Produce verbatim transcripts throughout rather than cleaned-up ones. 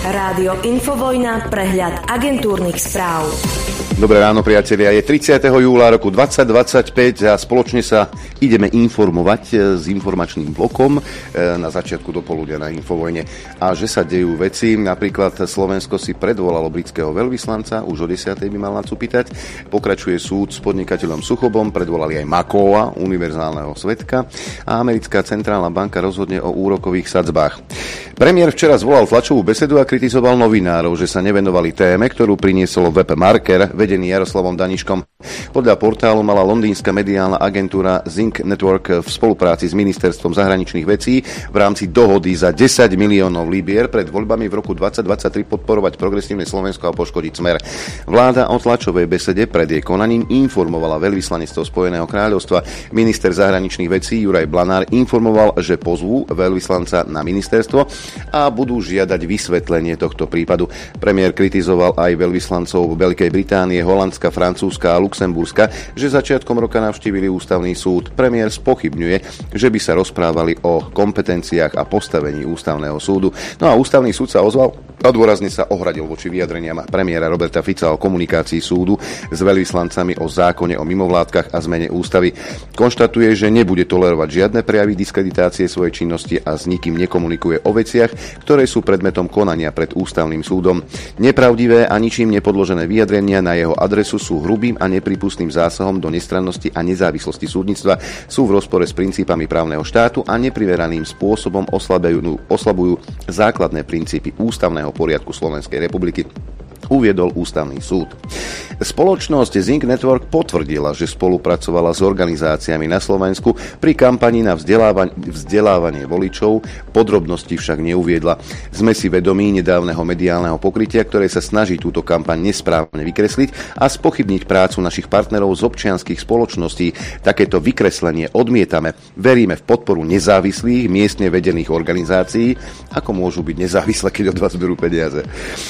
Rádio Infovojna, prehľad agentúrnych správ. Dobré ráno, priatelia. Je tridsiateho júla roku dvetisícdvadsaťpäť a spoločne sa ideme informovať s informačným blokom na začiatku dopoludnia na Infovojne. A že sa dejú veci, napríklad Slovensko si predvolalo britského veľvyslanca, už o desiatej by mal nacupitať. Pokračuje súd s podnikateľom Suchobom, predvolali aj Makóa, univerzálneho svedka, a americká centrálna banka rozhodne o úrokových sadzbách. Premiér včera zvolal tlačovú besedu a kritizoval novinárov, že sa nevenovali téme, ktorú priniesol web Marker, vedený Jaroslavom Daniškom. Podľa portálu mala londýnska mediálna agentúra Zinc Network v spolupráci s ministerstvom zahraničných vecí v rámci dohody za desať miliónov libier pred voľbami v roku dvetisícdvadsaťtri podporovať progresívne Slovensko a poškodiť Smer. Vláda o tlačovej besede pred jej konaním informovala veľvyslanectvo Spojeného kráľovstva. Minister zahraničných vecí Juraj Blanár informoval, že pozvú veľvyslanca na ministerstvo a budú žiadať vysvetlenie tohto prípadu. Premiér kritizoval aj veľvyslancov Veľkej Británie, Holandska, Francúzska a Luxemburska, že začiatkom roka navštívili ústavný súd. Premiér spochybňuje, že by sa rozprávali o kompetenciách a postavení ústavného súdu. No a ústavný súd sa ozval a dôrazne sa ohradil voči vyjadreniam premiéra Roberta Fica o komunikácii súdu s veľvyslancami o zákone o mimovládkach a zmene ústavy. Konštatuje, že nebude tolerovať žiadne prejavy diskreditácie svojej činnosti a s nikým nekomunikuje o veciach, ktoré sú predmetom konania pred ústavným súdom. Nepravdivé a ničím nepodložené vyjadrenia na jeho adresu sú hrubým a nepripustným zásahom do nestrannosti a nezávislosti súdnictva, sú v rozpore s princípami právneho štátu a neprimeraným spôsobom oslabujú, oslabujú základné princípy ústavného poriadku Slovenskej republiky, uviedol ústavný súd. Spoločnosť Zinc Network potvrdila, že spolupracovala s organizáciami na Slovensku pri kampani na vzdelávanie, vzdelávanie voličov, podrobnosti však neuviedla. Sme si vedomí nedávneho mediálneho pokrytia, ktoré sa snaží túto kampaň nesprávne vykresliť a spochybniť prácu našich partnerov z občianskych spoločností. Takéto vykreslenie odmietame. Veríme v podporu nezávislých, miestne vedených organizácií, ako môžu byť nezávislé, keď od vás berú peniaze.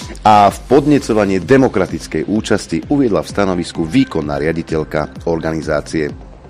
A v podnecovanie demokratickej účasti uviedla v stanovisku výkonná riaditeľka organizácie.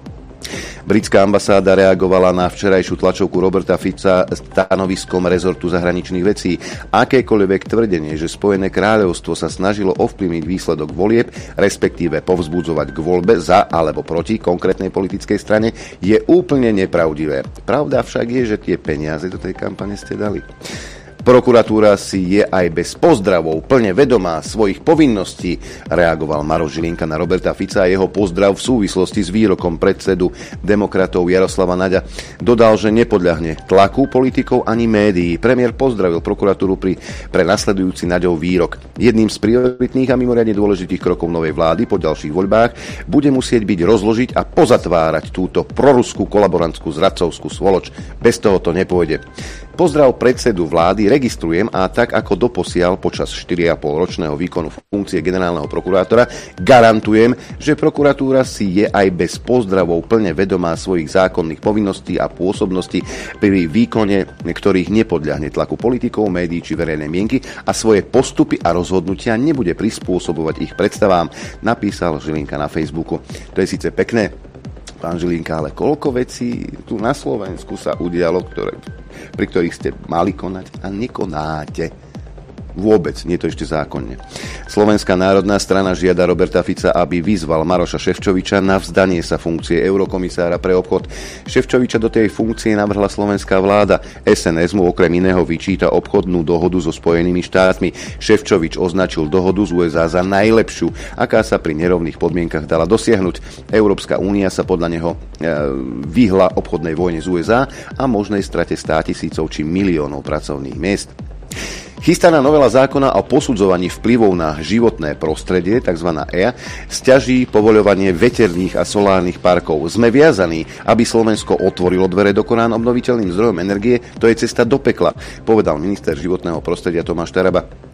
Britská ambasáda reagovala na včerajšiu tlačovku Roberta Fica stanoviskom rezortu zahraničných vecí. Akékoľvek tvrdenie, že Spojené kráľovstvo sa snažilo ovplyvniť výsledok volieb, respektíve povzbudzovať k voľbe za alebo proti konkrétnej politickej strane, je úplne nepravdivé. Pravda však je, že tie peniaze do tej kampane ste dali. Prokuratúra si je aj bez pozdravov plne vedomá svojich povinností, reagoval Maroš Žilinka na Roberta Fica a jeho pozdrav v súvislosti s výrokom predsedu demokratov Jaroslava Naďa. Dodal, že nepodľahne tlaku politikov ani médií. Premiér pozdravil prokuratúru pri, pre nasledujúci Naďov výrok. Jedným z prioritných a mimoriadne dôležitých krokov novej vlády po ďalších voľbách bude musieť byť rozložiť a pozatvárať túto proruskú kolaborantskú zradcovskú svoloč. Bez toho to nepôjde. Pozdrav predsedu vlády registrujem a tak ako doposiaľ počas štyri a pol ročného výkonu funkcie generálneho prokurátora garantujem, že prokuratúra si je aj bez pozdravov plne vedomá svojich zákonných povinností a pôsobností pri výkone, ktorých nepodľahne tlaku politikov, médií či verejnej mienky a svoje postupy a rozhodnutia nebude prispôsobovať ich predstavám, napísal Žilinka na Facebooku. To je síce pekné, pán Žilinka, ale koľko vecí tu na Slovensku sa udialo, ktoré, pri ktorých ste mali konať a nekonáte. Vôbec, nie to ešte zákonne. Slovenská národná strana žiada Roberta Fica, aby vyzval Maroša Šefčoviča na vzdanie sa funkcie eurokomisára pre obchod. Šefčoviča do tej funkcie navrhla slovenská vláda. es en es mu okrem iného vyčíta obchodnú dohodu so Spojenými štátmi. Šefčovič označil dohodu z ú es á za najlepšiu, aká sa pri nerovných podmienkach dala dosiahnuť. Európska únia sa podľa neho e, vyhla obchodnej vojne z ú es á a možnej strate státisícov či miliónov pracovných miest. Chystaná novela zákona o posudzovaní vplyvov na životné prostredie, tzv. é á, sťaží povoľovanie veterných a solárnych parkov. Sme viazaní, aby Slovensko otvorilo dvere do Korán obnoviteľným zdrojom energie, to je cesta do pekla, povedal minister životného prostredia Tomáš Taraba.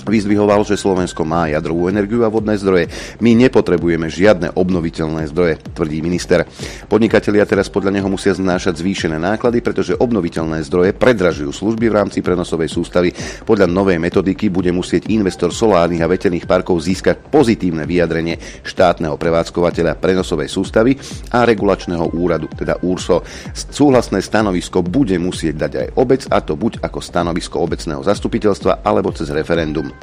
Vyzdvihoval, že Slovensko má jadrovú energiu a vodné zdroje. My nepotrebujeme žiadne obnoviteľné zdroje, tvrdí minister. Podnikatelia teraz podľa neho musia znášať zvýšené náklady, pretože obnoviteľné zdroje predražujú služby v rámci prenosovej sústavy. Podľa novej metodiky bude musieť investor solárnych a veterných parkov získať pozitívne vyjadrenie štátneho prevádzkovateľa prenosovej sústavy a regulačného úradu, teda úrso. Súhlasné stanovisko bude musieť dať aj obec, a to buď ako stanovisko obecného zastupiteľstva alebo cez referendum.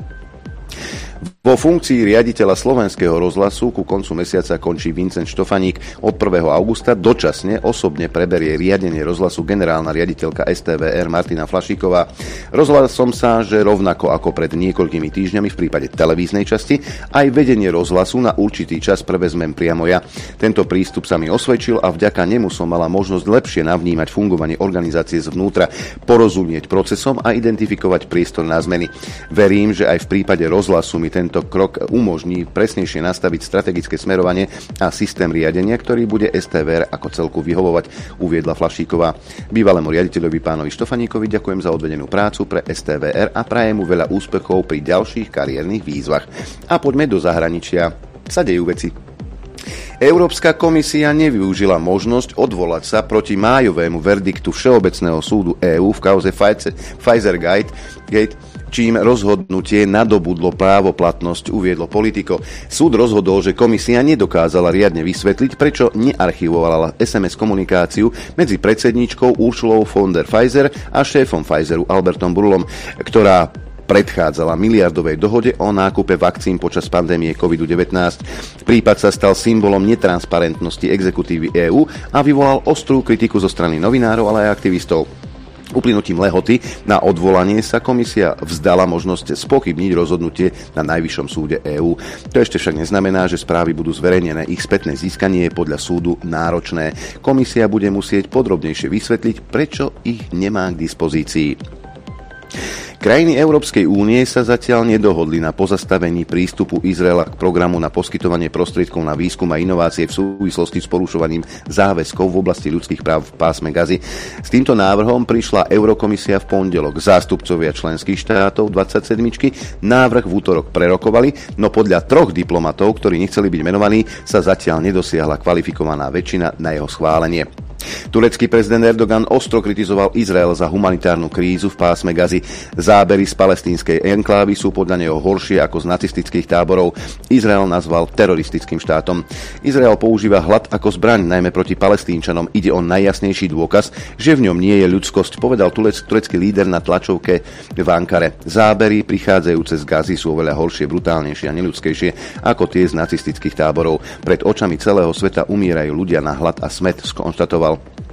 Vo funkcii riaditeľa Slovenského rozhlasu ku koncu mesiaca končí Vincent Štofaník. Od prvého augusta dočasne osobne preberie riadenie rozhlasu generálna riaditeľka es té vé er Martina Flašíková. Rozhľadal som sa, že rovnako ako pred niekoľkými týždňami v prípade televíznej časti, aj vedenie rozhlasu na určitý čas prevezmem priamo ja. Tento prístup sa mi osvedčil a vďaka nemu som mala možnosť lepšie navnímať fungovanie organizácie zvnútra, porozumieť procesom a identifikovať priestor na zmeny. Verím, že aj v prípade rozhlasu mi tento krok umožní presnejšie nastaviť strategické smerovanie a systém riadenia, ktorý bude es té vé er ako celku vyhovovať, uviedla Flašíková. Bývalému riaditeľovi pánovi Štofaníkovi ďakujem za odvedenú prácu pre es té vé er a prajem mu veľa úspechov pri ďalších kariérnych výzvach. A poďme do zahraničia. Sa dejú veci. Európska komisia nevyužila možnosť odvolať sa proti májovému verdiktu Všeobecného súdu EÚ v kauze Pfizer Gate, čím rozhodnutie nadobudlo právoplatnosť, uviedlo Politico. Súd rozhodol, že komisia nedokázala riadne vysvetliť, prečo nearchivovala es em es komunikáciu medzi predsedníčkou Ursulou von der Pfizer a šéfom Pfizeru Albertom Burlom, ktorá predchádzala miliardovej dohode o nákupe vakcín počas pandémie kovid devätnásť. Prípad sa stal symbolom netransparentnosti exekutívy EÚ a vyvolal ostrú kritiku zo strany novinárov, ale aj aktivistov. Uplynutím lehoty na odvolanie sa komisia vzdala možnosť spochybniť rozhodnutie na Najvyššom súde EÚ. To ešte však neznamená, že správy budú zverejnené. Ich spätné získanie je podľa súdu náročné. Komisia bude musieť podrobnejšie vysvetliť, prečo ich nemá k dispozícii. Krajiny Európskej únie sa zatiaľ nedohodli na pozastavení prístupu Izraela k programu na poskytovanie prostriedkov na výskum a inovácie v súvislosti s porušovaním záväzkov v oblasti ľudských práv v pásme Gazy. S týmto návrhom prišla Eurokomisia v pondelok. Zástupcovia členských štátov dvadsaťsedem návrh v útorok prerokovali, no podľa troch diplomatov, ktorí nechceli byť menovaní, sa zatiaľ nedosiahla kvalifikovaná väčšina na jeho schválenie. Turecký prezident Erdogan ostro kritizoval Izrael za humanitárnu krízu v pásme Gazy. Zábery z palestínskej enklávy sú podľa neho horšie ako z nacistických táborov. Izrael nazval teroristickým štátom. Izrael používa hlad ako zbraň, najmä proti Palestínčanom. Ide o najjasnejší dôkaz, že v ňom nie je ľudskosť, povedal turecký líder na tlačovke v Ankare. Zábery prichádzajúce z Gazy sú oveľa horšie, brutálnejšie a neľudskejšie ako tie z nacistických táborov. Pred očami celého sveta umierajú ľudia na hlad a smäd, skonštatoval.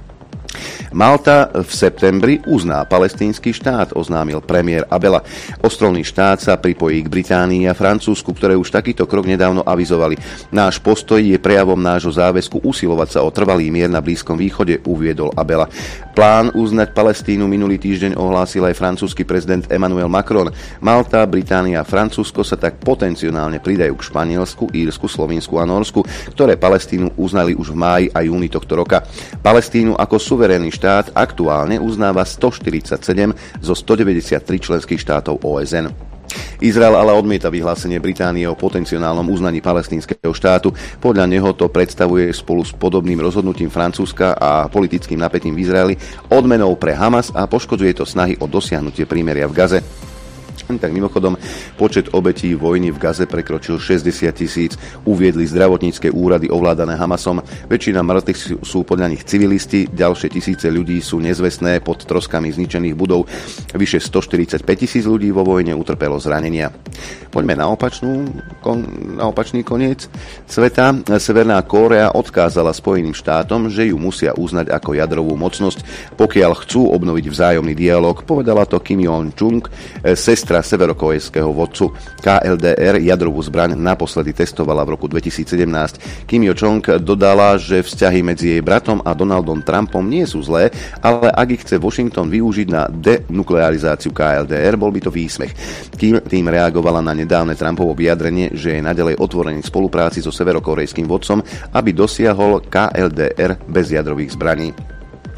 Malta v septembri uzná palestínsky štát, oznámil premiér Abela. Ostrovný štát sa pripojí k Británii a Francúzsku, ktoré už takýto krok nedávno avizovali. Náš postoj je prejavom nášho záväzku usilovať sa o trvalý mier na Blízkom východe, uviedol Abela. Plán uznať Palestínu minulý týždeň ohlásil aj francúzsky prezident Emmanuel Macron. Malta, Británia a Francúzsko sa tak potenciálne pridajú k Španielsku, Írsku, Slovinsku a Norsku, ktoré Palestínu uznali už v máji a júni tohto roka. Palestínu ako suverénny štát aktuálne uznáva stoštyridsaťsedem zo stodeväťdesiattri členských štátov ó es en. Izrael ale odmieta vyhlásenie Británie o potenciálnom uznaní palestínskeho štátu. Podľa neho to predstavuje spolu s podobným rozhodnutím Francúzska a politickým napätím v Izraeli odmenou pre Hamas a poškodzuje to snahy o dosiahnutie prímeria v Gaze. Tak mimochodom, počet obetí vojny v Gaze prekročil šesťdesiat tisíc, uviedli zdravotnícke úrady ovládané Hamasom. Väčšina mŕtvych sú podľa nich civilisti, ďalšie tisíce ľudí sú nezvestné pod troskami zničených budov. Vyše stoštyridsaťpäť tisíc ľudí vo vojne utrpelo zranenia. Poďme na, opačnú, kon, na opačný koniec sveta. Severná Kórea odkázala Spojeným štátom, že ju musia uznať ako jadrovú mocnosť, pokiaľ chcú obnoviť vzájomný dialog. Povedala to Kim Jong-chung, sestra severokórejského vodcu. ká el dé er jadrovú zbraň naposledy testovala v roku dvetisícsedemnásť. Kim Jong-chong dodala, že vzťahy medzi jej bratom a Donaldom Trumpom nie sú zlé, ale ak ich chce Washington využiť na denuklearizáciu ká el dé er, bol by to výsmech. Kim tým reagovala na nedávne Trumpovo vyjadrenie, že je naďalej otvorený v spolupráci so severokórejským vodcom, aby dosiahol ká el dé er bez jadrových zbraní.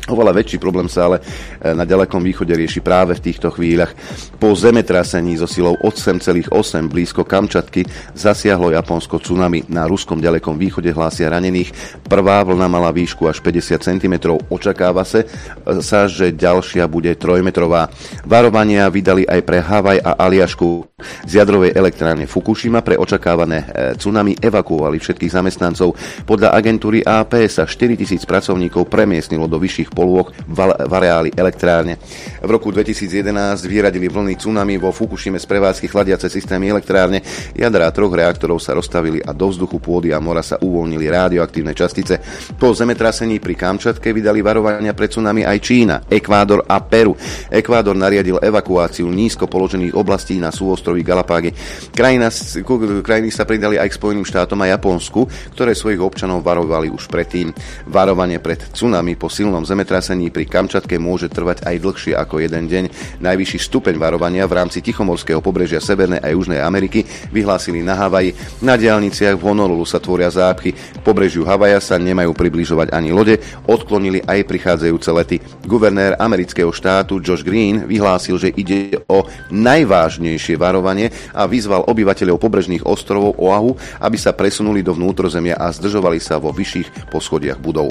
Oveľa väčší problém sa ale na ďalekom východe rieši práve v týchto chvíľach. Po zemetrasení so silou osem celá osem blízko Kamčatky zasiahlo Japonsko tsunami. Na ruskom ďalekom východe hlásia ranených. Prvá vlna mala výšku až päťdesiat centimetrov. Očakáva sa, sa, že ďalšia bude trojmetrová. Varovania vydali aj pre Havaj a Aliašku. Z jadrovej elektrárne Fukushima pre očakávané tsunami evakuovali všetkých zamestnancov. Podľa agentúry á pé sa štyritisíc pracovníkov premiestnilo do vyšších polôch v areáli elektrárne. V roku dvetisíc jedenásť vyradili vlny tsunami vo Fukushime z prevádzky chladiace systémy elektrárne. Jadrá troch reaktorov sa rozstavili a do vzduchu, pôdy a mora sa uvoľnili radioaktívne častice. Po zemetrasení pri Kamčatke vydali varovania pre tsunami aj Čína, Ekvádor a Peru. Ekvádor nariadil evakuáciu nízko položených oblastí na súostroví Galapágy. Krajina, krajiny sa pridali aj k Spojeným štátom a Japonsku, ktoré svojich občanov varovali už predtým. Varovanie pred tsunami po silnom zemetrasení pri Kamčatke môže trvať aj dlhšie ako jeden deň. Najvyšší stupeň varovania v rámci Tichomorského pobrežia Severnej a Južnej Ameriky vyhlásili na Havaji. Na diaľniciach v Honolulu sa tvoria zápchy. K pobrežiu Havaja sa nemajú približovať ani lode, odklonili aj prichádzajúce lety. Guvernér amerického štátu Josh Green vyhlásil, že ide o najvážnejšie varovanie a vyzval obyvateľov pobrežných ostrovov Oahu, aby sa presunuli do vnútrozemia a zdržovali sa vo vyšších poschodiach budov.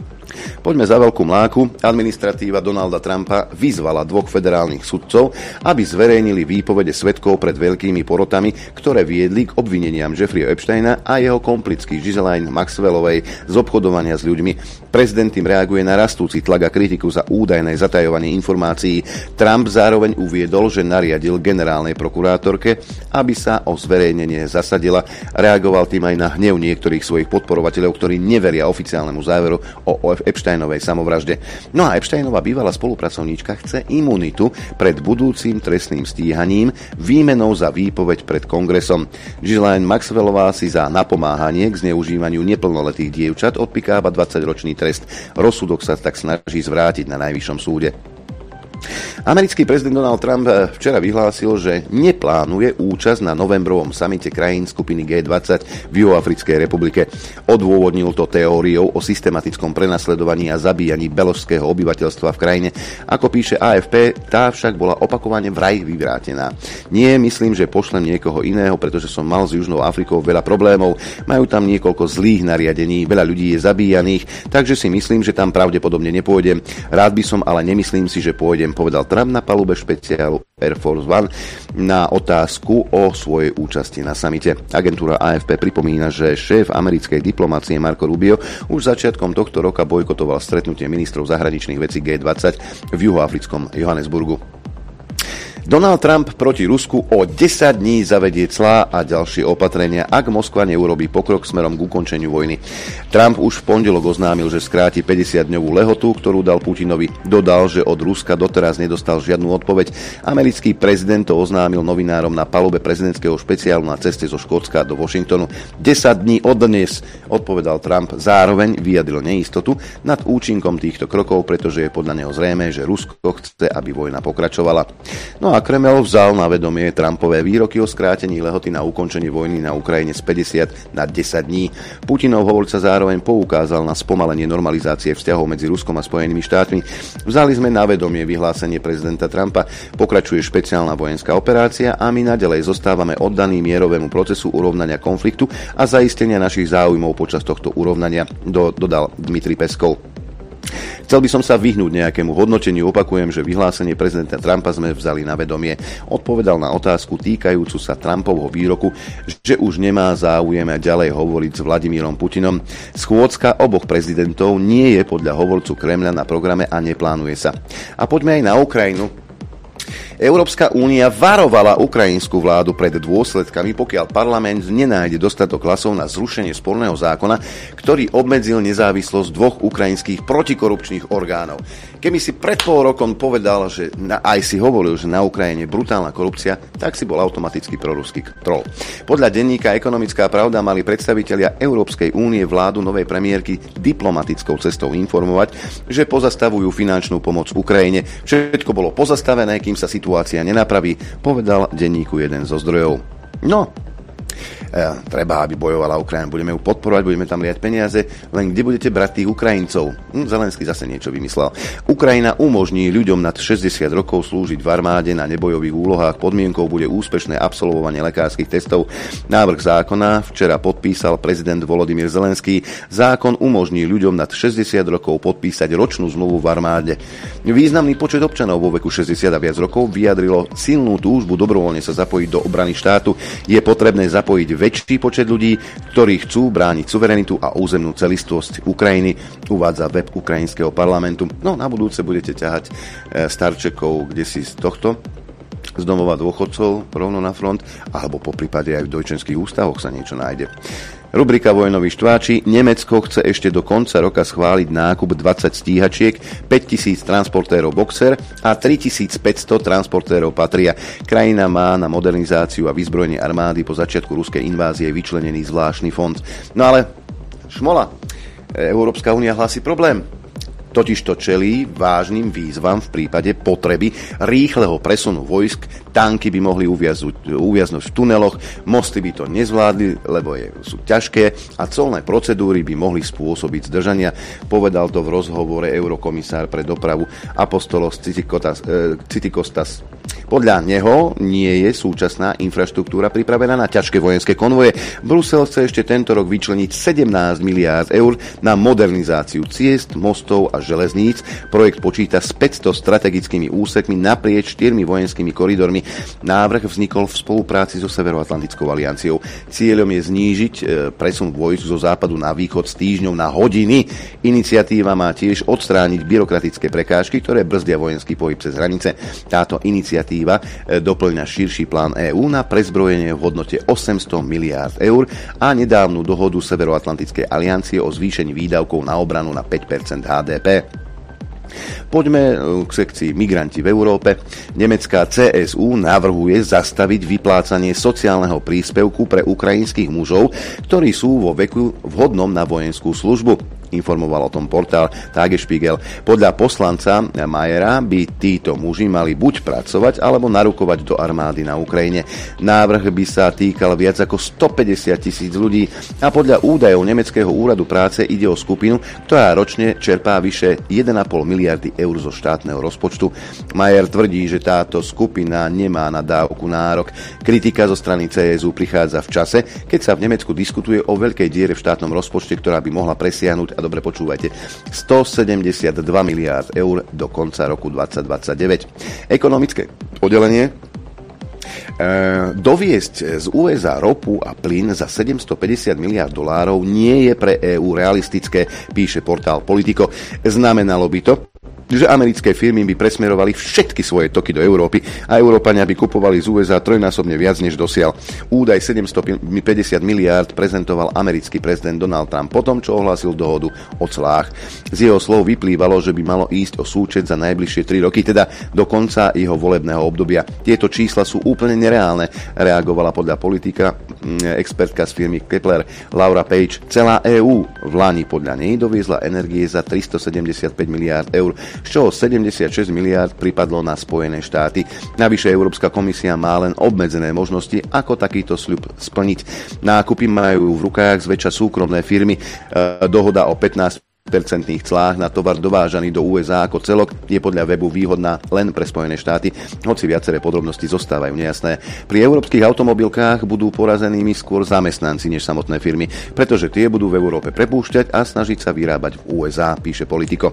Poďme za veľkú mláku. Administratíva Donalda Trumpa vyzvala dvoch federálnych sudcov, aby zverejnili výpovede svedkov pred veľkými porotami, ktoré viedli k obvineniam Jeffreyho Epsteina a jeho kompličky Ghislaine Maxwellovej z obchodovania s ľuďmi. Prezident tým reaguje na rastúci tlak a kritiku za údajné zatajovanie informácií. Trump zároveň uviedol, že nariadil generálnej prokurátorke, aby sa o zverejnenie zasadila. Reagoval tým aj na hnev niektorých svojich podporovateľov, ktorí neveria oficiálnemu záveru o Epsteinovej samovražde. No a Epsteinová bývalá spolupracovníčka chce imunitu pred budúcim trestným stíhaním výmenou za výpoveď pred kongresom. Ghislaine Maxwellová si za napomáhanie k zneužívaniu neplnoletých dievčat odpikáva dvadsaťročný trest. Rozsudok sa tak snaží zvrátiť na najvyššom súde. Americký prezident Donald Trump včera vyhlásil, že neplánuje účasť na novembrovom samite krajín skupiny gé dvadsať v Juhoafrickej republike. Odôvodnil to teóriou o systematickom prenasledovaní a zabíjaní beložského obyvateľstva v krajine. Ako píše á ef pé, tá však bola opakovane vraj vyvrátená. Nie, myslím, že pošlem niekoho iného, pretože som mal s Južnou Afrikou veľa problémov. Majú tam niekoľko zlých nariadení, veľa ľudí je zabíjaných, takže si myslím, že tam pravdepodobne nepôjdem. Rád by som, ale nemyslím si, že pôjdem, povedal Trump na palube špeciálu Air Force One na otázku o svojej účasti na samite. Agentúra á ef pé pripomína, že šéf americkej diplomácie Marco Rubio už začiatkom tohto roka bojkotoval stretnutie ministrov zahraničných vecí gé dvadsať v juhoafrickom Johannesburgu. Donald Trump proti Rusku o desať dní zavedie clá a ďalšie opatrenia, ak Moskva neurobí pokrok smerom k ukončeniu vojny. Trump už v pondelok oznámil, že skráti päťdesiatdňovú lehotu, ktorú dal Putinovi. Dodal, že od Ruska doteraz nedostal žiadnu odpoveď. Americký prezident to oznámil novinárom na palube prezidentského špeciálu na ceste zo Škótska do Washingtonu. desať dní od dnes, odpovedal Trump. Zároveň vyjadril neistotu nad účinkom týchto krokov, pretože je podľa neho zrejmé, že Rusko chce, aby vojna pokračovala. No a Kreml vzal na vedomie Trumpové výroky o skrátení lehoty na ukončenie vojny na Ukrajine z päťdesiat na desať dní. Putinov hovorca zároveň poukázal na spomalenie normalizácie vzťahov medzi Ruskom a Spojenými štátmi. Vzali sme na vedomie vyhlásenie prezidenta Trumpa. Pokračuje špeciálna vojenská operácia a my naďalej zostávame oddaní mierovému procesu urovnania konfliktu a zaistenia našich záujmov počas tohto urovnania, do, dodal Dmitrij Peskov. Chcel by som sa vyhnúť nejakému hodnoteniu, opakujem, že vyhlásenie prezidenta Trumpa sme vzali na vedomie. Odpovedal na otázku týkajúcu sa Trumpovho výroku, že už nemá záujem ďalej hovoriť s Vladimírom Putinom. Schôdzka oboch prezidentov nie je podľa hovorcu Kremľa na programe a neplánuje sa. A poďme aj na Ukrajinu. Európska únia varovala ukrajinskú vládu pred dôsledkami, pokiaľ parlament nenájde dostatok hlasov na zrušenie sporného zákona, ktorý obmedzil nezávislosť dvoch ukrajinských protikorupčných orgánov. Keby si pred pol rokom povedal, že na, aj si hovoril, že na Ukrajine je brutálna korupcia, tak si bol automaticky proruský troll. Podľa denníka Ekonomická pravda mali predstavitelia Európskej únie vládu novej premiérky diplomatickou cestou informovať, že pozastavujú finančnú pomoc Ukrajine. Všetko bolo pozastavené, kým sa situácia nenapraví, povedal denníku jeden zo zdrojov. No, treba, aby bojovala Ukrajina, budeme ju podporovať, budeme tam liať peniaze, len kde budete brať tých Ukrajincov? Hm, Zelenský zase niečo vymyslel. Ukrajina umožní ľuďom nad šesťdesiat rokov slúžiť v armáde na nebojových úlohách, podmienkou bude úspešné absolvovanie lekárskych testov. Návrh zákona včera podpísal prezident Volodymyr Zelenský. Zákon umožní ľuďom nad šesťdesiat rokov podpísať ročnú zmluvu v armáde. Významný počet občanov vo veku šesťdesiat a viac rokov vyjadrilo silnú túžbu dobrovoľne sa zapojiť do obrany štátu. Je potrebné zapojiť väčší počet ľudí, ktorí chcú brániť suverenitu a územnú celistvosť Ukrajiny, uvádza web ukrajinského parlamentu. No, na budúce budete ťahať e, starčekov kdesi z tohto, z domova dôchodcov rovno na front, alebo po prípade aj v dojčenských ústavoch sa niečo nájde. Rubrika Vojnoví štváči. Nemecko chce ešte do konca roka schváliť nákup dvadsať stíhačiek, päťtisíc transportérov Boxer a tritisícpäťsto transportérov Patria. Krajina má na modernizáciu a vyzbrojenie armády po začiatku ruskej invázie vyčlenený zvláštny fond. No ale šmola. Európska únia hlási problém. Totižto čelí vážnym výzvam v prípade potreby rýchleho presunu vojsk. Tanky by mohli uviaznuť, uviaznuť v tuneloch, mosty by to nezvládli, lebo je, sú ťažké a colné procedúry by mohli spôsobiť zdržania. Povedal to v rozhovore eurokomisár pre dopravu Apostolos Tsitikostas. Podľa neho nie je súčasná infraštruktúra pripravená na ťažké vojenské konvoje. Brusel chce ešte tento rok vyčleniť sedemnásť miliárd eur na modernizáciu ciest, mostov a železníc. Projekt počíta s päťsto strategickými úsekmi naprieč štyrmi vojenskými koridormi. Návrh vznikol v spolupráci so Severoatlantickou alianciou. Cieľom je znížiť presun vojsk zo západu na východ z týždňov na hodiny. Iniciatíva má tiež odstrániť byrokratické prekážky, ktoré brzdia vojenský pohyb cez hranice. Táto iniciatíva doplňa širší plán EÚ na prezbrojenie v hodnote osemsto miliárd eur a nedávnu dohodu Severoatlantickej aliancie o zvýšení výdavkov na obranu na päť percent há dé pé. Poďme k sekcii Migranti v Európe. Nemecká cé es ú navrhuje zastaviť vyplácanie sociálneho príspevku pre ukrajinských mužov, ktorí sú vo veku vhodnom na vojenskú službu. Informoval o tom portál Tagesspiegel. Podľa poslanca Majera by títo muži mali buď pracovať, alebo narukovať do armády na Ukrajine. Návrh by sa týkal viac ako stopäťdesiat tisíc ľudí a podľa údajov Nemeckého úradu práce ide o skupinu, ktorá ročne čerpá vyše jeden a pol miliardy eur zo štátneho rozpočtu. Majer tvrdí, že táto skupina nemá na dávku nárok. Kritika zo strany cé es ú prichádza v čase, keď sa v Nemecku diskutuje o veľkej diere v štátnom rozpočte, ktorá by mohla presiahnuť, a dobre počúvajte, stosedemdesiatdva miliárd eur do konca roku dvadsať dvadsaťdeväť. Ekonomické oddelenie. E, doviesť z ú es á ropu a plyn za sedemstopäťdesiat miliárd dolárov nie je pre EÚ realistické, píše portál Politico. Znamenalo by to, že americké firmy by presmerovali všetky svoje toky do Európy a Európania by kupovali z ú es á trojnásobne viac než dosiaľ. Údaj sedemstopäťdesiat miliárd prezentoval americký prezident Donald Trump potom, čo ohlásil dohodu o clách. Z jeho slov vyplývalo, že by malo ísť o súčet za najbližšie tri roky, teda do konca jeho volebného obdobia. Tieto čísla sú úplne nereálne, reagovala podľa Politika expertka z firmy Kepler Laura Page. Celá EÚ v lani podľa nej doviezla energie za tristosedemdesiatpäť miliárd eur, z čoho sedemdesiatšesť miliárd pripadlo na Spojené štáty. Navyše Európska komisia má len obmedzené možnosti, ako takýto sľub splniť. Nákupy majú v rukách zväčša súkromné firmy. E, dohoda o pätnásť percentných clách na tovar dovážaný do ú es á ako celok je podľa webu výhodná len pre Spojené štáty, hoci viaceré podrobnosti zostávajú nejasné. Pri európskych automobilkách budú porazenými skôr zamestnanci než samotné firmy, pretože tie budú v Európe prepúšťať a snažiť sa vyrábať v ú es á, píše Politico.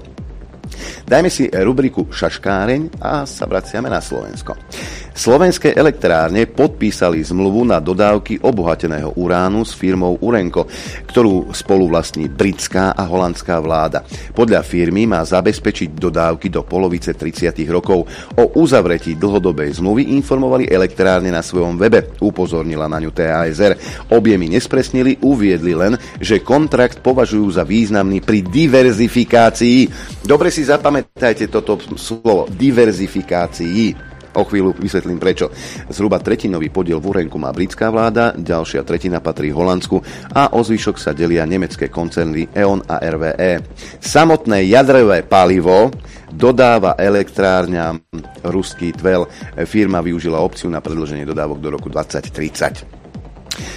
Dajme si rubriku Šaškáreň a sa vraciame na Slovensko. Slovenské elektrárne podpísali zmluvu na dodávky obohateného uránu s firmou Urenco, ktorú spoluvlastní britská a holandská vláda. Podľa firmy má zabezpečiť dodávky do polovice tridsiatych rokov. O uzavretí dlhodobej zmluvy informovali elektrárne na svojom webe, upozornila na ňu té a es er. Objemy nespresnili, uviedli len, že kontrakt považujú za významný pri diverzifikácii. Dobre si zapamätajte toto slovo, diverzifikácii. O chvíľu vysvetlím prečo. Zhruba tretinový podiel v Urenku má britská vláda, ďalšia tretina patrí Holandsku a o zvyšok sa delia nemecké koncerny é on a er vé é. Samotné jadrové palivo dodáva elektrárňam ruský Tvel. Firma využila opciu na predĺženie dodávok do roku dvadsať tridsať.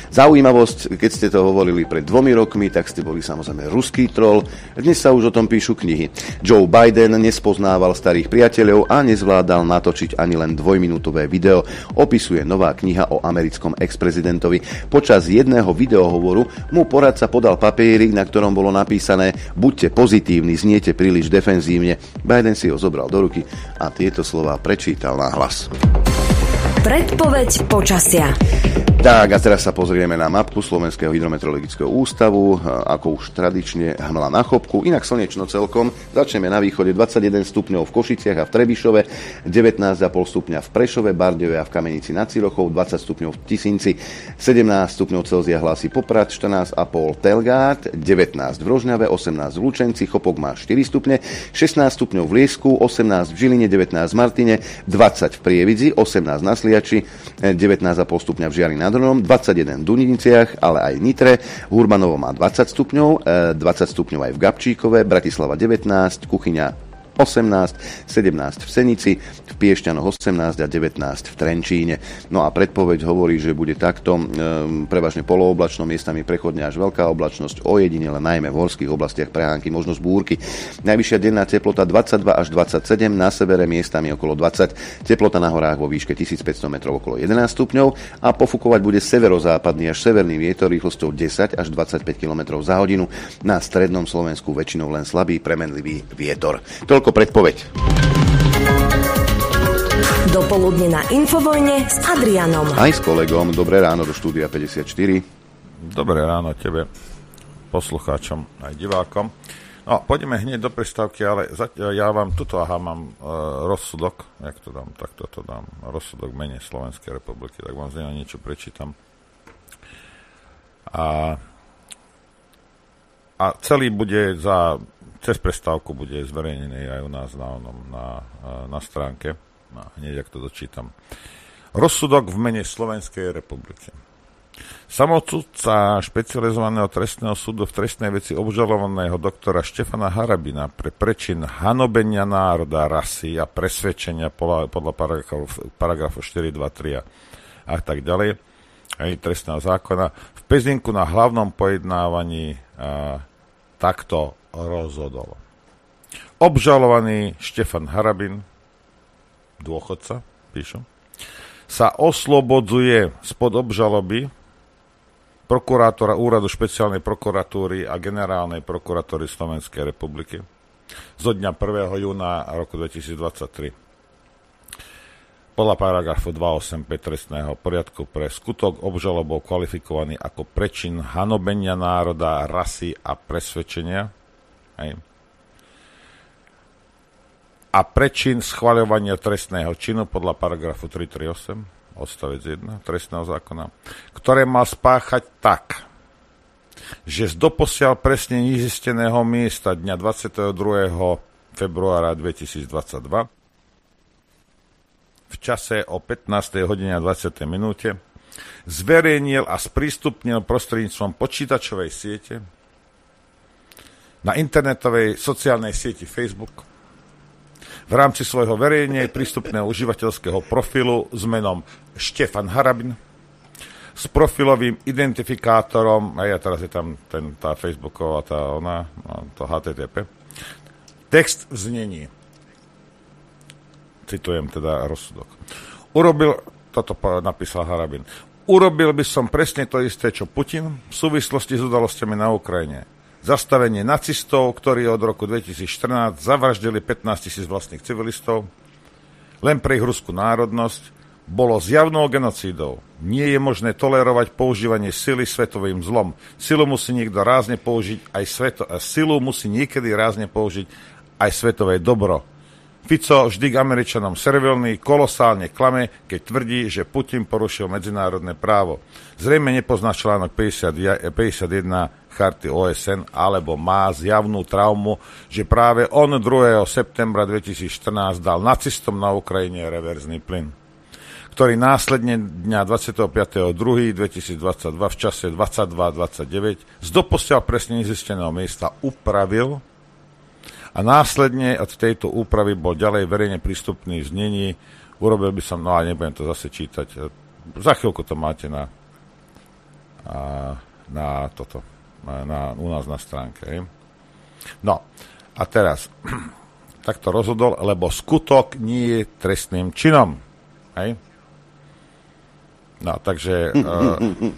Zaujímavosť, keď ste to hovorili pred dvomi rokmi, tak ste boli samozrejme ruský troll. Dnes sa už o tom píšu knihy. Joe Biden nespoznával starých priateľov a nezvládal natočiť ani len dvojminútové video. Opisuje nová kniha o americkom ex-prezidentovi. Počas jedného videohovoru mu poradca podal papierik, na ktorom bolo napísané: buďte pozitívni, zniete príliš defenzívne. Biden si ho zobral do ruky a tieto slová prečítal nahlas. Predpoveď počasia. Tak, a teraz sa pozrieme na mapku Slovenského hydrometeorologického ústavu, ako už tradične hmla na chopku, inak slnečno celkom. Začneme na východe, dvadsaťjeden stupňov v Košiciach a v Trebišove, devätnásť celá päť stupňa v Prešove, Bardejove a v Kamenici nad Cirochou, dvadsať stupňov v Tisinci, sedemnásť stupňov Celzia hlási Poprad, štrnásť celá päť Telgát, devätnásť v Rožňave, osemnásť v Lučenci, Chopok má štyri stupne, šestnásť stupňov v Liesku, osemnásť v Žiline, devätnásť v Martine, dvadsať v Prievidzi, osemnásť na Sliači, devätnásť celá päť stupňa v Žiari nad Hronom, dvadsaťjeden v Duniciach, ale aj v Nitre, Hurmanovo má dvadsať stupňov, dvadsať stupňov aj v Gabčíkove, Bratislava devätnásť, Kuchyňa osemnásť, sedemnásť v Senici, v Piešťanoch osemnásť a devätnásť v Trenčíne. No a predpoveď hovorí, že bude takto e, prevažne polooblačno, miestami prechodne až veľká oblačnosť, ojedinele najmä v horských oblastiach prehánky, možnosť búrky. Najvyššia denná teplota dvadsaťdva až dvadsaťsedem, na severe miestami okolo dvadsať, teplota na horách vo výške tisícpäťsto metrov okolo jedenásť stupňov a pofúkovať bude severozápadný až severný vietor rýchlosťou desať až dvadsaťpäť kilometrov za hodinu. Na strednom Slovensku väčšinou len slabý premenlivý vietor. Toľko predpoveď. Dopoludne na Infovojne s Adrianom. Aj s kolegom. Dobré ráno do štúdia päťdesiatštyri. Dobré ráno tebe, poslucháčom aj divákom. No, poďme hneď do prestávky, ale zatiaľ ja vám tuto, aha, mám e, rozsudok, jak to dám, tak toto dám, rozsudok v mene Slovenskej republiky, tak vám z neho niečo prečítam. A, a celý bude za cez prestávku bude zverejnený aj u nás na, na, na stránke. No, hneď, ak to dočítam. Rozsudok v mene Slovenskej republiky. Samosudca špecializovaného trestného súdu v trestnej veci obžalovaného doktora Štefana Harabina pre prečin hanobenia národa, rasy a presvedčenia podľa, podľa paragrafu, paragrafu štyri dva tri a, a tak ďalej, aj trestného zákona, v Pezinku na hlavnom pojednávaní a, takto rozhodol. Obžalovaný Štefan Harabin, dôchodca, píšu, sa oslobodzuje spod obžaloby prokurátora Úradu špeciálnej prokuratúry a Generálnej prokuratúry Slovenskej republiky zo dňa prvého júna roku dvetisícdvadsaťtri. Podľa paragrafu dvestoosemdesiatpäť trestného poriadku pre skutok obžalobou kvalifikovaný ako prečin hanobenia národa, rasy a presvedčenia, hej, a prečin schvaľovania trestného činu podľa paragrafu tristotridsaťosem odstavec jeden trestného zákona, ktoré mal spáchať tak, že z doposiaľ presne nezisteného miesta dňa dvadsiateho druhého februára dvetisícdvadsaťdva v čase o pätnástej hodine a dvadsiatej minúte zverejnil a sprístupnil prostredníctvom počítačovej siete na internetovej sociálnej sieti Facebook v rámci svojho verejne prístupného užívateľského profilu s menom Štefan Harabin s profilovým identifikátorom, a ja teraz je tam ten, tá Facebooková, tá ona, to há té té pé, text v znení. Citujem teda rozsudok. Urobil, toto napísal Harabin, urobil by som presne to isté, čo Putin v súvislosti s udalosťami na Ukrajine. Zastavenie nacistov, ktorí od roku dvetisícštrnásť zavraždili pätnásť tisíc vlastných civilistov, len pre ich ruskú národnosť, bolo zjavnou genocídou. Nie je možné tolerovať používanie sily svetovým zlom. Silu musí niekto rázne použiť aj sveto, silu musí niekedy rázne použiť aj svetové dobro. Fico vždy k Američanom servilný, kolosálne klame, keď tvrdí, že Putin porušil medzinárodné právo. Zrejme nepozná článok päťdesiatjeden Charty ó es en, alebo má zjavnú traumu, že práve on druhého septembra dvetisícštrnásť dal nacistom na Ukrajine reverzný plyn, ktorý následne dňa dvadsiateho piateho druhého dvetisícdvadsaťdva v čase dvadsaťdva dvadsaťdeväť z doposiaľ presne nezisteného miesta upravil a následne od tejto úpravy bol ďalej verejne prístupný v znení. Urobil by som, no a nebudem to zase čítať, za chvíľku to máte na na toto, na, u nás na stránke. Hej. No, a teraz, takto rozhodol, lebo skutok nie je trestným činom. Hej. No, takže... Uh,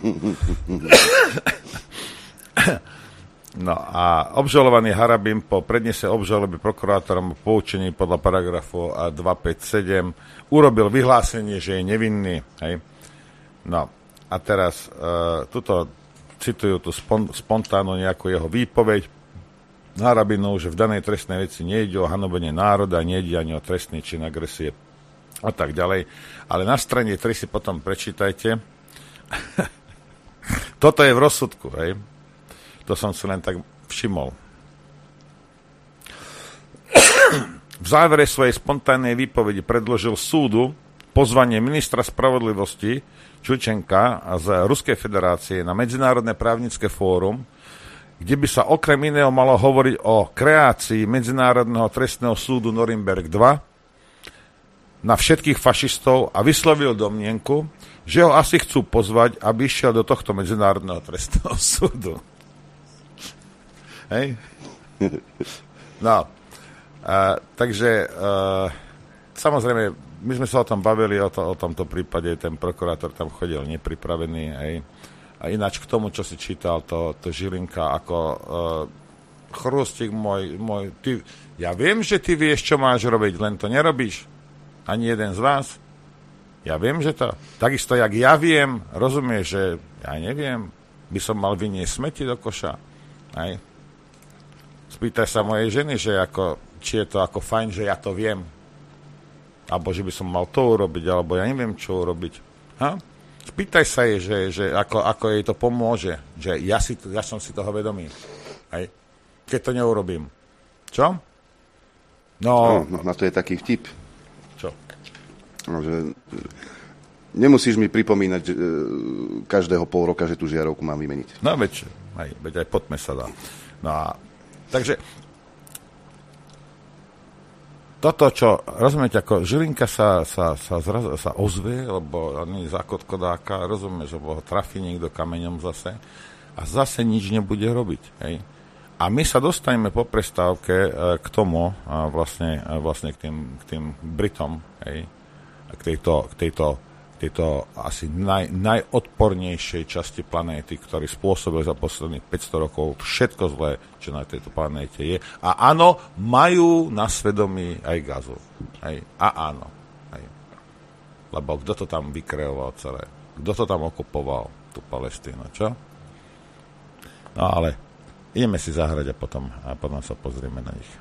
no a obžalovaný Harabin po prednese obžaloby prokurátorom poučení podľa paragrafu dvestopäťdesiatsedem urobil vyhlásenie, že je nevinný. Hej. No, a teraz uh, tuto citujú tú spon, spontánnu nejakú jeho výpoveď Harabinu, že v danej trestnej veci nejde o hanobenie národa, nejde ani o trestný čin agresie a tak ďalej. Ale na strane tri si potom prečítajte. Toto je v rozsudku, hej. To som si len tak všimol. V závere svojej spontánnej výpovedi predložil súdu pozvanie ministra spravodlivosti Čučenka z Ruskej federácie na Medzinárodné právnické fórum, kde by sa okrem iného malo hovoriť o kreácii Medzinárodného trestného súdu Norimberg dva na všetkých fašistov a vyslovil domnienku, že ho asi chcú pozvať, aby išiel do tohto Medzinárodného trestného súdu. Hej? No. Uh, takže uh, samozrejme my sme sa o tom bavili, o, to, o tomto prípade, ten prokurátor tam chodil nepripravený. Hej. A ináč k tomu, čo si čítal, to, to Žilinka, ako uh, chrústik môj, môj ty, ja viem, že ty vieš, čo máš robiť, len to nerobíš. Ani jeden z vás. Ja viem, že to. Takisto, jak ja viem, rozumieš, že ja neviem, by som mal vyniesť smeti do koša. Hej. Spýtaj sa mojej ženy, že ako, či je to ako fajn, že ja to viem. Alebo že by som mal to urobiť, alebo ja neviem, čo urobiť. Ha? Spýtaj sa jej, že, že ako, ako jej to pomôže, že ja, si, ja som si toho vedomý. Hej? Keď to neurobím. Čo? No, no, na to je taký vtip. Čo? No, že nemusíš mi pripomínať že, každého pol roka, že tú žiarovku mám vymeniť. No veď, aj, veď aj potme sa dá. No a, takže toto, čo, rozumiete, ako Žilinka sa, sa, sa, zraz, sa ozve, lebo on je zákot kodáka, rozumieš, lebo ho trafí niekto kameňom zase a zase nič nebude robiť. Hej. A my sa dostaneme po prestávke e, k tomu, a vlastne, a vlastne k, tým, k tým Britom, hej, a k tejto, k tejto, tejto asi naj, najodpornejšej časti planéty, ktorý spôsobil za posledných päťsto rokov všetko zlé, čo na tejto planéte je. A áno, majú na svedomí aj gazu. Hej. A áno. Hej. Lebo kto to tam vykreoval celé? Kto to tam okupoval? Tú Palestínu, čo? No ale ideme si zahrať a potom, a potom sa pozrieme na nich.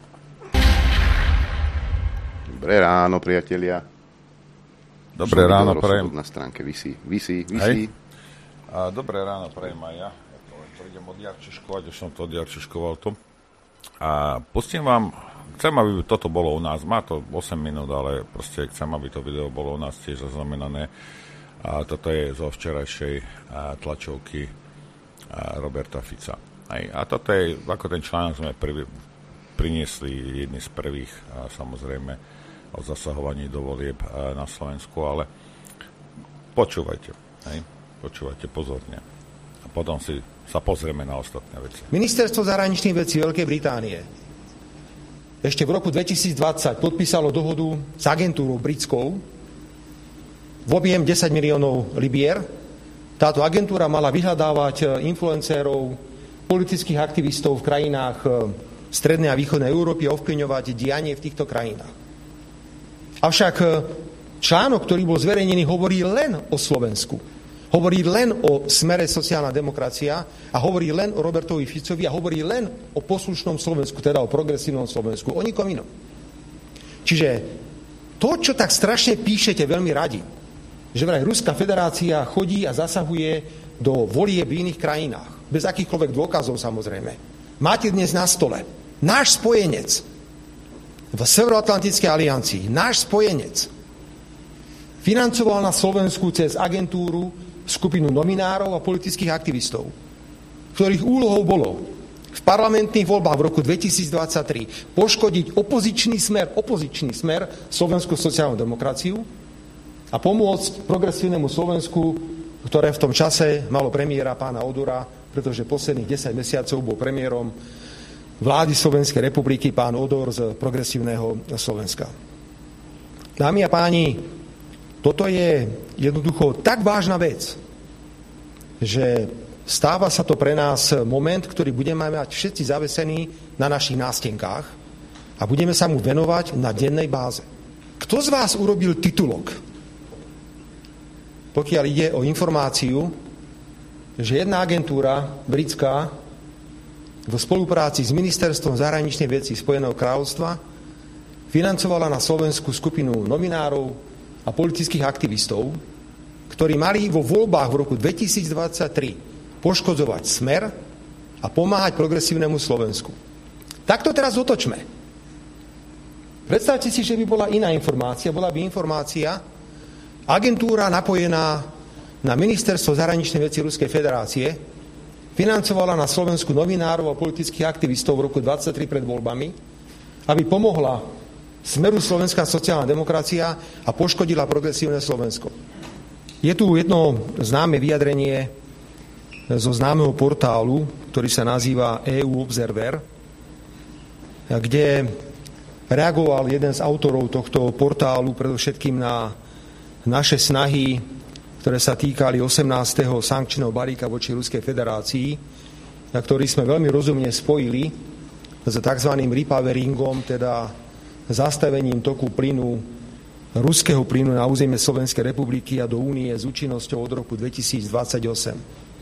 Dobré ráno, priatelia. Dobré Som ráno, prejem. Na stránke visí, visí, visí. A dobré ráno, prejem aj ja. Ja to, to idem odjarčiškovať, už som to odjarčiškoval tu. A pustím vám, chcem, aby toto bolo u nás. Má to osem minút, ale proste chcem, aby to video bolo u nás tiež zaznamenané. A toto je zo včerajšej tlačovky Roberta Fica. A toto je, ako ten článok sme prv, priniesli jedni z prvých, a samozrejme, o zasahovaní do volieb na Slovensku, ale počúvajte, hej? Počúvajte pozorne. A potom si sa pozrieme na ostatné veci. Ministerstvo zahraničných vecí Veľkej Británie ešte v roku dvetisícdvadsať podpísalo dohodu s agentúrou britskou v objem desať miliónov libier. Táto agentúra mala vyhľadávať influencérov, politických aktivistov v krajinách strednej a východnej Európy a ovplyvňovať dianie v týchto krajinách. Avšak článok, ktorý bol zverejnený, hovorí len o Slovensku. Hovorí len o smere sociálna demokracia a hovorí len o Robertovi Ficovi a hovorí len o poslušnom Slovensku, teda o progresívnom Slovensku, o nikom inom. Čiže to, čo tak strašne píšete veľmi radi, že vraj Ruská federácia chodí a zasahuje do volieb v iných krajinách, bez akýchkoľvek dôkazov samozrejme, máte dnes na stole náš spojenec v Severoatlantickej aliancii, náš spojenec, financoval na Slovensku cez agentúru skupinu nominárov a politických aktivistov, ktorých úlohou bolo v parlamentných voľbách v roku dvetisícdvadsaťtri poškodiť opozičný smer, opozičný smer Slovenskú sociálnu demokraciu a pomôcť progresívnemu Slovensku ktoré v tom čase malo premiéra pána Odora, pretože posledných desať mesiacov bol premiérom vlády Slovenskej republiky pán Odor z Progresívneho Slovenska. Dámy a páni, toto je jednoducho tak vážna vec, že stáva sa to pre nás moment, ktorý budeme mať všetci zavesení na našich nástenkách a budeme sa mu venovať na dennej báze. Kto z vás urobil titulok, pokiaľ ide o informáciu, že jedna agentúra britská v spolupráci s Ministerstvom zahraničných vecí Spojeného kráľovstva financovala na Slovensku skupinu novinárov a politických aktivistov, ktorí mali vo voľbách v roku dvetisícdvadsaťtri poškodzovať Smer a pomáhať progresívnemu Slovensku. Tak to teraz otočme. Predstavte si, že by bola iná informácia, bola by informácia agentúra napojená na Ministerstvo zahraničných vecí Ruskej federácie financovala na Slovensku novinárov a politických aktivistov v roku dvadsaťtri pred voľbami, aby pomohla Smeru Slovenská sociálna demokracia a poškodila progresívne Slovensko. Je tu jedno známe vyjadrenie zo známeho portálu, ktorý sa nazýva é ú Observer, kde reagoval jeden z autorov tohto portálu predovšetkým na naše snahy, ktoré sa týkali osemnásteho sankčného balíka voči Ruskej federácii, na ktorý sme veľmi rozumne spojili s tzv. Repoweringom, teda zastavením toku plynu, ruského plynu na územie Slovenskej republiky a do únie s účinnosťou od roku dvetisícdvadsaťosem.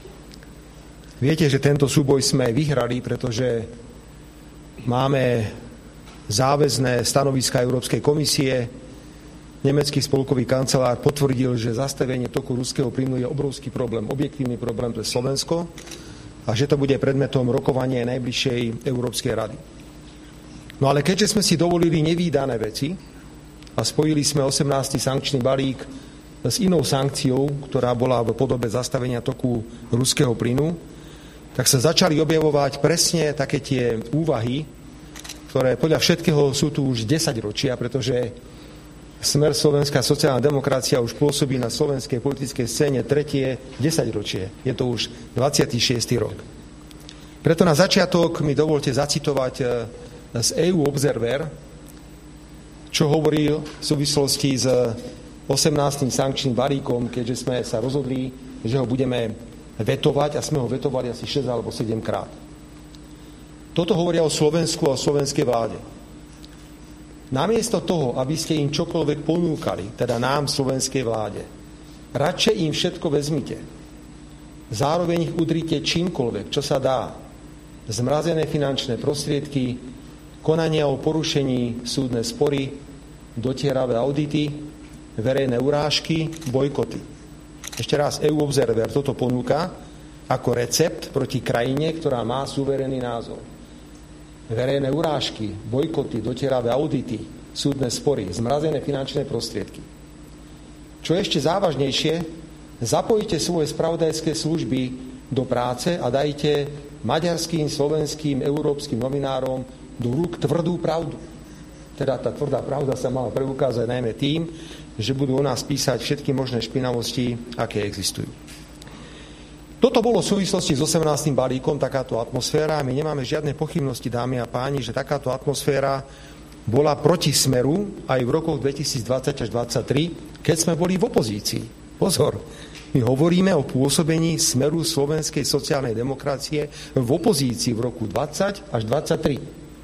Viete, že tento súboj sme vyhrali, pretože máme záväzné stanoviska Európskej komisie. Nemecký spolkový kancelár potvrdil, že zastavenie toku ruského plynu je obrovský problém, objektívny problém pre Slovensko a že to bude predmetom rokovania najbližšej Európskej rady. No ale keďže sme si dovolili nevídané veci a spojili sme osemnásty sankčný balík s inou sankciou, ktorá bola v podobe zastavenia toku ruského plynu, tak sa začali objavovať presne také tie úvahy, ktoré podľa všetkého sú tu už desaťročia, pretože Smer Slovenská sociálna demokracia už pôsobí na slovenskej politickej scéne tretie desaťročie. Je to už dvadsiaty šiesty rok. Preto na začiatok mi dovolte zacitovať z é ú Observer, čo hovorí v súvislosti s osemnástym sankčným balíkom, keďže sme sa rozhodli, že ho budeme vetovať a sme ho vetovali asi šesť alebo sedem krát. Toto hovoria o Slovensku a o slovenskej vláde. Namiesto toho, aby ste im čokoľvek ponúkali, teda nám, slovenskej vláde, radšej im všetko vezmite. Zároveň ich udrite čímkoľvek, čo sa dá. Zmrazené finančné prostriedky, konania o porušení, súdne spory, dotieravé audity, verejné urážky, bojkoty. Ešte raz, é ú Observer toto ponúka ako recept proti krajine, ktorá má suverénny názor. Verejné urážky, bojkoty, dotieravé audity, súdne spory, zmrazené finančné prostriedky. Čo ešte závažnejšie, zapojite svoje spravodajské služby do práce a dajte maďarským, slovenským, európskym novinárom do rúk tvrdú pravdu. Teda tá tvrdá pravda sa mala preukázať najmä tým, že budú o nás písať všetky možné špinavosti, aké existujú. Toto bolo v súvislosti s osemnástym balíkom, takáto atmosféra. My nemáme žiadne pochybnosti, dámy a páni, že takáto atmosféra bola proti Smeru aj v rokoch dvetisícdvadsať až dvadsaťtri, keď sme boli v opozícii. Pozor, my hovoríme o pôsobení Smeru slovenskej sociálnej demokracie v opozícii v roku dvadsať až dvadsaťtri.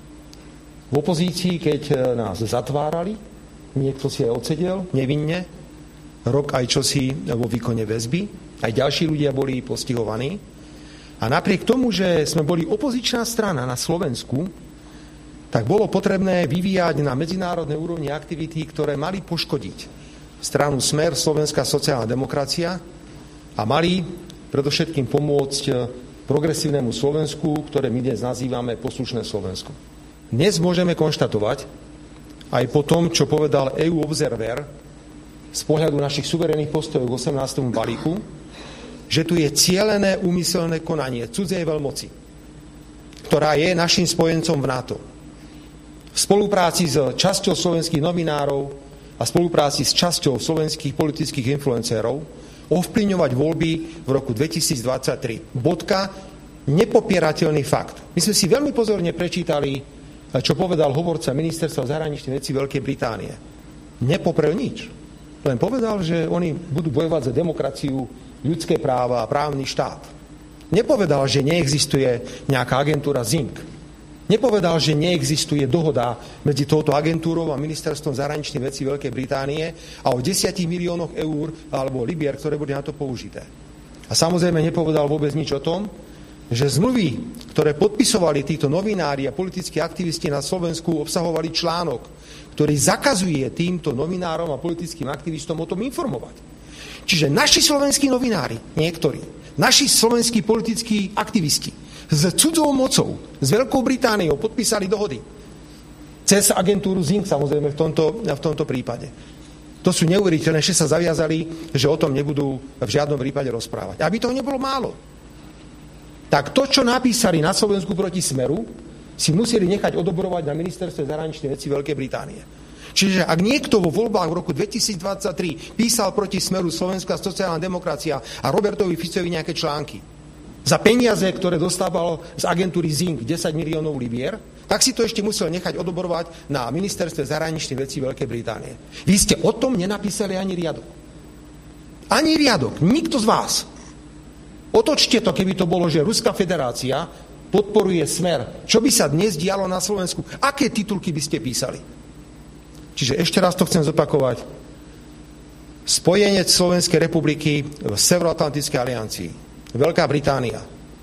V opozícii, keď nás zatvárali, niekto si aj odsedel nevinne, rok aj čosi vo výkone väzby, aj ďalší ľudia boli postihovaní. A napriek tomu, že sme boli opozičná strana na Slovensku, tak bolo potrebné vyvíjať na medzinárodnej úrovni aktivity, ktoré mali poškodiť stranu Smer, Slovenská sociálna demokracia a mali predovšetkým pomôcť progresívnemu Slovensku, ktoré my dnes nazývame poslušné Slovensko. Dnes môžeme konštatovať, aj po tom, čo povedal é ú Observer z pohľadu našich suverénnych postojov k osemnástému balíku, že tu je cielené úmyselné konanie cudzej veľmoci, ktorá je našim spojencom v NATO. V spolupráci s časťou slovenských novinárov a spolupráci s časťou slovenských politických influencérov ovplyvňovať voľby v roku dvetisícdvadsaťtri. Bodka, nepopierateľný fakt. My sme si veľmi pozorne prečítali, čo povedal hovorca ministerstva zahraničných vecí Veľkej Británie. Nepoprel nič. Len povedal, že oni budú bojovať za demokraciu, ľudské práva a právny štát. Nepovedal, že neexistuje nejaká agentúra zink. Nepovedal, že neexistuje dohoda medzi touto agentúrou a ministerstvom zahraničných vecí Veľkej Británie a o desiatich miliónoch eur alebo libier, ktoré boli na to použité. A samozrejme nepovedal vôbec nič o tom, že zmluvy, ktoré podpisovali títo novinári a politickí aktivisti na Slovensku, obsahovali článok, ktorý zakazuje týmto novinárom a politickým aktivistom o tom informovať. Čiže naši slovenskí novinári, niektorí, naši slovenskí politickí aktivisti s cudzou mocou, s Veľkou Britániou podpísali dohody. Cez agentúru zink, samozrejme, v tomto, v tomto prípade. To sú neuveriteľné, že sa zaviazali, že o tom nebudú v žiadnom prípade rozprávať. Aby toho nebolo málo. Tak to, čo napísali na Slovensku proti Smeru, si museli nechať odobrovať na ministerstve zahraničných vecí Veľkej Británie. Čiže ak niekto vo voľbách v roku dvetisícdvadsaťtri písal proti Smeru Slovenská sociálna demokracia a Robertovi Ficovi nejaké články za peniaze, ktoré dostával z agentúry zink desať miliónov libier, tak si to ešte musel nechať odobrovať na ministerstve zahraničných vecí Veľkej Británie. Vy ste o tom nenapísali ani riadok. Ani riadok. Nikto z vás. Otočte to, keby to bolo, že Ruská federácia podporuje Smer. Čo by sa dnes dialo na Slovensku? Aké titulky by ste písali? Čiže ešte raz to chcem zopakovať. Spojenec Slovenskej republiky v Severoatlantickej aliancii, Veľká Británia,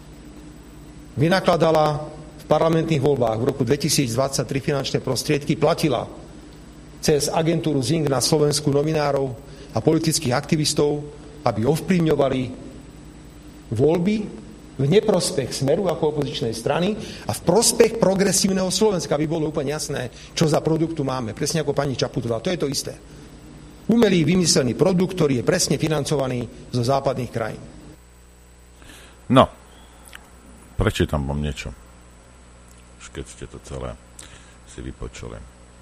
vynakladala v parlamentných voľbách v roku dvetisícdvadsaťtri finančné prostriedky, platila cez agentúru zink na Slovensku novinárov a politických aktivistov, aby ovplyvňovali voľby v neprospech Smeru ako opozičnej strany a v prospech progresívneho Slovenska, aby bolo úplne jasné, čo za produktu máme. Presne ako pani Čaputová. To je to isté. Umelý vymyslený produkt, ktorý je presne financovaný zo západných krajín. No, prečítam vám niečo, už keď ste to celé si vypočuli.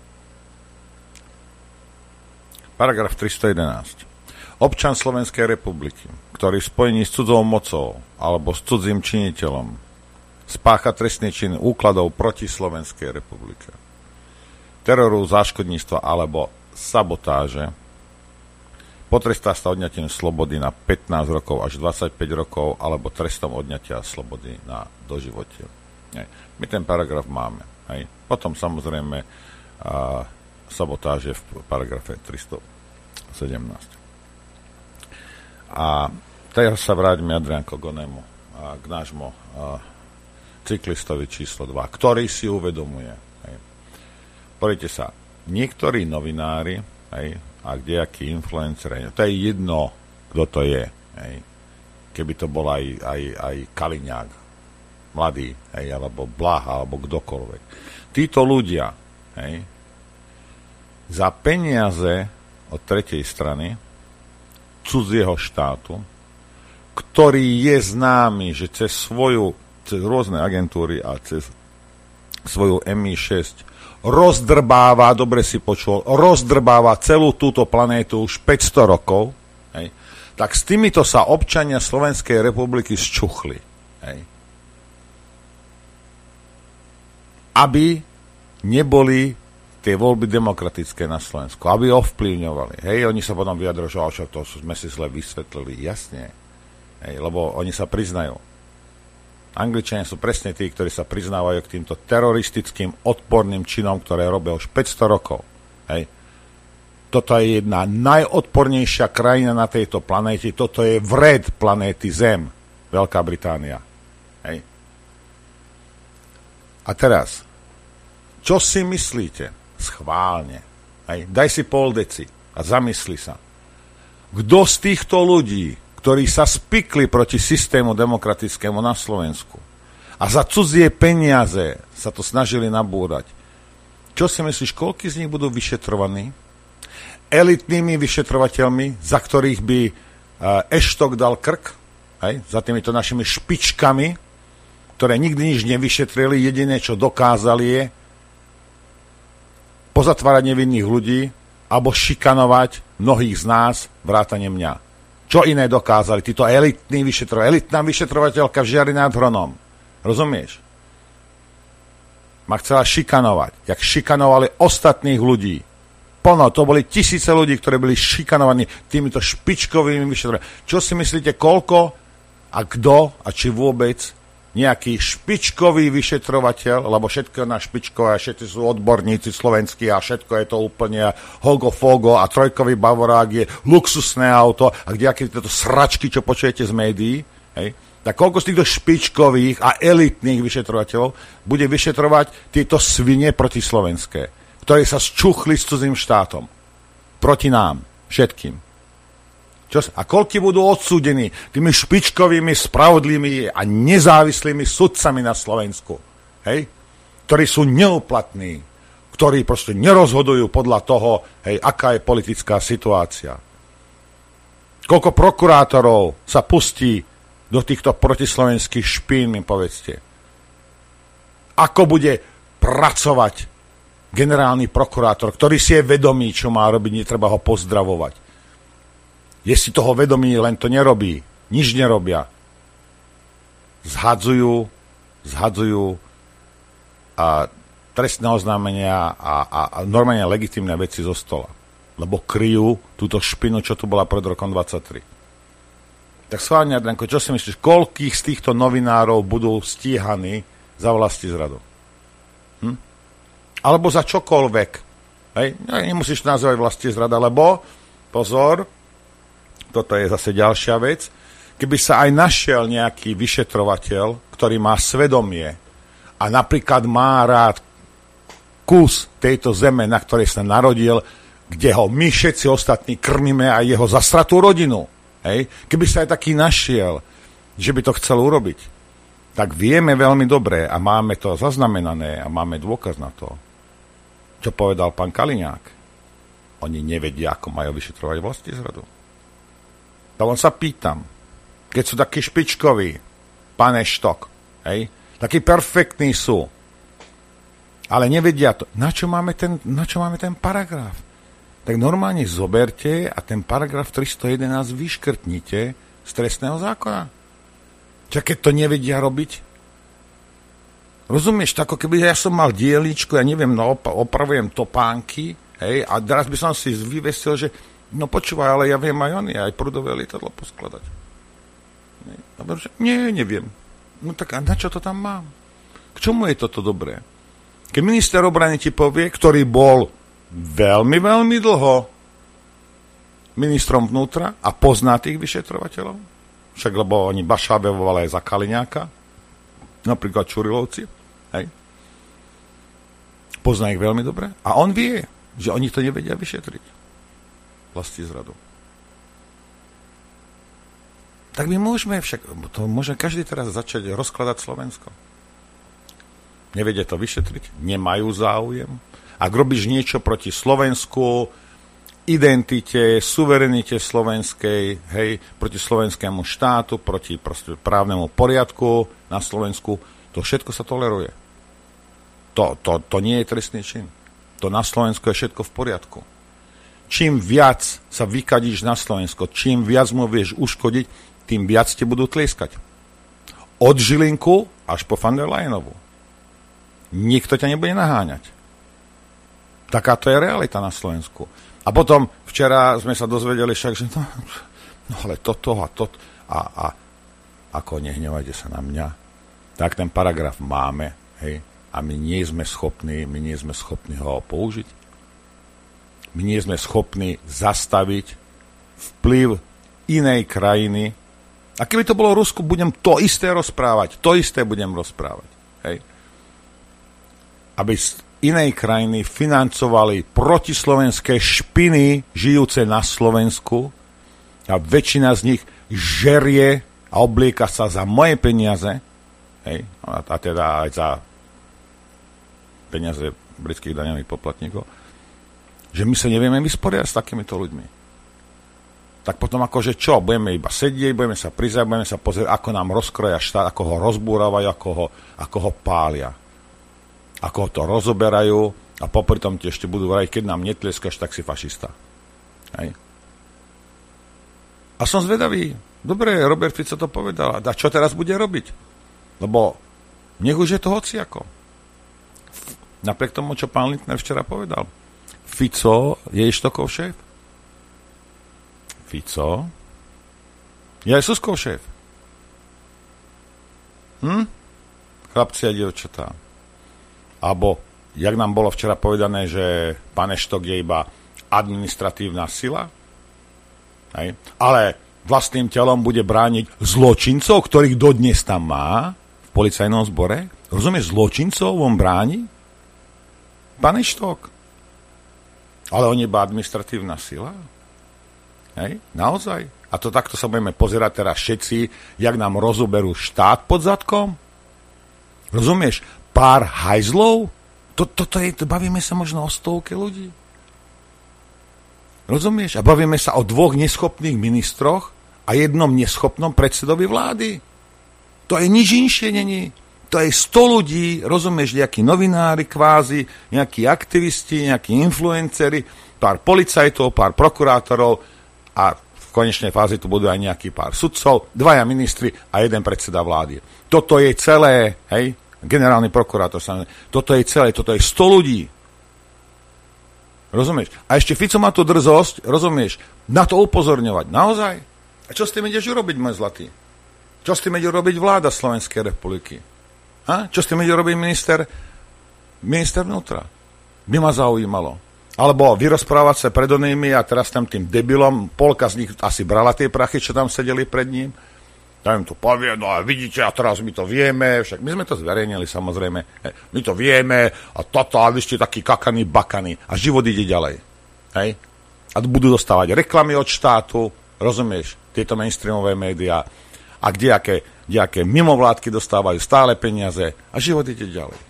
Paragraf tristojedenásť. Občan Slovenskej republiky, ktorý v spojení s cudzou mocou alebo s cudzým činiteľom spácha trestný čin úkladov proti Slovenskej republike, teroru, záškodníctva alebo sabotáže, potrestá sa odňatím slobody na pätnásť rokov až dvadsaťpäť rokov alebo trestom odňatia slobody na doživotie. My ten paragraf máme. Hej. Potom samozrejme a, sabotáže v paragrafe tristosedemnásť. A teraz sa vráťme, Adriánko, k onému, a k nášmu a, cyklistovi číslo dva, ktorý si uvedomuje. Hej. Pozrite sa, niektorí novinári, hej, a kdejaký influencer, to je jedno, kto to je. Hej. Keby to bol aj, aj, aj Kaliňák, mladý, hej, alebo Blaha, alebo kdokoľvek. Títo ľudia, hej, za peniaze od tretej strany, cudzieho štátu, ktorý je známy, že cez svoju, cez rôzne agentúry a cez svoju em í šesť rozdrbáva, dobre si počul, rozdrbáva celú túto planétu už päťsto rokov, hej, tak s týmito sa občania Slovenskej republiky zčuchli. Hej. Aby neboli tie voľby demokratické na Slovensku, aby ovplyvňovali. Hej, oni sa potom vyjadrujú, že to sme si zle vysvetlili. Jasne. Hej, lebo oni sa priznajú. Angličania sú presne tí, ktorí sa priznávajú k týmto teroristickým odporným činom, ktoré robia už päťsto rokov. Hej. Toto je jedna najodpornejšia krajina na tejto planéte. Toto je vred planéty Zem. Veľká Británia. Hej. A teraz, čo si myslíte? Schválne. Hej. Daj si pol deci a zamysli sa. Kto z týchto ľudí, ktorí sa spikli proti systému demokratickému na Slovensku a za cudzie peniaze sa to snažili nabúrať. Čo si myslíš, koľký z nich budú vyšetrovaní? Elitnými vyšetrovateľmi, za ktorých by Eštok dal krk, hej, za týmito našimi špičkami, ktoré nikdy nič nevyšetrili, jediné, čo dokázali je pozatvárať nevinných ľudí alebo šikanovať mnohých z nás, vrátane mňa. Čo iné dokázali? Títo elitní vyšetrovateľ, elitná vyšetrovateľka v Žiari nad Hronom. Rozumieš? Ma chcela šikanovať, jak šikanovali ostatných ľudí. Plno, to boli tisíce ľudí, ktorí boli šikanovaní týmito špičkovými vyšetrovateľmi. Čo si myslíte, koľko a kto a či vôbec nejaký špičkový vyšetrovateľ, lebo všetko je na špičkové, všetci sú odborníci slovenskí a všetko je to úplne hogo fogo a trojkový Bavorák je luxusné auto a kdejaké tieto sračky, čo počujete z médií, hej, tak koľko z týchto špičkových a elitných vyšetrovateľov bude vyšetrovať tieto svine protislovenské, ktoré sa zčuchli s cudzým štátom. Proti nám, všetkým. Čo, a koľky budú odsúdení tými špičkovými, spravodlivými a nezávislými sudcami na Slovensku, hej? Ktorí sú neuplatní, ktorí proste nerozhodujú podľa toho, hej, aká je politická situácia. Koľko prokurátorov sa pustí do týchto protislovenských špín, mi povedzte. Ako bude pracovať generálny prokurátor, ktorý si je vedomý, čo má robiť, netreba ho pozdravovať. Je si toho vedomí, len to nerobí. Nič nerobia. Zhadzujú, zhadzujú a trestné oznámenia a, a, a normálne legitímne veci zo stola. Lebo kryjú túto špinu, čo tu bola pred rokom dvadsaťtri. Tak schválne, Adrianko, čo si myslíš, koľkých z týchto novinárov budú stíhaní za vlastizradu? Hm? Alebo za čokoľvek. Hej? Nemusíš to nazývať vlastizrada, lebo, pozor, toto je zase ďalšia vec, keby sa aj našiel nejaký vyšetrovateľ, ktorý má svedomie a napríklad má rád kus tejto zeme, na ktorej sa narodil, kde ho my všetci ostatní krmíme aj jeho zasratú rodinu. Hej? Keby sa aj taký našiel, že by to chcel urobiť, tak vieme veľmi dobre a máme to zaznamenané a máme dôkaz na to, čo povedal pán Kaliňák. Oni nevedia, ako majú vyšetrovať vlastizradu. To len sa pýtam, keď sú takí špičkoví, pane Štok, hej, takí perfektní sú, ale nevedia to. Na čo máme ten, na čo máme ten paragraf? Tak normálne zoberte a ten paragraf tristojedenásť vyškrtnite z trestného zákona. Čo keď to nevedia robiť? Rozumieš, to ako keby ja som mal dielničku, ja neviem, no opravujem topánky, hej, a teraz by som si vyvesil, že no počúvaj, ale ja viem aj oni, aj prúdové lietadlo poskladať. Nie, neviem. No tak a na čo to tam mám? K čomu je toto dobré? Keď minister obrany ti povie, ktorý bol veľmi, veľmi dlho ministrom vnútra a pozná tých vyšetrovateľov, však lebo oni bašávevovali aj za Kaliňáka, napríklad Čurilovci, hej, pozná ich veľmi dobre a on vie, že oni to nevedia vyšetriť. Vlastizradu. Tak my môžeme však, to môže každý teraz začať rozkladať Slovensko. Nevedia to vyšetriť, nemajú záujem. Ak robíš niečo proti Slovensku, identite, suverenite slovenskej, hej, proti slovenskému štátu, proti proste právnemu poriadku na Slovensku, to všetko sa toleruje. To, to, to nie je trestný čin. To na Slovensku je všetko v poriadku. Čím viac sa vykadíš na Slovensko, čím viac mu vieš uškodiť, tým viac te budú tlieskať. Od Žilinku až po van der Leyenovú. Nikto ťa nebude naháňať. Takáto je realita na Slovensku. A potom včera sme sa dozvedeli však, že no, no ale toto a toto a, a ako nehňovajte sa na mňa. Tak ten paragraf máme, hej, a my nie sme schopní, my nie sme schopní ho použiť. My nie sme schopní zastaviť vplyv inej krajiny. A keby to bolo Rusko, budem to isté rozprávať. To isté budem rozprávať. Hej. Aby z inej krajiny financovali protislovenské špiny žijúce na Slovensku a väčšina z nich žerie a oblieka sa za moje peniaze, hej, a, a teda aj za peniaze britských daňových poplatníkov, že my sa nevieme vysporiadať s takýmito ľuďmi. Tak potom akože čo? Budeme iba sedieť, budeme sa prizať, budeme sa pozrieť, ako nám rozkroja štát, ako ho rozbúravajú, ako ho, ako ho pália. Ako ho to rozoberajú a popri tom ti ešte budú vrať, keď nám netlieskaš, tak si fašista. Hej. A som zvedavý. Dobre, Robert Fico to povedal. A čo teraz bude robiť? Lebo nech už je to hociako. Napriek tomu, čo pán Lindner včera povedal. Fico je Ištokov šéf. Fico je aj Suskov šéf. Hm? Chlapci a dievčatá. Abo, jak nám bolo včera povedané, že pán Eštok je iba administratívna sila, hej? Ale vlastným telom bude brániť zločincov, ktorých dodnes tam má v policajnom zbore. Rozumieš, zločincov on bráni? Pán Eštok. Ale on je iba administratívna sila. Hej? Naozaj? A to takto sa budeme pozerať teraz všetci, jak nám rozoberú štát pod zadkom? Rozumieš? Pár hajzlov? Toto je, bavíme sa možno o stovke ľudí. Rozumieš? A bavíme sa o dvoch neschopných ministroch a jednom neschopnom predsedovi vlády. To je nič inšie, není. To je sto ľudí, rozumieš, nejakí novinári kvázi, nejakí aktivisti, nejakí influenceri, pár policajtov, pár prokurátorov a v konečnej fázi tu budú aj nejaký pár sudcov, dvaja ministri a jeden predseda vlády. Toto je celé, hej, generálny prokurátor, toto je celé, toto je sto ľudí. Rozumieš? A ešte Fico má tú drzosť, rozumieš, na to upozorňovať. Naozaj? A čo s tým ideš urobiť, môj zlatý? Čo s tým ide robiť vláda Slovenskej republiky? A? Čo s tým ide robiť minister, minister vnútra? By ma zaujímalo. Alebo vyrozprávať sa pred onými a teraz tam tým debilom, polka z nich asi brala tie prachy, čo tam sedeli pred ním. Tam im to povie, no a vidíte, a teraz my to vieme, však my sme to zverejnili samozrejme, my to vieme a toto, a vy ste takí kakaní, bakaní a život ide ďalej. Hej? A budú dostávať reklamy od štátu, rozumieš, tieto mainstreamové médiá a kdejaké, kdejaké mimovládky dostávajú stále peniaze a život ide ďalej.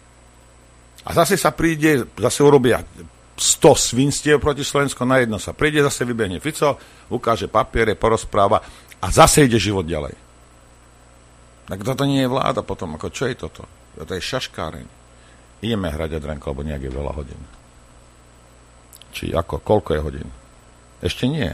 A zase sa príde, zase urobia sto svinstiev proti Slovensku, na jedno sa príde, zase vybehne Fico, ukáže papiere, porozpráva a zase ide život ďalej. Tak toto nie je vláda potom, ako čo je toto? To je šaškáreň. Ideme hrať, Adrianko, lebo nejak je veľa hodín. Či ako, koľko je hodín? Ešte nie.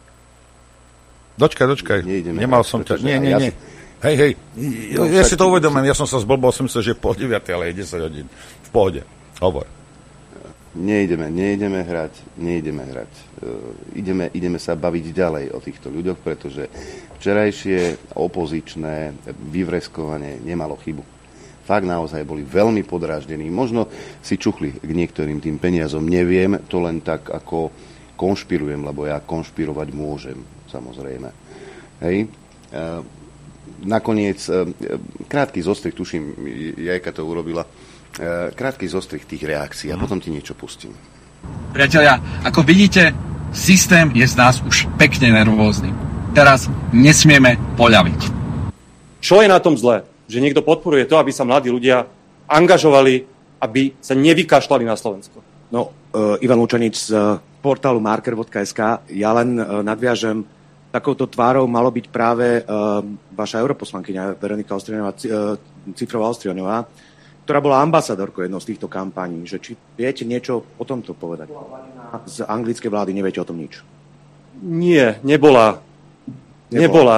Dočkaj, dočkaj. Nejdeme Nemal hrať, som ťa. Nie, nie, ja nie. si... Hej, hej. No, ja si to uvedomím, ja som sa zblbol, som myslel, že je pol deviatej, ale je desať hodín. V pohode. Hovor. Nejdeme, nejdeme hrať, nejdeme hrať. Uh, ideme, ideme sa baviť ďalej o týchto ľuďoch, pretože včerajšie opozičné vyvreskovanie nemalo chybu. Fakt naozaj boli veľmi podráždení. Možno si čuchli k niektorým tým peniazom. Neviem, to len tak ako konšpirujem, lebo ja konšpirovať môžem, samozrejme. Hej. Uh, nakoniec, uh, krátky zostrih, tuším, Jajka to urobila, krátky zostrih tých reakcií a potom ti niečo pustím. Priatelia, ako vidíte, systém je z nás už pekne nervózny. Teraz nesmieme poľaviť. Čo je na tom zlé? Že niekto podporuje to, aby sa mladí ľudia angažovali, aby sa nevykašľali na Slovensko. No, uh, Ivan Lučanič z uh, portálu marker bodka es ká. Ja len uh, nadviažem, takouto tvárou malo byť práve uh, vaša europoslankyňa Veronika Ostrionová, uh, Cifrová Ostrionová, ktorá bola ambasadorkou jednou z týchto kampaní, že či viete niečo o tomto povedať? Z anglickej vlády neviete o tom nič? Nie, nebola. Nebola. nebola.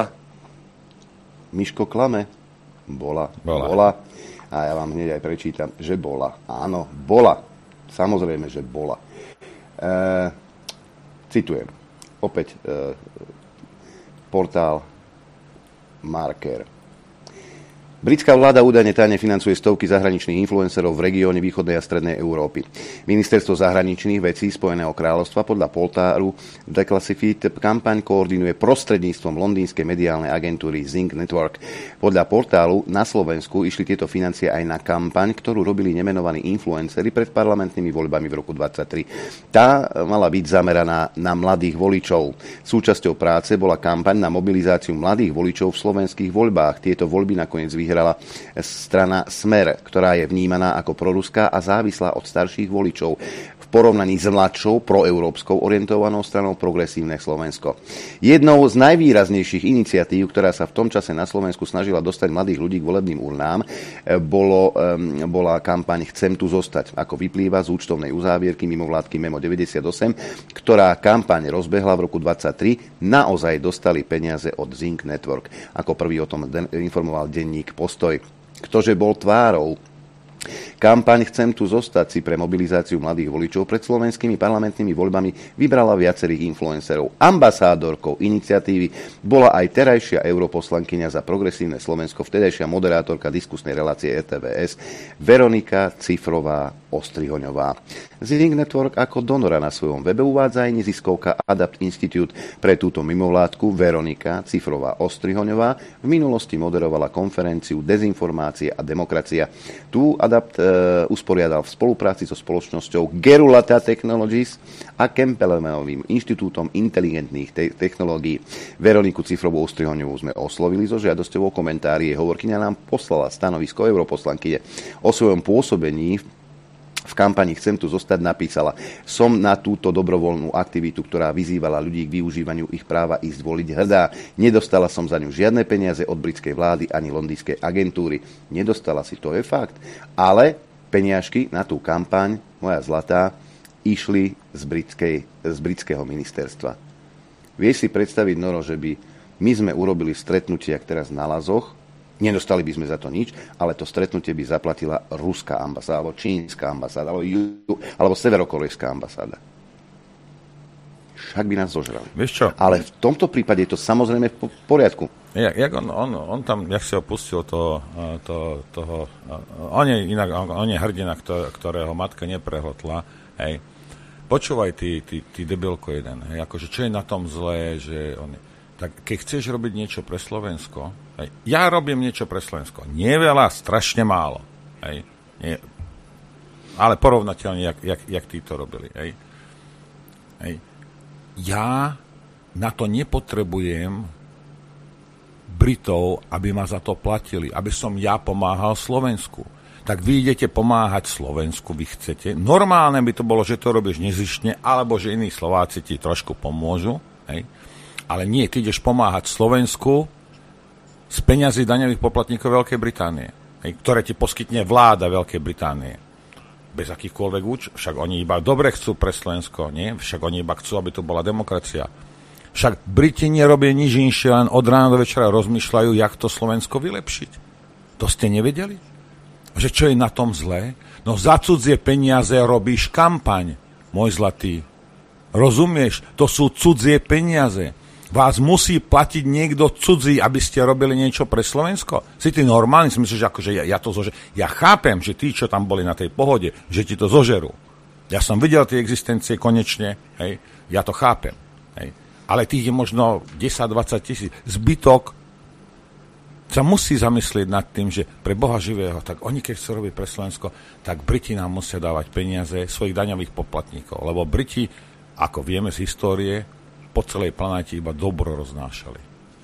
Miško klame? Bola. Bola. Bola. A ja vám hneď aj prečítam, že bola. Áno, bola. Samozrejme, že bola. E, citujem. Opäť e, portál Marker. Britská vláda údajne tajne financuje stovky zahraničných influencerov v regióne východnej a strednej Európy. Ministerstvo zahraničných vecí Spojeného kráľovstva podľa portálu Declassified kampaň koordinuje prostredníctvom londýnskej mediálnej agentúry Zing Network. Podľa portálu na Slovensku išli tieto financie aj na kampaň, ktorú robili nemenovaní influenceri pred parlamentnými voľbami v roku dvadsaťtri. Tá mala byť zameraná na mladých voličov. Súčasťou práce bola kampaň na mobilizáciu mladých voličov v slovenských voľbách. Tieto voľby nakoniec vyhrala strana Smer, ktorá je vnímaná ako proruská a závislá od starších voličov. V v porovnaní s mladšou proeurópskou orientovanou stranou Progresívne Slovensko. Jednou z najvýraznejších iniciatív, ktorá sa v tom čase na Slovensku snažila dostať mladých ľudí k volebným urnám, bolo, bola kampaň Chcem tu zostať, ako vyplýva z účtovnej uzávierky mimovládky Memo deväťdesiatosem, ktorá kampaň rozbehla v roku dvadsaťtri, naozaj dostali peniaze od Zing Network. Ako prvý o tom informoval denník Postoj. Ktože bol tvárou kampaň Chcem tu zostať si pre mobilizáciu mladých voličov pred slovenskými parlamentnými voľbami vybrala viacerých influencerov. Ambasádorkou iniciatívy bola aj terajšia europoslankyňa za Progresívne Slovensko, vtedajšia moderátorka diskusnej relácie er té vé es Veronika Cifrová-Ostrihoňová. Zing Network ako donora na svojom webe uvádza aj neziskovka Adapt Institute. Pre túto mimovládku Veronika Cifrová-Ostrihoňová v minulosti moderovala konferenciu Dezinformácie a demokracia. Tu Adapt e, usporiadal v spolupráci so spoločnosťou Gerulata Technologies a Kempelemeovým inštitútom inteligentných te- technológií. Veroniku Cifrovú-Ostrihoňovú sme oslovili so žiadosťou o komentári. Jej hovorkyňa nám poslala stanovisko europoslankyne. O svojom pôsobení v kampani Chcem tu zostať napísala: som na túto dobrovoľnú aktivitu, ktorá vyzývala ľudí k využívaniu ich práva ísť voliť, hrdá. Nedostala som za ňu žiadne peniaze od britskej vlády ani londýnskej agentúry. Nedostala si, to je fakt. Ale peniažky na tú kampaň, moja zlatá, išli z, britskej, z britského ministerstva. Vieš si predstaviť, Noro, že by my sme urobili stretnutie, jak teraz na Lazoch, nedostali by sme za to nič, ale to stretnutie by zaplatila ruská ambasáda, alebo čínska ambasáda, alebo, alebo severokorejská ambasáda. Však by nás zožrali. Vieš čo? Ale v tomto prípade je to samozrejme v poriadku. Jak, jak on, on, on tam, jak si opustil toho, to, toho, on je inak, on je hrdina, ktorého matka neprehltla, hej. Počúvaj, ty, ty, ty debilko jeden, hej, akože čo je na tom zlé, že on je, tak keď chceš robiť niečo pre Slovensko, hej, ja robím niečo pre Slovensko. Nie veľa, strašne málo. Hej, nie, ale porovnateľne, jak, jak, jak tí to robili. Hej. Hej. Ja na to nepotrebujem Britov, aby ma za to platili, aby som ja pomáhal Slovensku. Tak vy idete pomáhať Slovensku, vy chcete. Normálne by to bolo, že to robíš nezištne, alebo že iní Slováci ti trošku pomôžu. Hej. Ale nie, ty ideš pomáhať Slovensku z peňazí daňových poplatníkov Veľkej Británie, ktoré ti poskytne vláda Veľkej Británie. Bez akýchkoľvek úč, však oni iba dobre chcú pre Slovensko, nie? Však oni iba chcú, aby to bola demokracia. Však Briti nerobia nič inšie, len od rána do večera rozmýšľajú, jak to Slovensko vylepšiť. To ste nevedeli? Že čo je na tom zlé? No za cudzie peniaze robíš kampaň, môj zlatý. Rozumieš? To sú cudzie peniaze. Vás musí platiť niekto cudzí, aby ste robili niečo pre Slovensko? Si ty normálny? Si myslíš, že ja, ja to zožerú? Ja chápem, že tí, čo tam boli na tej pohode, že ti to zožerú. Ja som videl tie existencie konečne, hej? Ja to chápem. Hej? Ale tých je možno desať dvadsať tisíc. Zbytok sa musí zamyslieť nad tým, že pre Boha živého, tak oni, keď chcú robiť pre Slovensko, tak Briti nám musia dávať peniaze svojich daňových poplatníkov. Lebo Briti, ako vieme z histórie, po celej planéte iba dobro roznášali.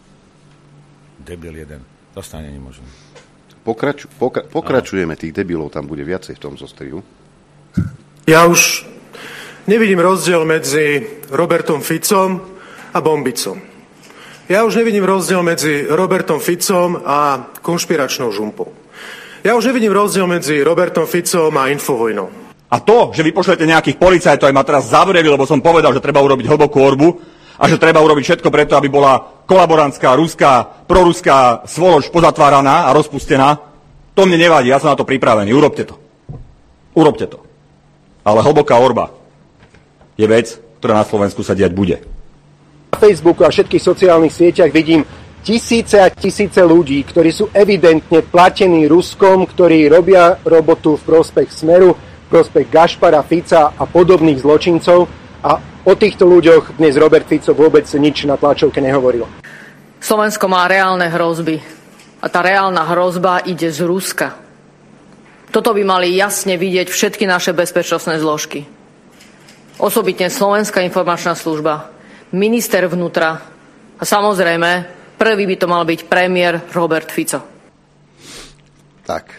Debil jeden. Zase nie je možné. Pokraču, pokra, pokračujeme, tých debilov tam bude viacej v tom zostrihu. Ja už nevidím rozdiel medzi Robertom Ficom a Bombicom. Ja už nevidím rozdiel medzi Robertom Ficom a konšpiračnou žumpou. Ja už nevidím rozdiel medzi Robertom Ficom a Infovojnou. A to, že vy pošlete nejakých policajtov, aj ma teraz zavreli, lebo som povedal, že treba urobiť hlbokú orbu a že treba urobiť všetko preto, aby bola kolaborantská, ruská, proruská svolož pozatváraná a rozpustená, to mne nevadí, ja som na to pripravený. Urobte to. Urobte to. Ale hlboká orba je vec, ktorá na Slovensku sa diať bude. Na Facebooku a všetkých sociálnych sieťach vidím tisíce a tisíce ľudí, ktorí sú evidentne platení Ruskom, ktorí robia robotu v prospech Smeru, prospech Gašpara, Fica a podobných zločincov, a o týchto ľuďoch dnes Robert Fico vôbec nič na tlačovke nehovoril. Slovensko má reálne hrozby a tá reálna hrozba ide z Ruska. Toto by mali jasne vidieť všetky naše bezpečnostné zložky. Osobitne Slovenská informačná služba, minister vnútra a samozrejme prvý by to mal byť premiér Robert Fico. Tak,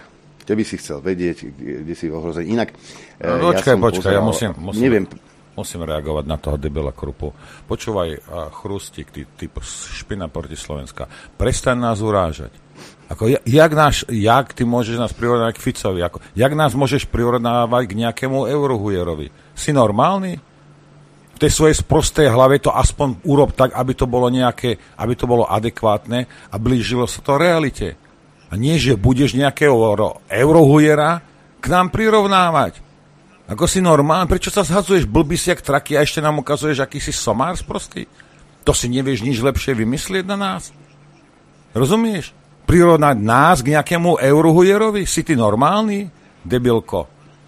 Keby si chcel vedieť, kde, kde si ohrození. Inak, no, počkaj, ja počkaj, pozeral, ja musím, musím, neviem, musím reagovať na toho debila Krupu. Počúvaj, Chrustík, ty, ty špina proti Slovenska. Prestaň nás urážať. Ako, jak, náš, jak ty môžeš nás prirovnávať k Ficovi? Ako, jak nás môžeš prirovnávať k nejakému eurohujerovi? Si normálny? V tej svojej sprostej hlave to aspoň urob tak, aby to bolo nejaké, aby to bolo adekvátne a blížilo sa to realite. A nie, že budeš nejakého eurohujera k nám prirovnávať. Ako si normálny, prečo sa zhadzuješ blbý si jak traky a ešte nám ukazuješ, aký si somár sprostý? To si nevieš nič lepšie vymyslieť na nás? Rozumieš? Prirovnať nás k nejakému eurohujerovi? Si ty normálny, debilko?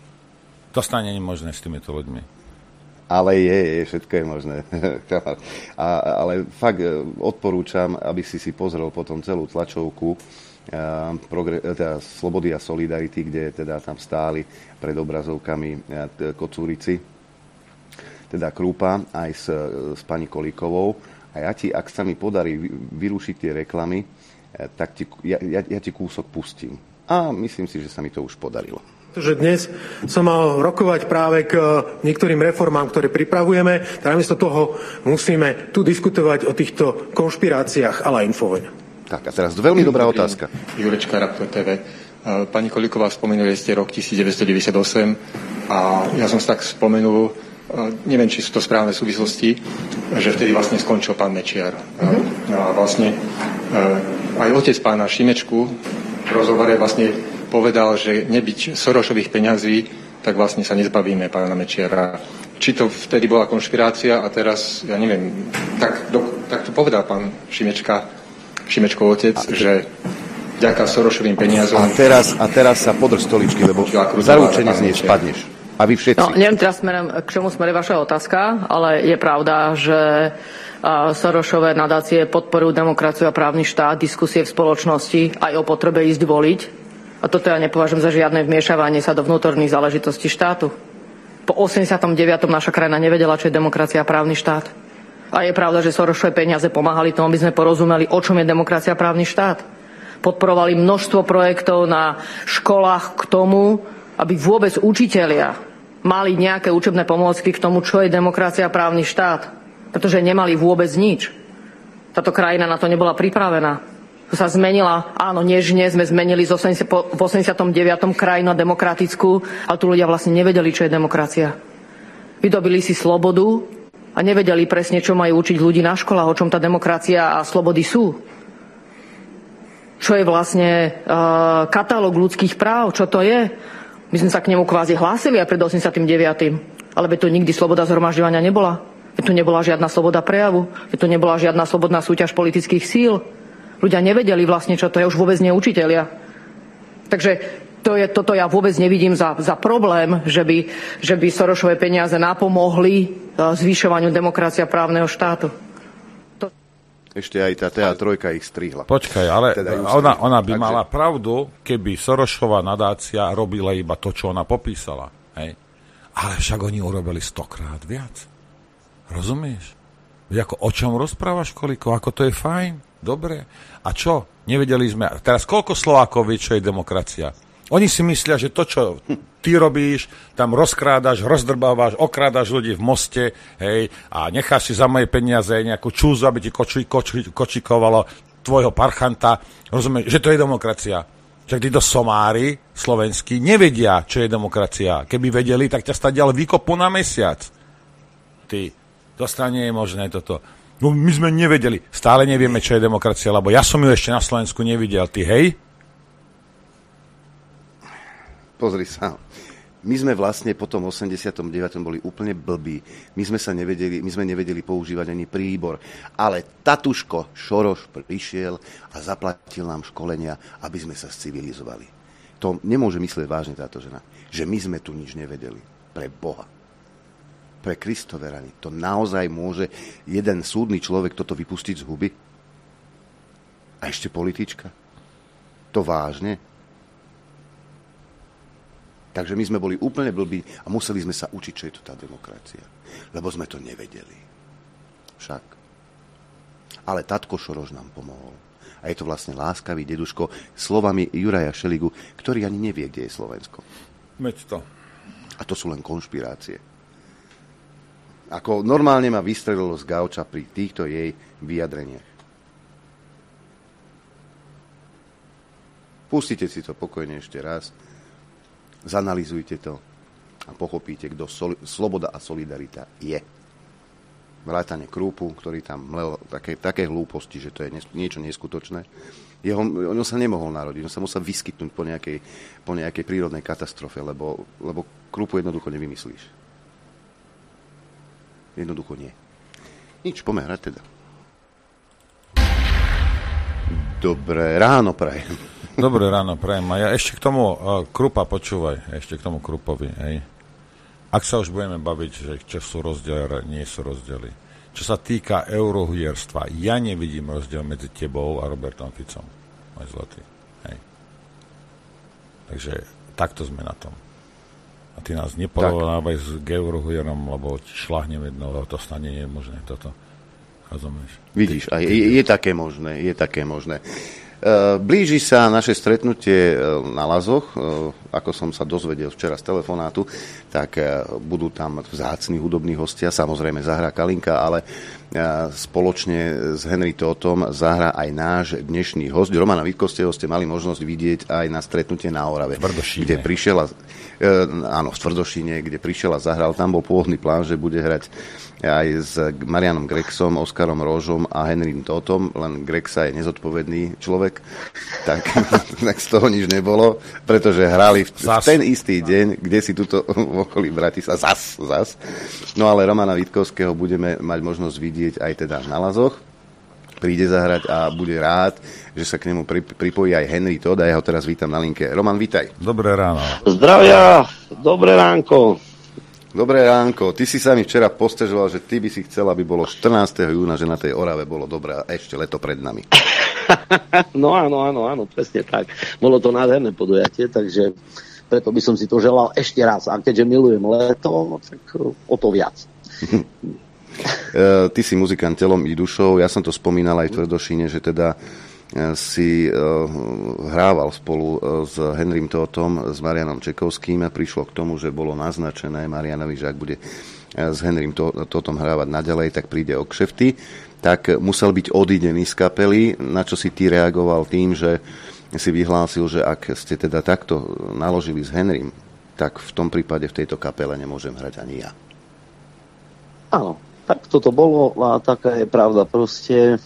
To stane nemožné s týmito ľuďmi. Ale je, je, všetko je možné. a, ale fakt odporúčam, aby si si pozrel potom celú tlačovku uh, progre- teda Slobody a Solidarity, kde teda tam stáli pred obrazovkami uh, Kocúrici, teda Krupa, aj s, s pani Kolíkovou. A ja ti, ak sa mi podarí vyrušiť tie reklamy, uh, tak ti, ja, ja, ja ti kúsok pustím. A myslím si, že sa mi to už podarilo. Že dnes som mal rokovať práve k niektorým reformám, ktoré pripravujeme, tak namiesto toho musíme tu diskutovať o týchto konšpiráciách a la Infovojna. Tak a teraz veľmi dobrá otázka. Jurečka, Raptor té vé. Pani Kolíková, spomenuli ste rok devätnásťstodeväťdesiatosem a ja som si tak spomenul, neviem, či sú to správne súvislosti, že vtedy vlastne skončil pán Mečiar. Mm-hmm. A vlastne aj otec pána Šimečku v rozhovore vlastne povedal, že nebyť Sorošových peňazí, tak vlastne sa nezbavíme pána Mečiara. Či to vtedy bola konšpirácia a teraz, ja neviem, tak, do, tak to povedal pán Šimečka, Šimečkov otec, a, že vďaka Sorošovým peniazom... A teraz, a teraz sa podrž stoličky, lebo zaručene z nej spadneš. A vy všetci. No, neviem teraz smerom, k čomu smeruje vaša otázka, ale je pravda, že Sorošové nadácie podporujú demokraciu a právny štát, diskusie v spoločnosti aj o potrebe ísť voliť. A toto ja nepovažujem za žiadne vmiešavanie sa do vnútorných záležitostí štátu. Po osemdesiatom deviatom naša krajina nevedela, čo je demokracia a právny štát. A je pravda, že Sorošové peniaze pomáhali tomu, aby sme porozumeli, o čom je demokracia a právny štát. Podporovali množstvo projektov na školách k tomu, aby vôbec učitelia mali nejaké učebné pomôcky k tomu, čo je demokracia a právny štát. Pretože nemali vôbec nič. Táto krajina na to nebola pripravená. To sa zmenila, áno, nežne sme zmenili z osemdesiat, po, v osemdesiatom deviatom krajinu na demokratickú, ale tu ľudia vlastne nevedeli, čo je demokracia. Vydobili si slobodu a nevedeli presne, čo majú učiť ľudí na školách, o čom tá demokracia a slobody sú. Čo je vlastne uh, katalóg ľudských práv, čo to je. My sme sa k nemu kvázi hlásili aj pred osemdesiatym deviatym Ale veď tu nikdy sloboda zhromažďovania nebola. Veď tu nebola žiadna sloboda prejavu. Veď tu nebola žiadna slobodná súťaž politických síl. Ľudia nevedeli vlastne, čo to je, už vôbec nie učitelia. Takže to je, toto ja vôbec nevidím za, za problém, že by, že by Sorošové peniaze napomohli zvyšovaniu demokracie a právneho štátu. To... Ešte aj tá té á tri ich strihla. Počkaj, ale teda ona, ona by Takže... mala pravdu, keby Sorošová nadácia robila iba to, čo ona popísala. Hej? Ale však oni urobili stokrát viac. Rozumieš? Ako, o čom rozprávaš, Kolíko? Ako to je fajn? Dobre. A čo? Nevedeli sme. Teraz koľko Slovákov vie, čo je demokracia? Oni si myslia, že to, čo ty robíš, tam rozkrádaš, rozdrbávaš, okrádaš ľudí v moste, hej, a necháš si za moje peniaze nejakú čúzu, aby ti koči, koči, kočikovalo tvojho parchanta. Rozumieš, že to je demokracia. Však títo somári slovenskí nevedia, čo je demokracia. Keby vedeli, tak ťa stadiaľ vykopú na mesiac. Ty, to stane je možné toto. No my sme nevedeli. Stále nevieme, čo je demokracia, lebo ja som ju ešte na Slovensku nevidel. Ty, hej? Pozri sa. My sme vlastne po tom osemdesiatom deviatom boli úplne blbí. My sme sa nevedeli, my sme nevedeli používať ani príbor. Ale tatuško Šoroš prišiel a zaplatil nám školenia, aby sme sa civilizovali. To nemôže myslieť vážne táto žena. Že my sme tu nič nevedeli. Pre Boha. Pre Kristove rany. To naozaj môže jeden súdny človek toto vypustiť z huby? A ešte politička? To vážne? Takže my sme boli úplne blbí a museli sme sa učiť, čo je to tá demokracia. Lebo sme to nevedeli. Však. Ale tatko Šoroš nám pomohol. A je to vlastne láskavý deduško slovami Juraja Šeligu, ktorý ani nevie, kde je Slovensko. Meď to. A to sú len konšpirácie. Ako normálne ma vystrelilo z gauča pri týchto jej vyjadreniach. Pustite si to pokojne ešte raz, zanalizujte to a pochopíte, kto sol- sloboda a solidarita je. Vrátane Krúpu, ktorý tam mlel také, také hlúposti, že to je nes- niečo neskutočné. Jeho, on sa nemohol narodiť, on sa musel vyskytnúť po nejakej, po nejakej prírodnej katastrofe, lebo, lebo Krúpu jednoducho nevymyslíš. Jednoducho nie. Nič, poďme hrať teda. Dobré ráno, prajem. Dobré ráno, prajem. A ja ešte k tomu uh, Krupa, počúvaj, ešte k tomu Krupovi, hej. Ak sa už budeme baviť, že čo sú rozdiely, nie sú rozdiely. Čo sa týka eurohierstva, ja nevidím rozdiel medzi tebou a Robertom Ficom. Môj zlatý. Hej. Takže takto sme na tom. A ty nás neporovnávaj s eurohierom, lebo ti šlahnem jedno, lebo to stane nie je možné toto. Rozumieš? Vidíš, a je, je také možné, je také možné. Blíži sa naše stretnutie na Lazoch, ako som sa dozvedel včera z telefonátu, tak budú tam vzácni hudobní hostia, samozrejme zahrá Kalinka, ale spoločne s Henry Tótom zahrá aj náš dnešný host. Romana Vitkostého ste mali možnosť vidieť aj na stretnutie na Orave, kde prišiel a, áno, v Tvrdošíne, kde prišiel a zahral. Tam bol pôvodný plán, že bude hrať aj s Marianom Grexom, Oskarom Róžom a Henrym Tótom, len Grexa je nezodpovedný človek, tak, tak z toho nič nebolo, pretože hrali v, v ten istý deň, kde si tuto v okolí Bratislava, zas, zas. No ale Romana Vitkovského budeme mať možnosť vidieť aj teda na Lazoch. Príde zahrať a bude rád, že sa k nemu pripojí aj Henry Tóth a ja ho teraz vítam na linke. Roman, vítaj. Dobré ráno. Zdravia, dobré ránko. Dobré ránko. Ty si sa mi včera postežoval, že ty by si chcel, aby bolo štrnásteho júna, že na tej Orave bolo dobré a ešte leto pred nami. No áno, áno, áno, presne tak. Bolo to nádherné podujatie, takže preto by som si to želal ešte raz. A keďže milujem leto, tak o to viac. Ty si muzikant telom i dušou. Ja som to spomínal aj v Tvrdošíne, že teda si uh, hrával spolu s Henrym Tóthom, s Marianom Čekovským a prišlo k tomu, že bolo naznačené Marianovi, že ak bude s Henrym Tóthom hrávať naďalej, tak príde o kšefty, tak musel byť odidený z kapely, na čo si ty reagoval tým, že si vyhlásil, že ak ste teda takto naložili s Henrym, tak v tom prípade v tejto kapele nemôžem hrať ani ja. Áno, tak toto bolo a taká je pravda, proste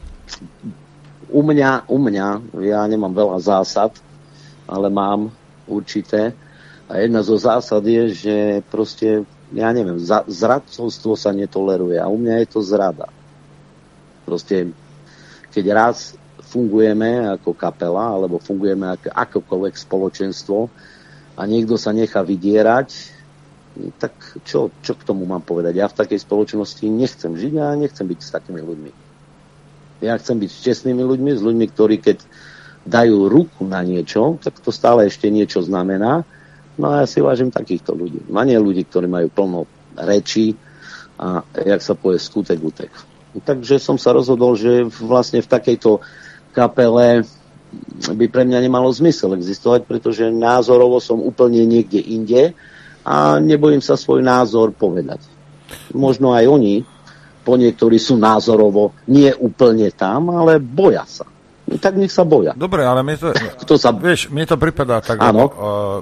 U mňa, u mňa, ja nemám veľa zásad, ale mám určité. A jedna zo zásad je, že proste, ja neviem, za, zradcovstvo sa netoleruje. A u mňa je to zrada. Proste, keď raz fungujeme ako kapela, alebo fungujeme ako akokoľvek spoločenstvo a niekto sa nechá vydierať, tak čo, čo k tomu mám povedať? Ja v takej spoločnosti nechcem žiť a nechcem byť s takými ľuďmi. Ja chcem byť s čestnými ľuďmi, s ľuďmi, ktorí keď dajú ruku na niečo, tak to stále ešte niečo znamená. No a ja si vážim takýchto ľudí. A nie ľudí, ktorí majú plno rečí a jak sa povie skutek utek. Takže som sa rozhodol, že vlastne v takejto kapele by pre mňa nemalo zmysel existovať, pretože názorovo som úplne niekde inde a nebojím sa svoj názor povedať. Možno aj oni po niektorí sú názorovo nie úplne tam, ale boja sa. Tak nech sa boja. Dobre, ale mne to, Kto sa... vieš, mne to pripadá tak, lebo, uh,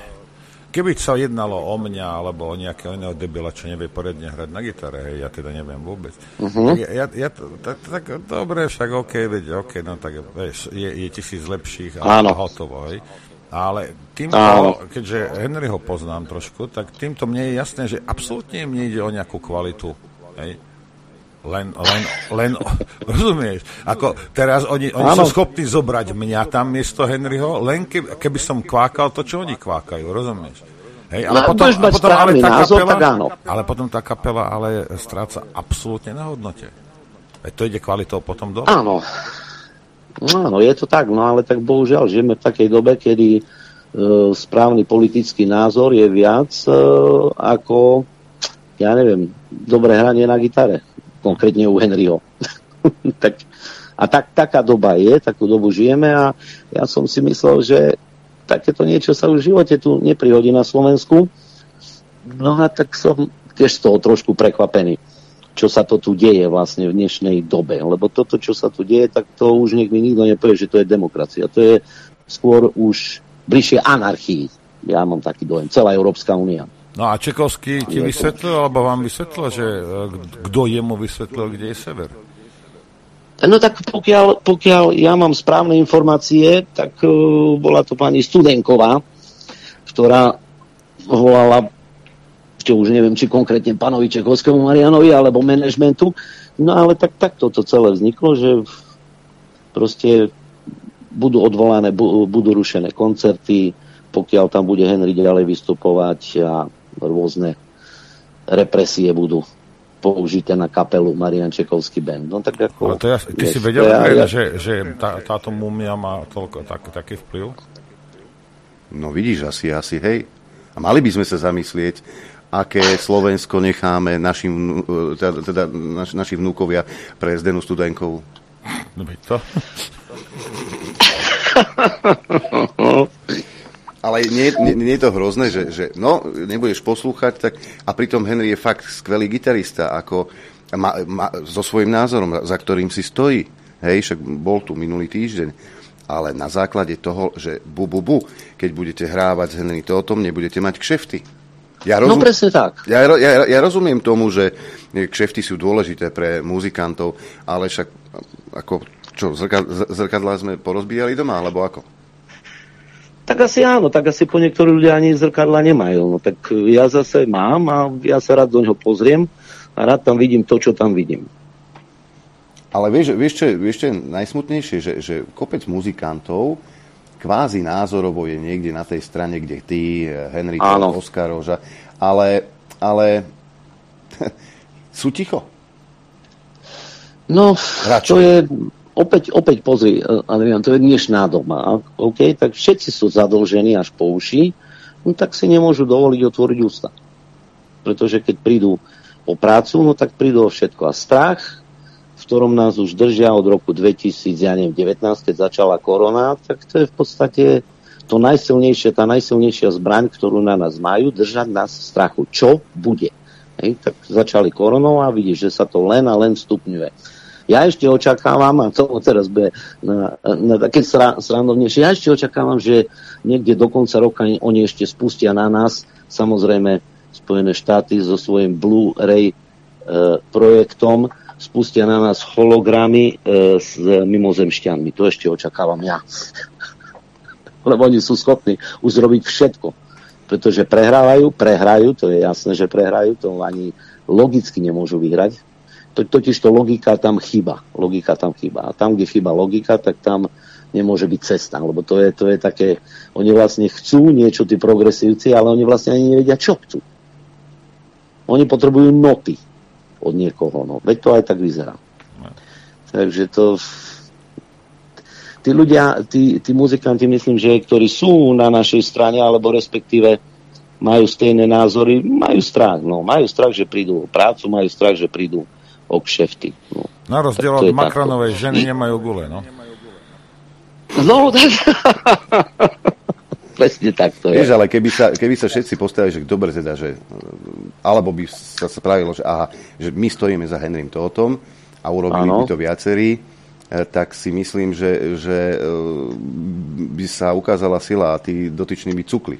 keby sa jednalo o mňa, alebo o nejakého iného debila, čo nevie poriadne hrať na gitare, hej, ja teda neviem vôbec. Uh-huh. Tak, ja, ja, tak, tak, dobre, však OK, veď, OK, no tak, vieš, je, je tisíc lepších a, a hotovo, hej. Ale týmto, Áno. keďže Henryho poznám trošku, tak týmto mne je jasné, že absolútne mne ide o nejakú kvalitu, hej. Len, len, len, rozumieš? Ako teraz oni, oni sú schopní zobrať mňa tam miesto Henryho, len keby, keby som kvákal to, čo oni kvákajú, rozumieš? Hej, ale, no, potom, a potom ale, tá názor, kapela, ale potom tá kapela ale stráca absolútne na hodnote. Veď to ide kvalitou potom dole. Áno. Áno, je to tak, no ale tak bohužiaľ žijeme v takej dobe, kedy e, správny politický názor je viac e, ako, ja neviem, dobré hranie na gitare. Konkrétne u Henryho. tak, A tak, taká doba je, takú dobu žijeme a ja som si myslel, že takéto niečo sa už v živote tu neprihodí na Slovensku. No a tak som tiež z toho trošku prekvapený, čo sa to tu deje vlastne v dnešnej dobe. Lebo toto, čo sa tu deje, tak to už nech mi nikto nepovie, že to je demokracia. To je skôr už bližšie anarchii. Ja mám taký dojem. Celá Európska únia. No a Čekovský ti vysvetlil, alebo vám vysvetlil, že kto jemu vysvetlil, kde je sever? No tak pokiaľ, pokiaľ ja mám správne informácie, tak uh, bola to pani Studenková, ktorá volala, čo už neviem, či konkrétne pánovi Čekovskému Marianovi, alebo manažmentu. No ale tak, tak toto celé vzniklo, že proste budú odvolané, budú rušené koncerty, pokiaľ tam bude Henry ďalej vystupovať a rôzne represie budú použité na kapelu Marian Čekovský band. No tak ako... Ale to ja, ty si vedel, ja, ja, že, že tá, táto múmia má toľko, tak, taký vplyv? No vidíš, asi, asi, hej. A mali by sme sa zamyslieť, aké Slovensko necháme našim, teda, teda naš, naši vnúkovia pre Zdenu Studenkovú. No byť to. Ale nie, nie, nie je to hrozné, že, že no, nebudeš poslúchať, tak a pritom Henry je fakt skvelý gitarista, ako ma, ma, so svojím názorom, za ktorým si stojí. Hej, však bol tu minulý týždeň. Ale na základe toho, že bu, bu, bu, keď budete hrávať s Henry Tóthom, nebudete mať kšefty. Ja rozum... No presne tak. Ja, ja, ja rozumiem tomu, že kšefty sú dôležité pre muzikantov, ale však ako, čo, zrkadlá sme porozbíjali doma, alebo ako? Tak asi áno, tak asi po niektorí ľudia ani zrkadla nemajú. No tak ja zase mám a ja sa rád do ňoho pozriem a rád tam vidím to, čo tam vidím. Ale vieš, vieš, čo, vieš čo je najsmutnejšie, že, že kopec muzikantov kvázi názorovo je niekde na tej strane, kde ty, Henry, Oskar Roža, ale, ale sú ticho. No, Radšej. To je... Opäť, opäť pozri, Adrián, to je dnešná doba. OK, tak všetci sú zadlžení až po uši, no tak si nemôžu dovoliť otvoriť ústa. Pretože keď prídu o prácu, no tak prídu o všetko. A strach, v ktorom nás už držia od roku dvetisícdevätnásť, keď začala korona, tak to je v podstate to najsilnejšie, tá najsilnejšia zbraň, ktorú na nás majú, držať nás v strachu. Čo bude? Hej, tak začali koronou a vidíš, že sa to len a len stupňuje. Ja ešte očakávam, a to teraz bude na, na také srandovnejšie, ja ešte očakávam, že niekde do konca roka oni ešte spustia na nás, samozrejme Spojené štáty so svojím Blu-ray e, projektom, spustia na nás hologramy e, s mimozemšťanmi. To ešte očakávam ja. Lebo oni sú schopní už zrobiť všetko. Pretože prehrávajú, prehrajú, to je jasné, že prehrajú, to ani logicky nemôžu vyhrať. Totiž to logika tam chýba. Logika tam chýba. A tam, kde chýba logika, tak tam nemôže byť cesta. Lebo to je, to je také... Oni vlastne chcú niečo, tí progresívci, ale oni vlastne ani nevedia, čo chcú. Oni potrebujú noty od niekoho. No. Veď to aj tak vyzerá. Takže to... Tí ľudia, tí, tí muzikanti, myslím, že ktorí sú na našej strane, alebo respektíve majú stejné názory, majú strach. No. Majú strach, že prídu o prácu, majú strach, že prídu o kšefty. No. Na rozdiel od Macronovej ženy nemajú gule, no? No, tak... Presne tak to je. Vieš, ale keby sa, keby sa všetci postavili, že dobre teda, že... Alebo by sa spravilo, že aha, že my stojíme za Henrym Tóthom a urobili ano. by to viacerí, tak si myslím, že, že by sa ukázala sila a tí dotyční by cukli.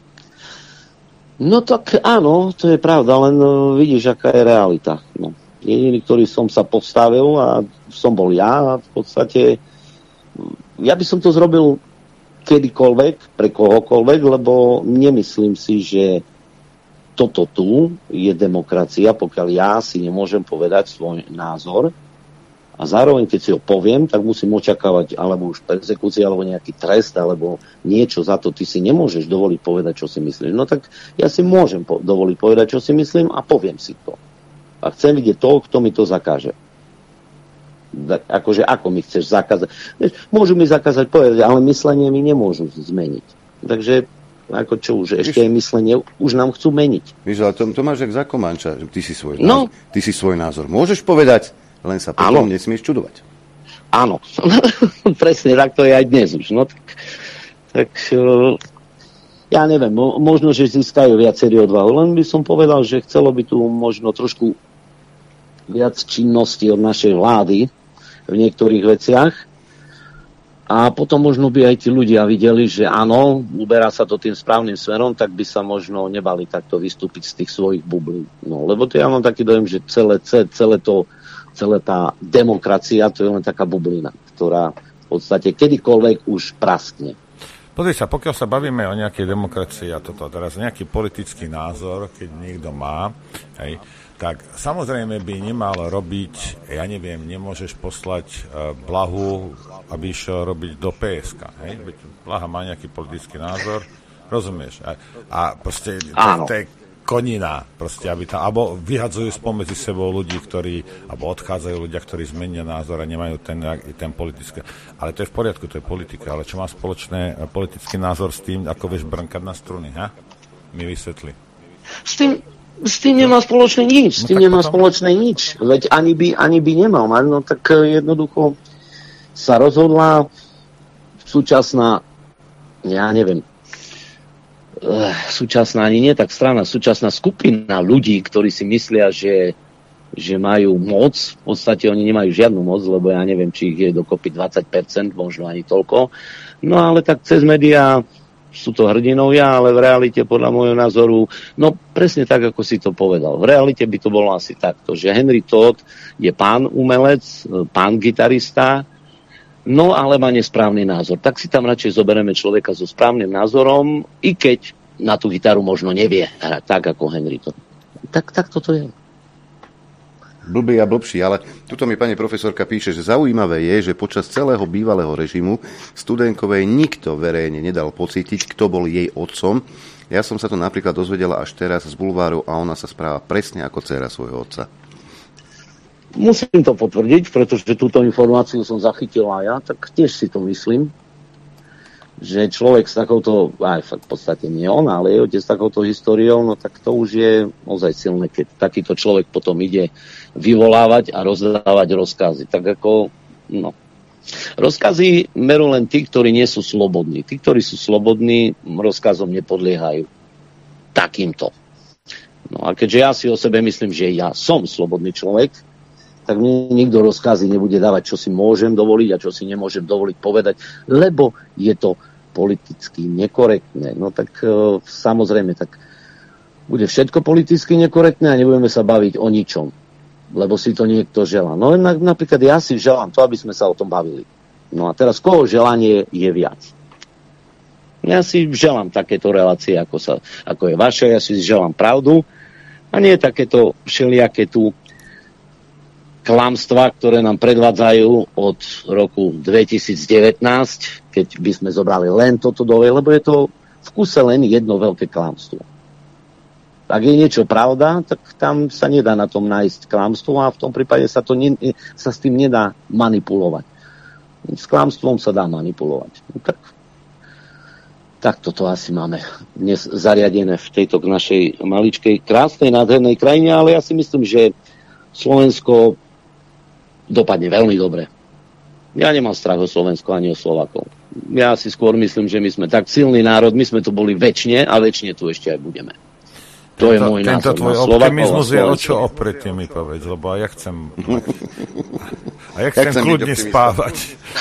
No tak áno, to je pravda, len vidíš, aká je realita. No. Jediný, ktorý som sa postavil a som bol ja a v podstate ja by som to zrobil kedykoľvek, pre kohokoľvek, lebo nemyslím si, že toto tu je demokracia, pokiaľ ja si nemôžem povedať svoj názor a zároveň, keď si ho poviem, tak musím očakávať alebo už perzekúcie, alebo nejaký trest, alebo niečo za to. Ty si nemôžeš dovoliť povedať, čo si myslíš. No tak ja si môžem po- dovoliť povedať, čo si myslím a poviem si to. A chcem vidieť toho, kto mi to zakáže. Akože ako mi chceš zakázať. Môžu mi zakázať povedať, ale myslenie mi nemôžu zmeniť. Takže ako čo už, ešte aj myslenie už nám chcú meniť. Víš, ale to, to máš jak za Komanča, ty si svoj, no. názor, ty si svoj názor môžeš povedať, len sa potom nesmieš čudovať. Áno, presne tak to je aj dnes už. No tak, tak ja neviem, možno, že získajú viacerí odvahu. Len by som povedal, že chcelo by tu možno trošku viac činnosti od našej vlády v niektorých veciach. A potom možno by aj tí ľudia videli, že áno, uberá sa to tým správnym smerom, tak by sa možno nebali takto vystúpiť z tých svojich bublín. No, lebo to ja mám taký dojem, že celé, celé to, celé tá demokracia, to je len taká bublina, ktorá v podstate kedykoľvek už praskne. Pozri sa, pokiaľ sa bavíme o nejakej demokracii a toto, teraz nejaký politický názor, keď niekto má, hej, tak samozrejme by nemal robiť, ja neviem, nemôžeš poslať uh, Blahu, aby išiel robiť do pé es ká, hej? Veď Blaha má nejaký politický názor, rozumieš? A, a proste to, to je konina, proste, aby tam, alebo vyhadzujú spomedzi sebou ľudí, ktorí, alebo odchádzajú ľudia, ktorí zmenia názor a nemajú ten, ten politický. Ale to je v poriadku, to je politika, ale čo má spoločné politický názor s tým, ako vieš brnkať na struny, ha? Mi vysvetli. S tým S tým nemá spoločné nič. S tým no, nemá potom... spoločné nič. Veď ani by, ani by nemal mať. No tak jednoducho sa rozhodla súčasná, ja neviem, súčasná ani nie tak strana, súčasná skupina ľudí, ktorí si myslia, že, že majú moc. V podstate oni nemajú žiadnu moc, lebo ja neviem, či ich je dokopy dvadsať percent, možno ani toľko. No ale tak cez médiá sú to hrdinovia, ale v realite podľa môjho názoru, no presne tak, ako si to povedal. V realite by to bolo asi takto, že Henry Todd je pán umelec, pán gitarista, no ale má nesprávny názor. Tak si tam radšej zoberieme človeka so správnym názorom, i keď na tú gitaru možno nevie hrať tak, ako Henry Todd. Tak, tak toto je. Blbý a blbší, ale tuto mi pani profesorka píše, že zaujímavé je, že počas celého bývalého režimu Studenkovej nikto verejne nedal pocítiť, kto bol jej otcom. Ja som sa to napríklad dozvedela až teraz z bulváru a ona sa správa presne ako dcéra svojho otca. Musím to potvrdiť, pretože túto informáciu som zachytila ja, tak tiež si to myslím, že človek s takouto, aj v podstate nie on, ale je otec s takouto históriou, no tak to už je ozaj silné, keď takýto človek potom ide vyvolávať a rozdávať rozkazy. Tak ako, no. Rozkazy merú len tí, ktorí nie sú slobodní. Tí, ktorí sú slobodní, rozkazom nepodliehajú takýmto. No a keďže ja si o sebe myslím, že ja som slobodný človek, tak mne nikto rozkazy nebude dávať, čo si môžem dovoliť a čo si nemôžem dovoliť povedať, lebo je to politicky nekorektné. No tak e, samozrejme, tak bude všetko politicky nekorektné a nebudeme sa baviť o ničom, lebo si to niekto želá. No na, napríklad ja si želám to, aby sme sa o tom bavili. No a teraz koho želanie je viac? Ja si želám takéto relácie, ako, sa, ako je vaše, ja si želám pravdu a nie takéto všelijaké tu klamstvá, ktoré nám predvádzajú od roku dvetisícdevätnásť, keď by sme zobrali len toto dole, lebo je to v kuse len jedno veľké klamstvo. Ak je niečo pravda, tak tam sa nedá na tom nájsť klamstvo a v tom prípade sa, to ne, sa s tým nedá manipulovať. S klamstvom sa dá manipulovať. No tak, tak toto asi máme dnes zariadené v tejto našej maličkej, krásnej, nádhernej krajine, ale ja si myslím, že Slovensko dopadne veľmi dobre. Ja nemám strach o Slovensko ani o Slovákov. Ja si skôr myslím, že my sme tak silný národ, my sme tu boli večne a večne tu ešte aj budeme. To tento, je môj názor. Tento tvoj optimizmus je o čo opretne mi povedz, lebo ja chcem a ja chcem, ja chcem kľudne spávať.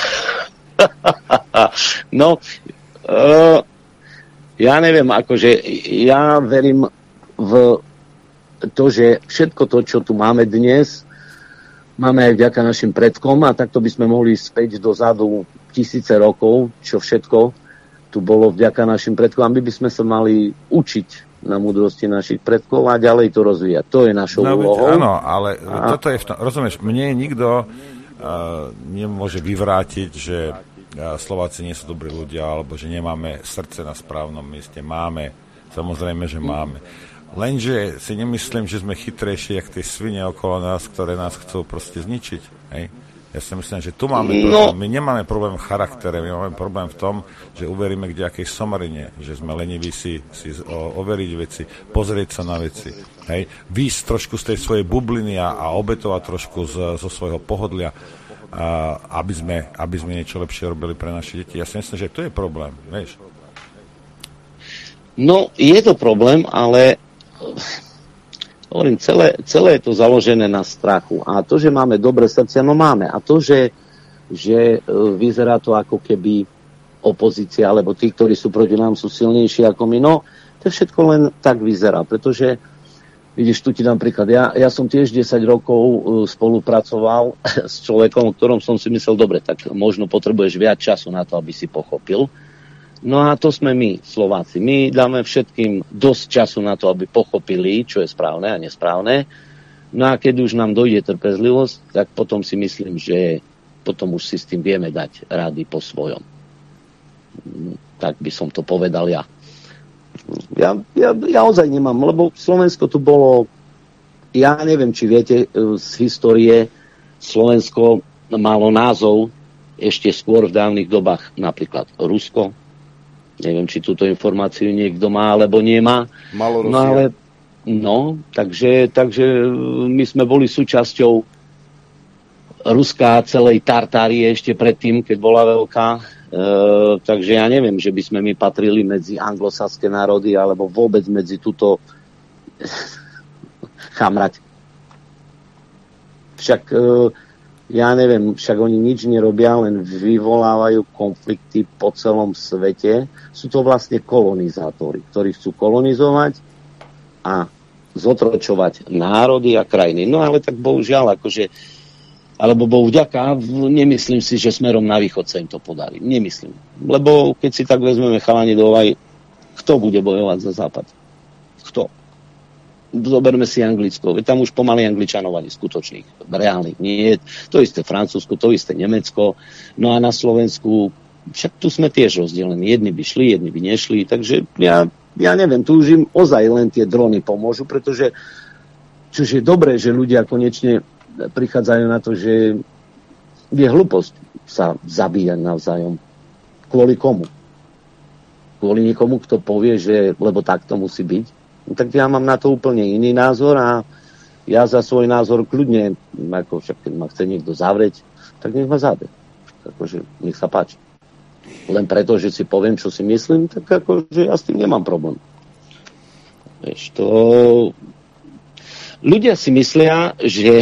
No, uh, ja neviem, akože ja verím v to, že všetko to, čo tu máme dnes, máme aj vďaka našim predkom a takto by sme mohli späť dozadu tisíce rokov, čo všetko tu bolo vďaka našim predkom a my by sme sa mali učiť na múdrosti našich predkov a ďalej to rozvíjať. To je našou no, úlohou. Áno, ale a... toto je v tom, rozumieš, mne nikto uh, nemôže vyvrátiť, že uh, Slováci nie sú dobrí ľudia, alebo že nemáme srdce na správnom mieste. Máme, samozrejme, že máme. Lenže si nemyslím, že sme chytrejší, jak tie svine okolo nás, ktoré nás chcú proste zničiť. Hej? Ja si myslím, že tu máme no. problém. My nemáme problém v charaktere, my máme problém v tom, že uveríme k nejakej somarine, že sme leniví si, si o, overiť veci, pozrieť sa na veci. Hej? Výjsť trošku z tej svojej bubliny a, a obetovať trošku z, zo svojho pohodlia. a aby sme, aby sme niečo lepšie robili pre naše deti. Ja si myslím, že to je problém, vieš. No, je to problém, ale hovorím, celé, celé je to založené na strachu. A to, že máme dobré srdcia, no máme. A to, že, že vyzerá to ako keby opozícia, alebo tí, ktorí sú proti nám, sú silnejší ako my, no, to všetko len tak vyzerá, pretože vidíš, tu ti dám príklad. Ja, ja som tiež desať rokov spolupracoval s človekom, o ktorom som si myslel, dobre, tak možno potrebuješ viac času na to, aby si pochopil. No a to sme my, Slováci. My dáme všetkým dosť času na to, aby pochopili, čo je správne a nesprávne. No a keď už nám dojde trpezlivosť, tak potom si myslím, že potom už si s tým vieme dať rady po svojom. Tak by som to povedal ja. Ja, ja, ja ozaj nemám, lebo Slovensko tu bolo, ja neviem, či viete, z histórie Slovensko malo názov ešte skôr v dávnych dobách, napríklad Rusko. Neviem, či túto informáciu niekto má, alebo nemá. Malo Rusia. No, ale, no takže, takže my sme boli súčasťou Ruska celej Tartárie ešte predtým, keď bola veľká. Uh, takže ja neviem, že by sme my patrili medzi anglosaské národy alebo vôbec medzi túto chamrať. Však uh, ja neviem, však oni nič nerobia, len vyvolávajú konflikty po celom svete. Sú to vlastne kolonizátori, ktorí chcú kolonizovať a zotročovať národy a krajiny. No ale tak bohužiaľ, akože alebo Bohu vďaka, nemyslím si, že smerom na východ sa im to podarí. Nemyslím. Lebo keď si tak vezmeme chalani do úvahy, kto bude bojovať za západ? Kto? Zoberme si Anglicko. Tam už pomaly Angličanov ani skutočných, reálnych. Nie. To isté Francúzsko, to isté Nemecko. No a na Slovensku, však tu sme tiež rozdelení. Jedni by šli, jedni by nešli. Takže ja, ja neviem, tu už im ozaj len tie drony pomôžu, pretože čož je dobré, že ľudia konečne prichádzajú na to, že je hlúposť sa zabíjať navzájom. Kvôli komu? Kvôli niekomu, kto povie, že lebo tak to musí byť. No, tak ja mám na to úplne iný názor a ja za svoj názor kľudne, ako však keď ma chce niekto zavrieť, tak nech ma zavrie. Akože nech sa páči. Len preto, že si poviem, čo si myslím, tak akože ja s tým nemám problém. Vieš, to... Ľudia si myslia, že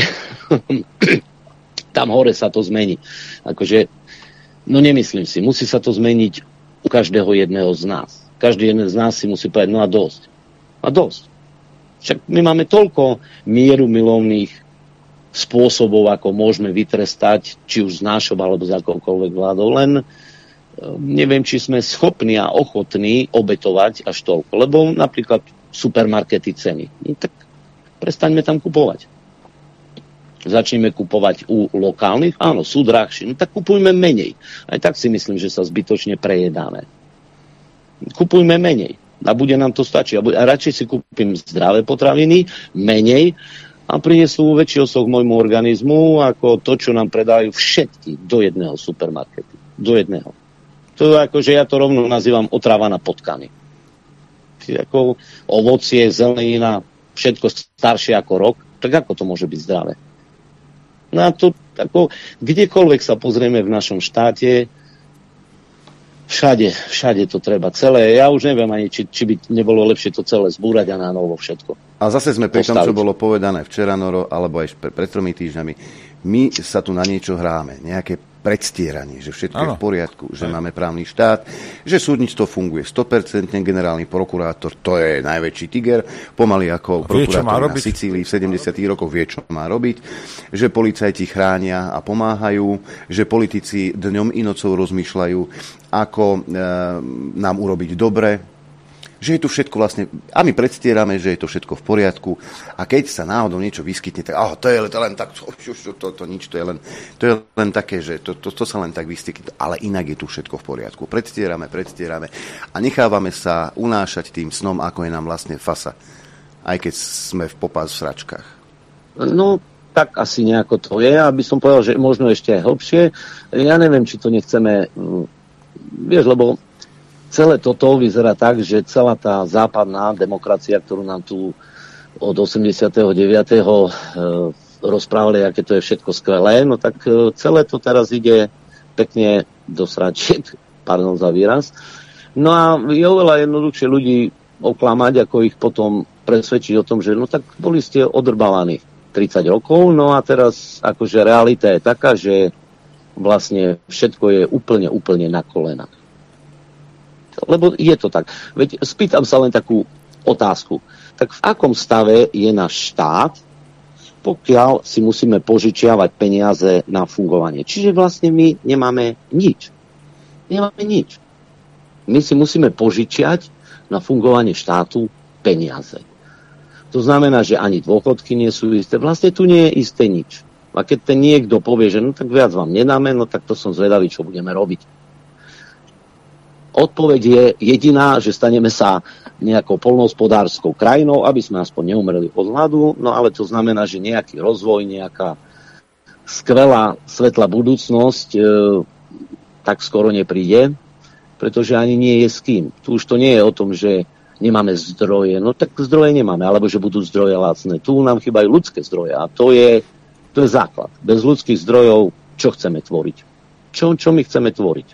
tam hore sa to zmení. Akože, no nemyslím si, musí sa to zmeniť u každého jedného z nás. Každý jeden z nás si musí povedať, no a dosť. A dosť. Však my máme toľko mieru milovných spôsobov, ako môžeme vytrestať, či už z nášho, alebo z akoukoľvek vládou, len neviem, či sme schopní a ochotní obetovať až toľko. Lebo napríklad supermarkety ceny. No, tak prestaňme tam kupovať. Začneme kupovať u lokálnych, áno, sú drahší, no tak kupujme menej. Aj tak si myslím, že sa zbytočne prejedáme. Kupujme menej a bude nám to stačiť. A radšej si kúpim zdravé potraviny, menej, a prinesú väčší osoch môjmu organizmu, ako to, čo nám predajú všetky do jedného supermarketu. Do jedného. To je ako, že ja to rovno nazývam otrava na potkany. Ako ovocie, zelenina, všetko staršie ako rok, tak ako to môže byť zdravé? No a to, ako, kdekoľvek sa pozrieme v našom štáte, všade, všade to treba celé. Ja už neviem ani, či, či by nebolo lepšie to celé zbúrať a na novo všetko. A zase sme pri tom, čo bolo povedané včera, Noro, alebo aj pred, pred tromi týždňami. My sa tu na niečo hráme, nejaké predstieranie, že všetko ano. Je v poriadku, že Aj. Máme právny štát, že súdnictvo funguje sto percent, generálny prokurátor, to je najväčší tiger, pomaly ako vie, prokurátor na Sicílii v sedemdesiatych rokoch vie, čo má robiť, že policajti chránia a pomáhajú, že politici dňom i nocou rozmýšľajú, ako e, nám urobiť dobre, že je tu všetko vlastne, a my predstierame, že je to všetko v poriadku, a keď sa náhodou niečo vyskytne, tak oh, to je to len tak, to, to, to nič, to je len, to je len také, že to, to, to sa len tak vyskytne, ale inak je tu všetko v poriadku. Predstierame, predstierame a nechávame sa unášať tým snom, ako je nám vlastne fasa, aj keď sme v popás v sračkách. No, tak asi nejako to je, aby som povedal, že možno ešte aj hlbšie. Ja neviem, či to nechceme, vieš, lebo celé toto vyzerá tak, že celá tá západná demokracia, ktorú nám tu od osemdesiateho deviateho rozprávali, aké to je všetko skvelé, no tak celé to teraz ide pekne do sračiek, pardon za výraz. No a je oveľa jednoduchšie ľudí oklamať, ako ich potom presvedčiť o tom, že no tak boli ste odrbávaní tridsať rokov, no a teraz akože realita je taká, že vlastne všetko je úplne, úplne na kolenách. Lebo je to tak. Veď spýtam sa len takú otázku. Tak v akom stave je náš štát, pokiaľ si musíme požičiavať peniaze na fungovanie? Čiže vlastne my nemáme nič. Nemáme nič. My si musíme požičiať na fungovanie štátu peniaze. To znamená, že ani dôchodky nie sú isté. Vlastne tu nie je isté nič. A keď ten niekto povie, že no tak viac vám nedáme, no tak to som zvedavý, čo budeme robiť. Odpoveď je jediná, že staneme sa nejakou poľnohospodárskou krajinou, aby sme aspoň neumreli od hladu, no ale to znamená, že nejaký rozvoj, nejaká skvelá, svetlá budúcnosť e, tak skoro nepríde, pretože ani nie je s kým. Tu už to nie je o tom, že nemáme zdroje, no tak zdroje nemáme, alebo že budú zdroje lacné. Tu nám chýbajú ľudské zdroje a to je To je základ. Bez ľudských zdrojov, čo chceme tvoriť? Čo, čo my chceme tvoriť?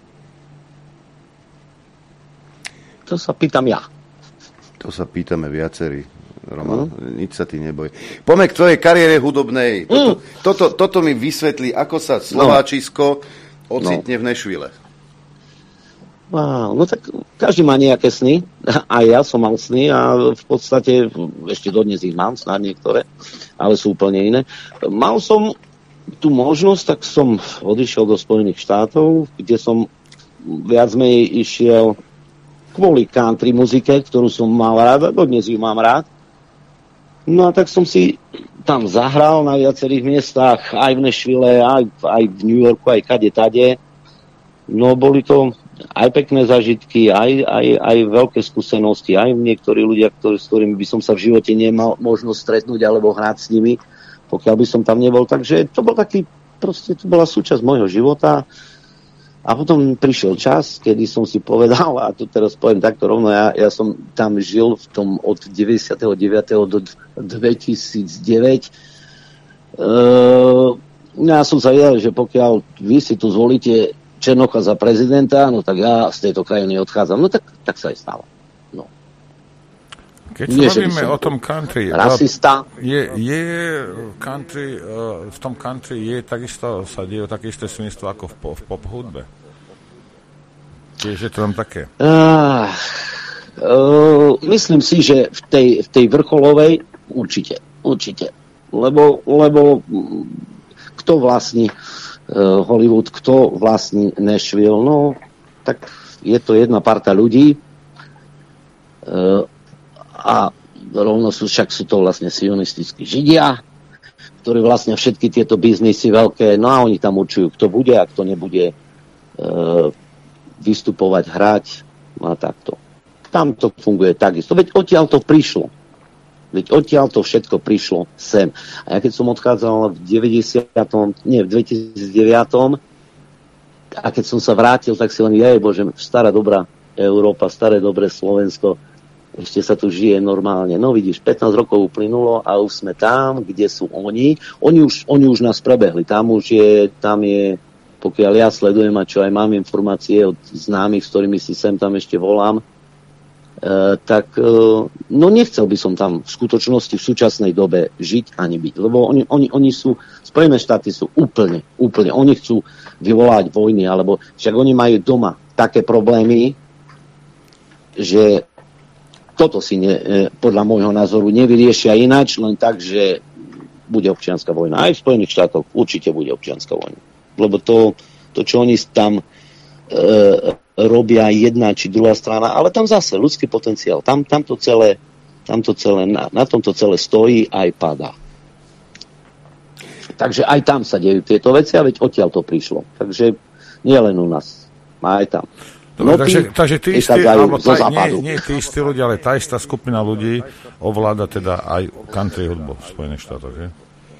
To sa pýtam ja. To sa pýtame viacerí. Roman, mm. nič sa ty neboj. Poďme k tvojej kariére hudobnej. Toto, mm. toto, toto mi vysvetlí, ako sa Slováčisko no. ocitne no. v Nashville. Wow, no tak každý má nejaké sny. A ja som mal sny a v podstate ešte dodnes ich mám, snáď niektoré, ale sú úplne iné. Mal som tú možnosť, tak som odišiel do Spojených štátov, kde som viac menej išiel kvôli country muzike, ktorú som mal rád a dodnes ju mám rád. No a tak som si tam zahral na viacerých miestach, aj v Nashville, aj, aj v New Yorku, aj kade tade. No boli to aj pekné zážitky, aj, aj, aj veľké skúsenosti, aj niektorí ľudia, ktorí, s ktorými by som sa v živote nemal možnosť stretnúť alebo hrať s nimi, pokiaľ by som tam nebol. Takže to bol taký, proste to bola súčasť môjho života. A potom prišiel čas, kedy som si povedal, a to teraz poviem takto rovno, ja, ja som tam žil v tom od deväťdesiatdeväť do dvetisícdeväť. Uh, ja som sa vedel, že pokiaľ vy si tu zvolíte Černocha za prezidenta, no tak ja z tejto krajiny odchádzam. No tak, tak sa aj stalo. No. Keď sa bavíme o tom country, rasista. Je, je country, v tom country je takisto, sa dejú také isté svinstvo ako v, v pop hudbe. Tiež je to tam také. Uh, uh, myslím si, že v tej, v tej vrcholovej určite. Určite. Lebo, lebo kto vlastní Hollywood, kto vlastní Nashville, no tak je to jedna parta ľudí a rovno sú, však sú to vlastne sionistickí Židia, ktorí vlastne všetky tieto biznisy veľké, no a oni tam určujú, kto bude a kto nebude vystupovať, hrať, no a takto. Tam to funguje takisto, veď odtiaľ to prišlo. Veď odtiaľ to všetko prišlo sem. A ja keď som odchádzal v deväťdesiatom nie, v dvetisícdeväť a keď som sa vrátil, tak si len, jej Bože, stará dobrá Európa, staré dobré Slovensko, ešte sa tu žije normálne. No vidíš, pätnásť rokov uplynulo a už sme tam, kde sú oni. Oni už, oni už nás prebehli. Tam už je, tam je, pokiaľ ja sledujem a čo aj mám informácie od známych, s ktorými si sem tam ešte volám, Uh, tak uh, no nechcel by som tam v skutočnosti v súčasnej dobe žiť ani byť, lebo oni, oni, oni sú, Spojené štáty sú úplne, úplne, oni chcú vyvolať vojny, alebo však oni majú doma také problémy, že toto si ne, podľa môjho názoru nevyriešia ináč, len tak, že bude občianska vojna. Aj v Spojených štátoch určite bude občianska vojna, lebo to, to čo oni tam uh, robia jedna či druhá strana, ale tam zase ľudský potenciál, tam, tam to celé, tam to celé na, na tomto celé stojí aj padá. Takže aj tam sa dejú tieto veci a veď odtiaľ to prišlo. Takže nie len u nás, aj tam. Dobre, no, takže, takže tí istí, alebo tá, nie, nie tí istí ľudia, ale tá istá skupina ľudí ovláda teda aj country hudbu v Spojených štátoch, že?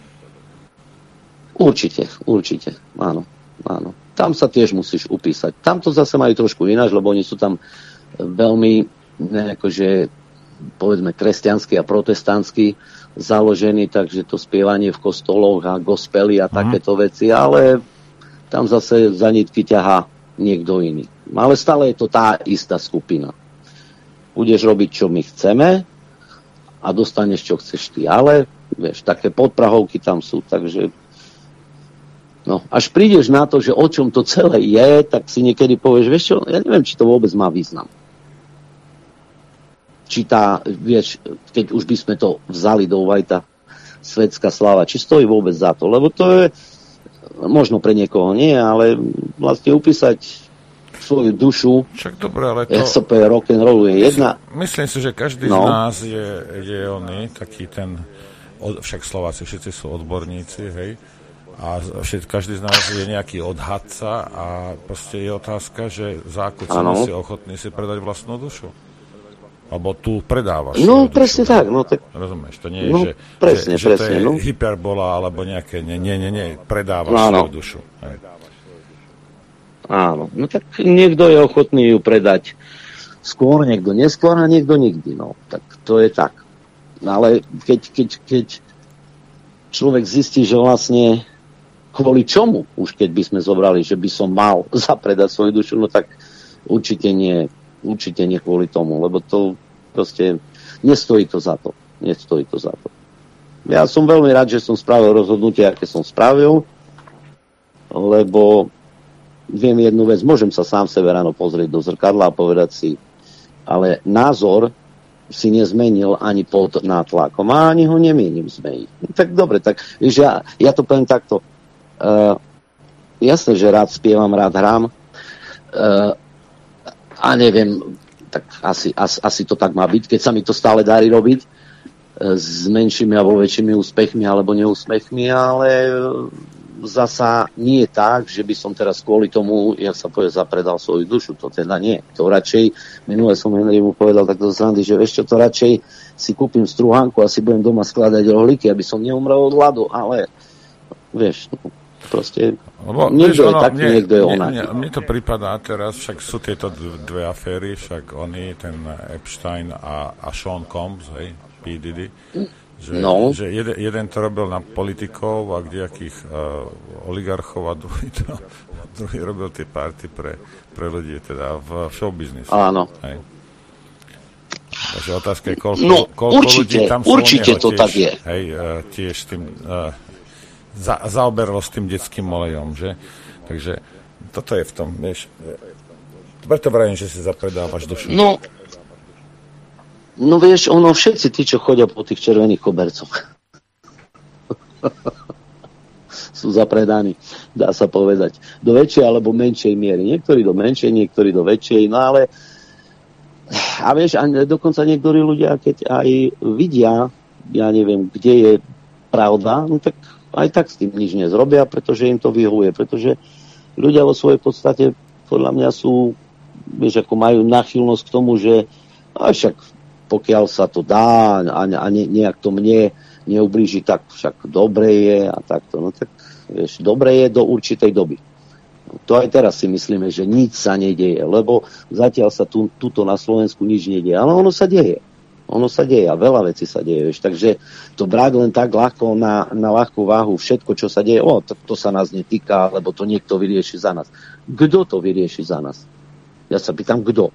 Určite, určite, áno, áno. Tam sa tiež musíš upísať. Tam to zase majú trošku ináč, lebo oni sú tam veľmi, ne, akože, povedzme kresťanský a protestantský založený, takže to spievanie v kostoloch a gospely a takéto veci, ale tam zase za nitky ťahá niekto iný. Ale stále je to tá istá skupina. Budeš robiť, čo my chceme a dostaneš, čo chceš ty. Ale, vieš, také podprahovky tam sú, takže no, až prídeš na to, že o čom to celé je, tak si niekedy povieš, vieš čo, ja neviem, či to vôbec má význam. Či tá, vieš, keď už by sme to vzali do úvahy, tá svetská sláva, či stojí vôbec za to, lebo to je, možno pre niekoho nie, ale vlastne upísať svoju dušu. Však dobre, ale to... es pé rock'n'rollu je jedna. Myslím si, že každý no. z nás je, je oný, taký ten, však Slováci všetci sú odborníci, hej, a všet, každý z nás je nejaký odhadca a proste je otázka, že za akú cenu si ochotný si predať vlastnú dušu. Alebo tu predávaš. No, presne dušu, tak. No, tak. Rozumieš, to nie je, no, že, presne, že, presne, že to je no. hyperbola alebo nejaké, nie, nie, nie, nie predávaš no, svoju no. dušu. Hej. Áno, no tak niekto je ochotný ju predať skôr, niekto neskôr a niekto nikdy, no. Tak to je tak. No, ale keď, keď, keď človek zistí, že vlastne kvôli čomu, už keď by sme zobrali, že by som mal zapredať svoju dušu, no tak určite nie, určite nie kvôli tomu, lebo to proste nestojí to za to. Nestojí to za to. Ja som veľmi rád, že som spravil rozhodnutie, aké som spravil, lebo viem jednu vec, môžem sa sám sebe ráno pozrieť do zrkadla a povedať si, ale názor si nezmenil ani pod nátlakom a ani ho nemienim zmeniť. Tak dobre, tak vieš, ja, ja to poviem takto. Uh, jasné, že rád spievam, rád hrám uh, a neviem, tak asi, asi, asi to tak má byť, keď sa mi to stále darí robiť uh, s menšími alebo väčšími úspechmi alebo neúspechmi, ale uh, zasa nie je tak, že by som teraz kvôli tomu, jak sa povie, zapredal svoju dušu. To teda nie. To radšej, minule som Henrymu povedal takto z randy, že vieš čo, to radšej si kúpim struhánku a si budem doma skladať rohlíky, aby som neumrel od hladu, ale vieš, no, proste lebo, niekto vieš, je ono, taký, mne, niekto je mne, onaký. Mne, mne to pripadá teraz, však sú tieto dve aféry, však oni, ten Epstein a, a Sean Combs, hej, P. Diddy, že, no. že jeden, jeden to robil na politikov a kdejakých uh, oligarchov a druhý, to, druhý robil tie party pre, pre ľudí, teda v showbiznise. Áno. Hej. Takže otázka je, koľko, no, koľko určite, ľudí tam sú určite to tiež, tak je. Hej, uh, tiež tým uh, za, zaoberalo s tým detským olejom, že? Takže toto je v tom, vieš. Preto vrajím, že si zapredávaš dušu. No, No vieš, ono všetci tí, čo chodia po tých červených kobercoch sú zapredaní, dá sa povedať. Do väčšej alebo menšej miery. Niektorí do menšej, niektorí do väčšej, no ale a vieš, a dokonca niektorí ľudia, keď aj vidia, ja neviem, kde je pravda, no tak aj tak s tým nič nezrobia, pretože im to vyhovuje, pretože ľudia vo svojej podstate podľa mňa sú, vieš, ako majú náchylnosť k tomu, že a však pokiaľ sa to dá a, a ne, nejak to mne neublíži, tak však dobre je a takto. No tak, vieš, dobre je do určitej doby. No, to aj teraz si myslíme, že nič sa nedieje, lebo zatiaľ sa tu, tuto na Slovensku nič nedieje. Ale ono sa deje. Ono sa deje a veľa vecí sa deje. Vieš. Takže to brať len tak ľahko na, na ľahkú váhu, všetko, čo sa deje, o, to, to sa nás netýka, lebo to niekto vyrieši za nás. Kto to vyrieši za nás? Ja sa pýtam, kto?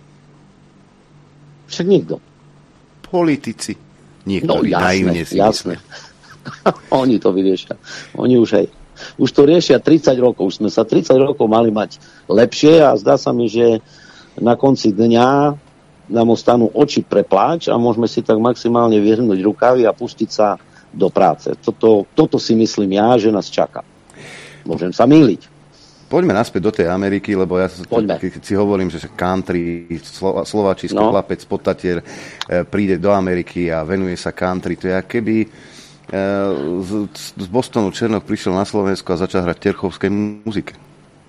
Však nikto. Politici. Niektorí no, naivne si jasné. Oni to vyriešia. Oni už aj už to riešia tridsať rokov. Už sme sa tridsať rokov mali mať lepšie a zdá sa mi, že na konci dňa nám ostanú oči pre pláč a môžeme si tak maximálne vyhrnúť rukavy a pustiť sa do práce. Toto, toto si myslím ja, že nás čaká. Môžem sa mýliť. Poďme naspäť do tej Ameriky, lebo ja keď si hovorím, že country, Slo- slováčisko, no. chlapec, podtatier e, príde do Ameriky a venuje sa country, to je keby e, z, z Bostonu Černoch prišiel na Slovensko a začal hrať terchovskej muzike.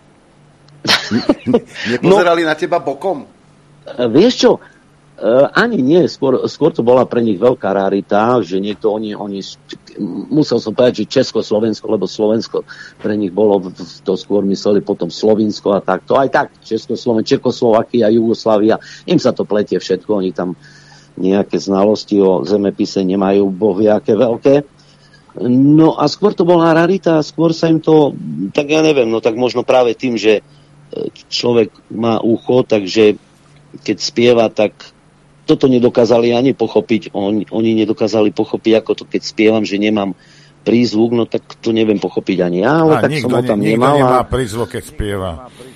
Nepozerali no, na teba bokom? Vieš čo, Uh, ani nie, skôr, skôr to bola pre nich veľká rarita, že niekto, oni, oni, musel som povedať, že Československo, lebo Slovensko pre nich bolo, to skôr mysleli potom Slovinsko a takto, aj tak, Československo, Čekoslovakia, Jugoslávia, im sa to pletie všetko, oni tam nejaké znalosti o zemepise nemajú bohvie aké veľké. No a skôr to bola rarita, skôr sa im to, tak ja neviem, no tak možno práve tým, že človek má ucho, takže keď spieva, tak toto nedokázali ani pochopiť. Oni, oni nedokázali pochopiť, ako to keď spievam, že nemám prízvuk, no tak to neviem pochopiť ani ja, ale a tak nikto, som ho tam nikto nemal. nemá prízvuk, keď spieva.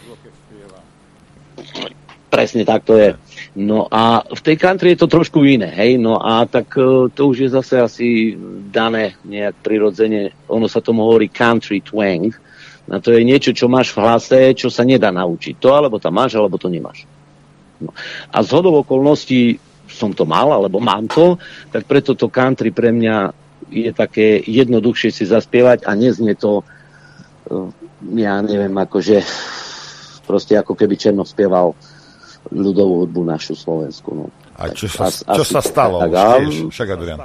Presne tak to je. No a v tej country je to trošku iné, hej, no a tak to už je zase asi dané nejak prirodzene, ono sa tomu hovorí country twang, a to je niečo, čo máš v hlase, čo sa nedá naučiť. To alebo tam máš, alebo to nemáš. No. A z hodou okolností som to mal, alebo mám to, tak preto to country pre mňa je také jednoduchšie si zaspievať a neznie to, ja neviem, akože proste ako keby Černoch spieval ľudovú hudbu našu Slovensku. No. A čo tak, sa, čo sa stalo? Tak, tiež, však Adrian.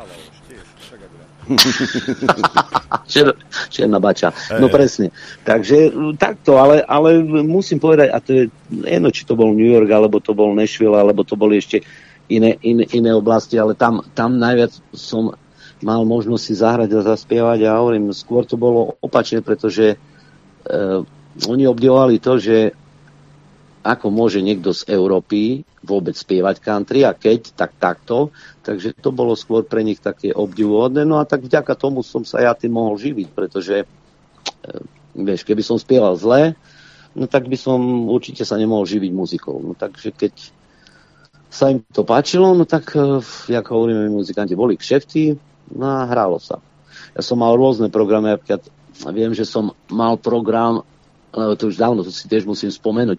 Čier, čierna bača. No presne. Takže takto, ale, ale musím povedať, a to je jedno, či to bol New York, alebo to bol Nashville, alebo to boli ešte iné, iné, iné oblasti, ale tam, tam najviac som mal možnosť si zahrať a zaspievať a hovorím, skôr to bolo opačne, pretože uh, oni obdivovali to, že ako môže niekto z Európy vôbec spievať country a keď, tak takto. Takže to bolo skôr pre nich také obdivuhodné. No a tak vďaka tomu som sa ja tým mohol živiť, pretože e, vieš, keby som spieval zle, no tak by som určite sa nemohol živiť muzikou. No takže keď sa im to páčilo, no tak, e, ako hovoríme, muzikanti boli kšefty, no a hrálo sa. Ja som mal rôzne programy, napríklad viem, že som mal program, ale to už dávno, to si tiež musím spomenúť,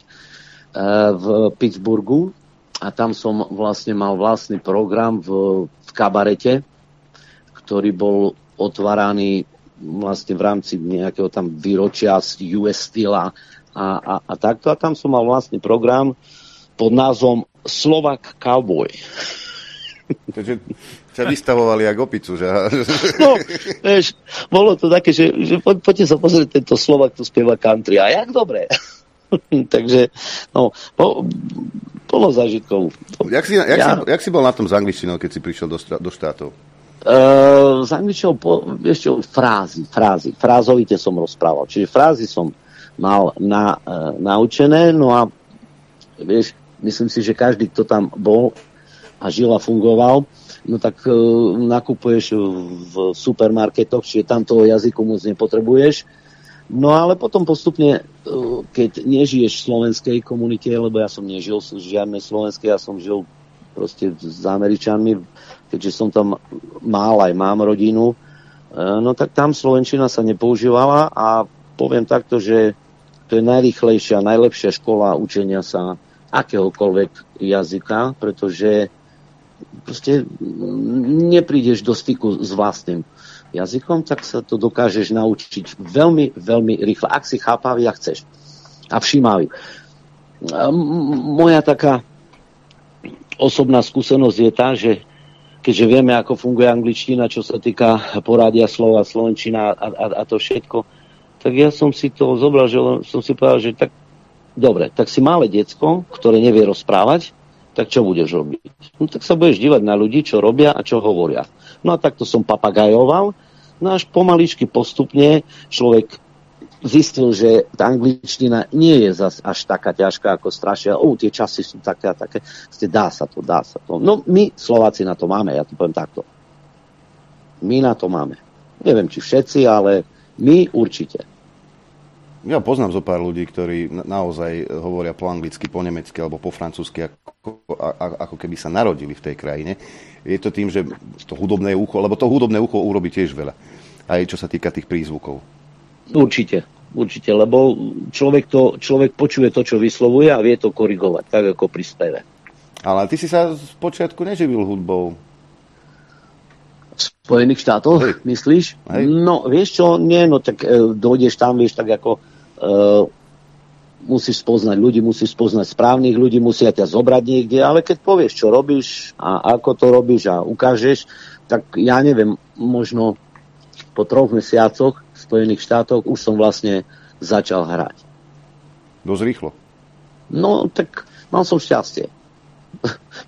v Pittsburghu a tam som vlastne mal vlastný program v, v kabarete, ktorý bol otváraný vlastne v rámci nejakého tam výročia z U S Steel a, a, a takto. A tam som mal vlastný program pod názvom Slovak Cowboy. Takže ťa vystavovali jak opicu, že? No, vieš, bolo to také, že, že po, poďte sa pozrieť, tento Slovak tu spieva country. A jak dobre. Takže, no, po, bolo zážitkov. Jak si, jak, ja, si, jak si bol na tom s angličtinou, keď si prišiel do, do štátov? Uh, s angličtinou, po, ešte frázy, frázy. Frázovite som rozprával. Čiže frázy som mal na, uh, naučené, no a vieš, myslím si, že každý, kto tam bol a žil a fungoval, no tak uh, nakupuješ v supermarketoch, čiže tam toho jazyku moc nepotrebuješ. No ale potom postupne, keď nežiješ v slovenskej komunite, lebo ja som nežil v žiadnej slovenskej, ja som žil proste s Američanmi, keďže som tam mal, aj mám rodinu, no tak tam slovenčina sa nepoužívala a poviem takto, že to je najrýchlejšia, najlepšia škola učenia sa akéhokoľvek jazyka, pretože proste neprídeš do styku s vlastným jazykom, tak sa to dokážeš naučiť veľmi, veľmi rýchle. Ak si chápavý a chceš. A všímavý. Moja taká osobná skúsenosť je tá, že keďže vieme, ako funguje angličtina, čo sa týka poradia slova, slovenčina a, a, a to všetko, tak ja som si to zobral, že som si povedal, že tak dobre, tak si malé decko, ktoré nevie rozprávať, tak čo budeš robiť? No tak sa budeš dívať na ľudí, čo robia a čo hovoria. No a takto som papagajoval, no až pomaličky postupne človek zistil, že tá angličtina nie je zas až taká ťažká, ako strašia. O, tie časy sú také a také. Dá sa to, dá sa to. No my Slováci na to máme, ja to poviem takto. My na to máme. Neviem, či všetci, ale my určite. Ja poznám zo pár ľudí, ktorí naozaj hovoria po anglicky, po nemecky alebo po francúzsky, ako, ako keby sa narodili v tej krajine. Je to tým, že to hudobné ucho, lebo to hudobné ucho urobí tiež veľa. Aj čo sa týka tých prízvukov. Určite, určite, lebo človek, to, človek počuje to, čo vyslovuje a vie to korigovať, tak ako pri speve. Ale ty si sa z počiatku neživil hudbou. V Spojených štátoch, Hej. myslíš? Hej. No, vieš čo, nie, no tak e, dojdeš tam, vieš, tak ako e, musíš spoznať ľudí, musíš spoznať správnych ľudí, musia ťa zobrať niekde, ale keď povieš, čo robíš a ako to robíš a ukážeš, tak ja neviem, možno po troch mesiacoch v Spojených štátoch už som vlastne začal hrať. Dosť rýchlo. No, tak mal som šťastie.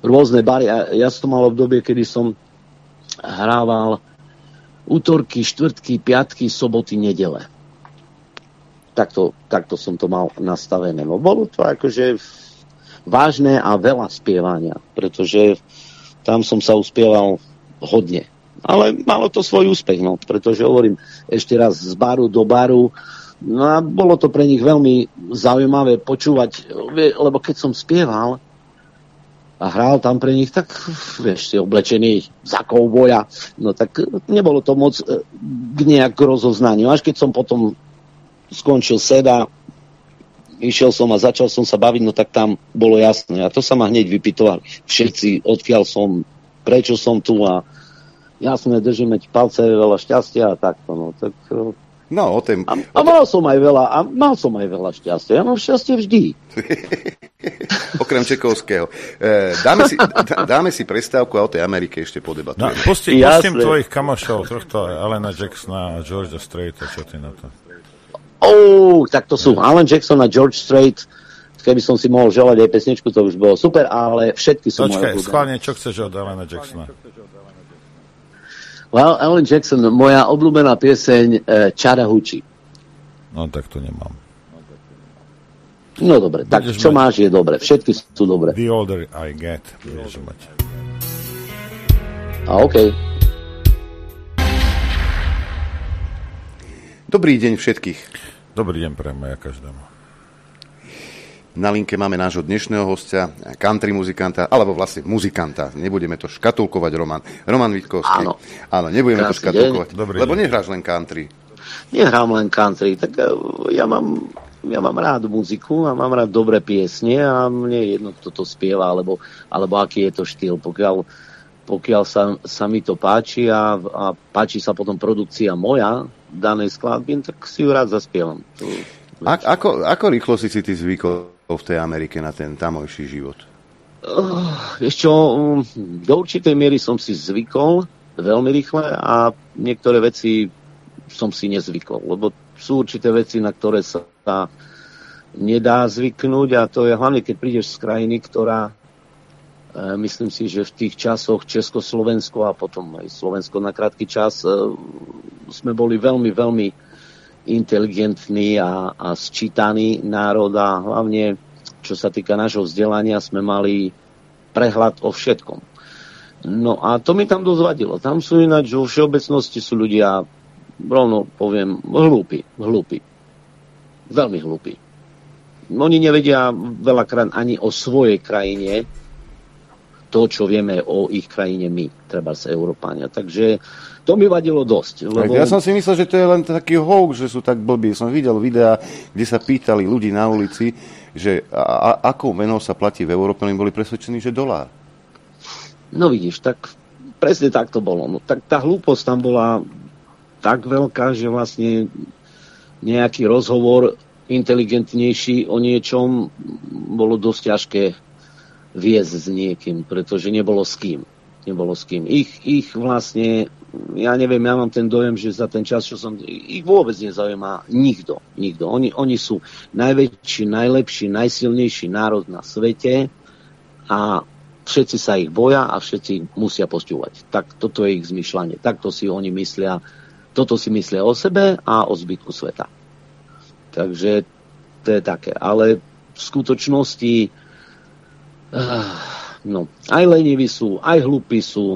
rôzne bary. A ja som mal obdobie, kedy som hrával útorky, štvrtky, piatky, soboty, nedele. Takto, takto som to mal nastavené. No bolo to akože vážne a veľa spievania, pretože tam som sa uspieval hodne. Ale malo to svoj úspech, no, pretože hovorím ešte raz z baru do baru. No a bolo to pre nich veľmi zaujímavé počúvať, lebo keď som spieval a hral tam pre nich, tak vieš, si oblečený za kovboja, no tak nebolo to moc k nejak rozoznaniu. Až keď som potom skončil seda, išiel som a začal som sa baviť, no tak tam bolo jasné. A to sa ma hneď vypytovali všetci, odkiaľ som, prečo som tu a jasné, držíme ti palce, veľa šťastia a takto. No, tak, no, o tém... A, a mal som aj veľa, a mal som aj veľa šťastia. Ja mám šťastie vždy. Okrem Čekovského. E, dáme, si, dáme si prestávku a o tej Amerike ešte podebatujeme. No, pustím, pustím tvojich kamošov, tohto Alana Jacksona a George Strait, a čo ty na to? Oh, tak to sú Alan Jackson a George Strait. Keby som si mohol želať aj pesničku, to už bolo super, ale všetky sú moje obľúbené. Počkaj, schválne, čo chceš od Alana Jacksona? Well, Alan Jackson, moja obľúbená pieseň uh, Chattahoochee. No, tak to nemám. No dobre, tak budeš čo mať... máš je dobre, všetky sú dobre. The older I get, budeš mať. A okej. Okay. Dobrý deň všetkých. Dobrý deň pre mňa každému. Na linke máme nášho dnešného hostia, country muzikanta, alebo vlastne muzikanta. Nebudeme to škatulkovať, Roman. Roman Vítkovský. Áno. Áno, nebudeme Krásny to škatulkovať. Dobrý lebo deň. nehráš len country. Nehrám len country, tak ja mám, ja mám rád muziku a mám rád dobré piesne a mne je jedno, kto to spieva, alebo, alebo aký je to štýl. Pokiaľ, pokiaľ sa, sa mi to páči a, a páči sa potom produkcia moja danej skladby, tak si ju rád zaspievam. To, A, ako, ako rýchlo si si ty zvykol v tej Amerike na ten tamojší život? Uh, vieš čo, do určitej miery som si zvykol veľmi rýchle a niektoré veci som si nezvykol, lebo sú určité veci, na ktoré sa nedá zvyknúť a to je hlavne, keď prídeš z krajiny, ktorá uh, myslím si, že v tých časoch Československo a potom aj Slovensko na krátky čas uh, sme boli veľmi, veľmi inteligentný a, a sčítaný národ a hlavne, čo sa týka nášho vzdelania, sme mali prehľad o všetkom. No a to mi tam dosť vadilo. Tam sú ináč, vo všeobecnosti sú ľudia, rovno poviem, hlúpi, hlúpi. Veľmi hlúpi. Oni nevedia veľakrát ani o svojej krajine to, čo vieme o ich krajine my, treba sa Európania. Takže to mi vadilo dosť. Lebo... Ja som si myslel, že to je len taký hoax, že sú tak blbí. Som videl videá, kde sa pýtali ľudí na ulici, že a, a, akou menou sa platí v Európe, oni boli presvedčení, že dolár. No vidíš, tak presne tak to bolo. No, tak tá hlúposť tam bola tak veľká, že vlastne nejaký rozhovor inteligentnejší o niečom bolo dosť ťažké viesť s niekým, pretože nebolo s kým. Nebolo s kým. Ich, ich vlastne, ja neviem, ja mám ten dojem, že za ten čas, čo som, ich vôbec nezaujíma nikto. nikto. Oni, oni sú najväčší, najlepší, najsilnejší národ na svete a všetci sa ich boja a všetci musia počúvať. Tak toto je ich zmyšľanie. Takto si oni myslia, toto si myslia o sebe a o zbytku sveta. Takže to je také. Ale v skutočnosti no, aj leniví sú, aj hlúpi sú,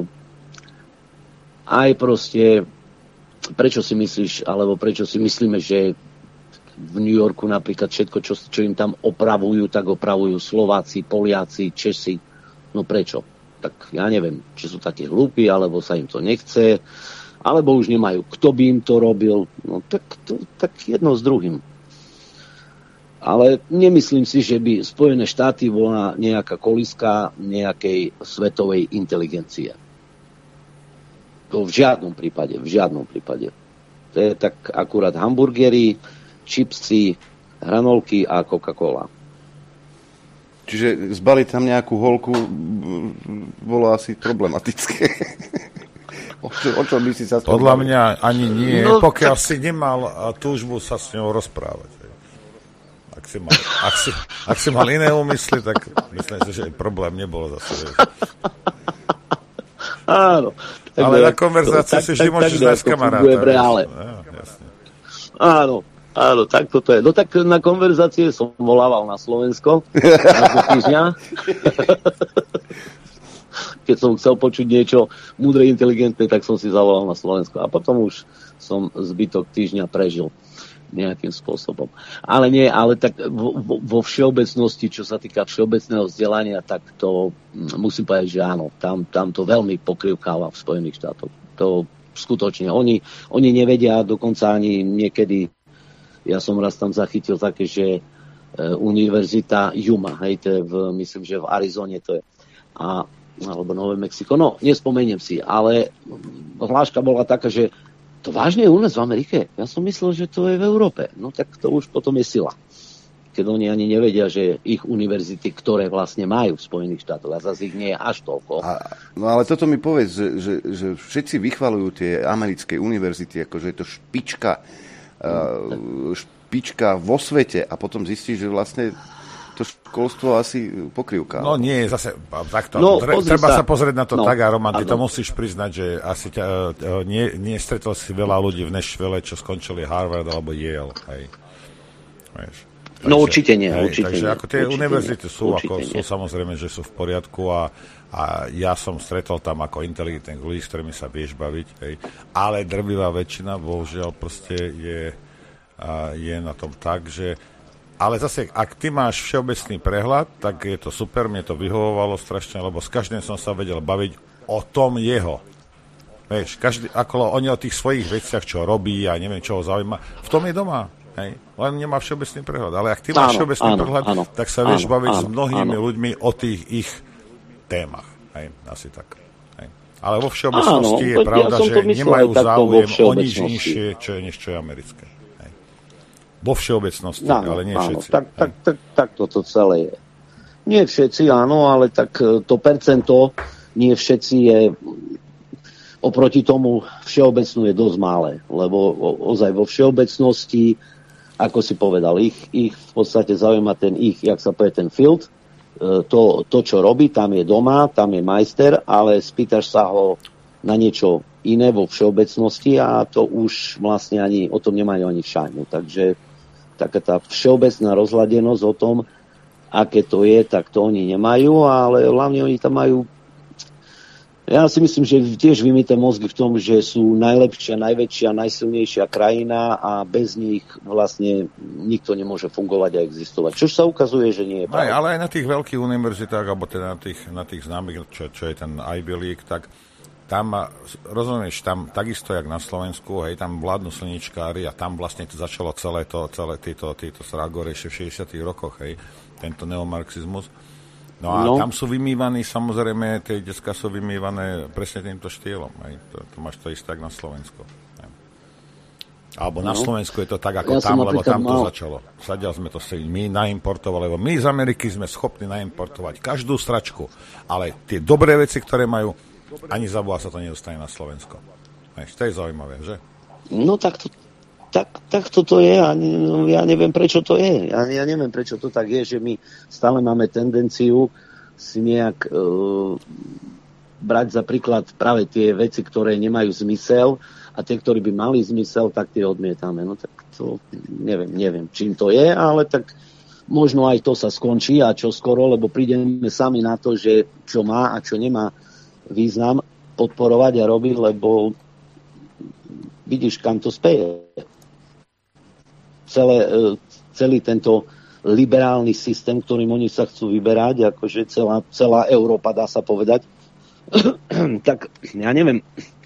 aj proste, prečo si myslíš, alebo prečo si myslíme, že v New Yorku napríklad všetko, čo, čo im tam opravujú, tak opravujú Slováci, Poliaci, Česi. No prečo? Tak ja neviem, či sú takí hlúpi, alebo sa im to nechce, alebo už nemajú, kto by im to robil. No tak, to, tak jedno s druhým. Ale nemyslím si, že by Spojené štáty bola nejaká kolíska nejakej svetovej inteligencie. To v žiadnom prípade, v žiadnom prípade. To je tak akurát hamburgery, čipsy, hranolky a Coca-Cola. Čiže zbaliť tam nejakú holku bolo asi problematické. O, čo, o čom by si sa... Podľa mňa ani nie, no, pokiaľ tak... si nemal túžbu sa s ňou rozprávať. Ak ak, si mal, ak, si, ak si mal iné úmysly, tak myslím si, že problém nebol zase. Áno. Ale na konverzáciu si vždy môžeš nájsť kamaráta. Áno, áno, tak toto je. No tak na konverzácie som volával na Slovensko na týždňa. Keď som chcel počuť niečo múdre, inteligentné, tak som si zavolal na Slovensko. A potom už som zbytok týždňa prežil nejakým spôsobom. Ale nie, ale tak vo, vo všeobecnosti, čo sa týka všeobecného vzdelania, tak to musím povedať, že áno, tam, tam to veľmi pokrývkáva v Spojených štátoch. To skutočne. Oni, oni nevedia dokonca ani niekedy, ja som raz tam zachytil také, že e, univerzita Yuma, hej, to je v, myslím, že v Arizone to je. A, alebo Nové Mexiko. No, nespomeniem si, ale hláška bola taká, že to vážne je u nás v Amerike. Ja som myslel, že to je v Európe. No tak to už potom je sila. Keď oni ani nevedia, že ich univerzity, ktoré vlastne majú v Spojených štátoch, a zase ich nie je až toľko. A, no ale toto mi povedz, že, že, že všetci vychvalujú tie americké univerzity, ako že je to špička, uh, špička vo svete a potom zistíš, že vlastne to školstvo asi pokrývka. No nie, zase takto. No, Treba sa. sa pozrieť na to no, tak, a Roman, ty to áno. musíš priznať, že asi ťa, nie, nie stretol si veľa ľudí v Nashville, čo skončili Harvard alebo Yale. Hej. Vieš. Takže, no určite nie. Hej, určite takže nie, ako tie určite univerzity sú, určite ako, nie. sú samozrejme, že sú v poriadku a, a ja som stretol tam ako inteligentných ľudí, s ktorými sa vieš baviť. Hej. Ale drvivá väčšina, bohužiaľ, proste je, a, je na tom tak, že ale zase, ak ty máš všeobecný prehľad, tak je to super, mne to vyhovovalo strašne, lebo s každým som sa vedel baviť o tom jeho. Vieš, každý, ako oni o tých svojich veciach, čo robí a neviem, čo ho zaujíma, v tom je doma. Hej? Len nemá všeobecný prehľad. Ale ak ty máš áno, všeobecný áno, prehľad, áno, tak sa vieš áno, baviť áno, s mnohými áno. ľuďmi o tých ich témach. Hej? Asi tak. Hej? Ale vo všeobecnosti áno, je pravda, ja že nemajú záujem o nič inšie, čo je, než čo je americké. Vo všeobecnosti, áno, ale nie všetci. Áno, tak, tak, tak, tak toto celé je. Nie všetci, áno, ale tak to percento nie všetci je oproti tomu všeobecnú je dosť malé, lebo ozaj vo všeobecnosti, ako si povedal, ich, ich v podstate zaujíma ten ich, jak sa povie, ten field, to, to, čo robí, tam je doma, tam je majster, ale spýtaš sa ho na niečo iné vo všeobecnosti a to už vlastne ani, o tom nemajú ani šajnu. Takže taká tá všeobecná rozhľadenosť o tom, aké to je, tak to oni nemajú, ale hlavne oni tam majú, ja si myslím, že tiež vymýte mozgy v tom, že sú najlepšia, najväčšia, najsilnejšia krajina a bez nich vlastne nikto nemôže fungovať a existovať. Čož sa ukazuje, že nie je pravda. Aj, ale aj na tých veľkých univerzitách, alebo teda na tých, na tých známych, čo, čo je ten Ivy League, tak tam, rozumieš, tam takisto, jak na Slovensku, hej, tam vládnu slničkári a tam vlastne to začalo celé to, celé títo, títo srágore ešte v šesťdesiatych rokoch, hej, tento neomarxizmus. No a no. tam sú vymývaní, samozrejme, tie decká sú vymývané presne týmto štýlom, hej, to, to máš to isté, jak na Slovensku. Hej. Alebo no. na Slovensku je to tak, ako ja tam, lebo tam to mal... začalo. Sadiaľ sme to si my naimportovali, lebo my z Ameriky sme schopní naimportovať každú sračku, ale tie dobré veci, ktoré majú, ani za Boha sa to nedostane na Slovensko. Eš, to je zaujímavé, že? No tak to, tak, tak toto je a ja neviem, prečo to je. Ja, ja neviem, prečo to tak je, že my stále máme tendenciu si nejak e, brať za príklad práve tie veci, ktoré nemajú zmysel a tie, ktorí by mali zmysel, tak tie odmietame. No tak to neviem, neviem, čím to je, ale tak možno aj to sa skončí a čo skoro, lebo prídeme sami na to, že čo má a čo nemá význam podporovať a robiť, lebo vidíš, kam to speje. Celé, celý tento liberálny systém, ktorým oni sa chcú vyberať, akože celá, celá Európa, dá sa povedať, tak ja neviem,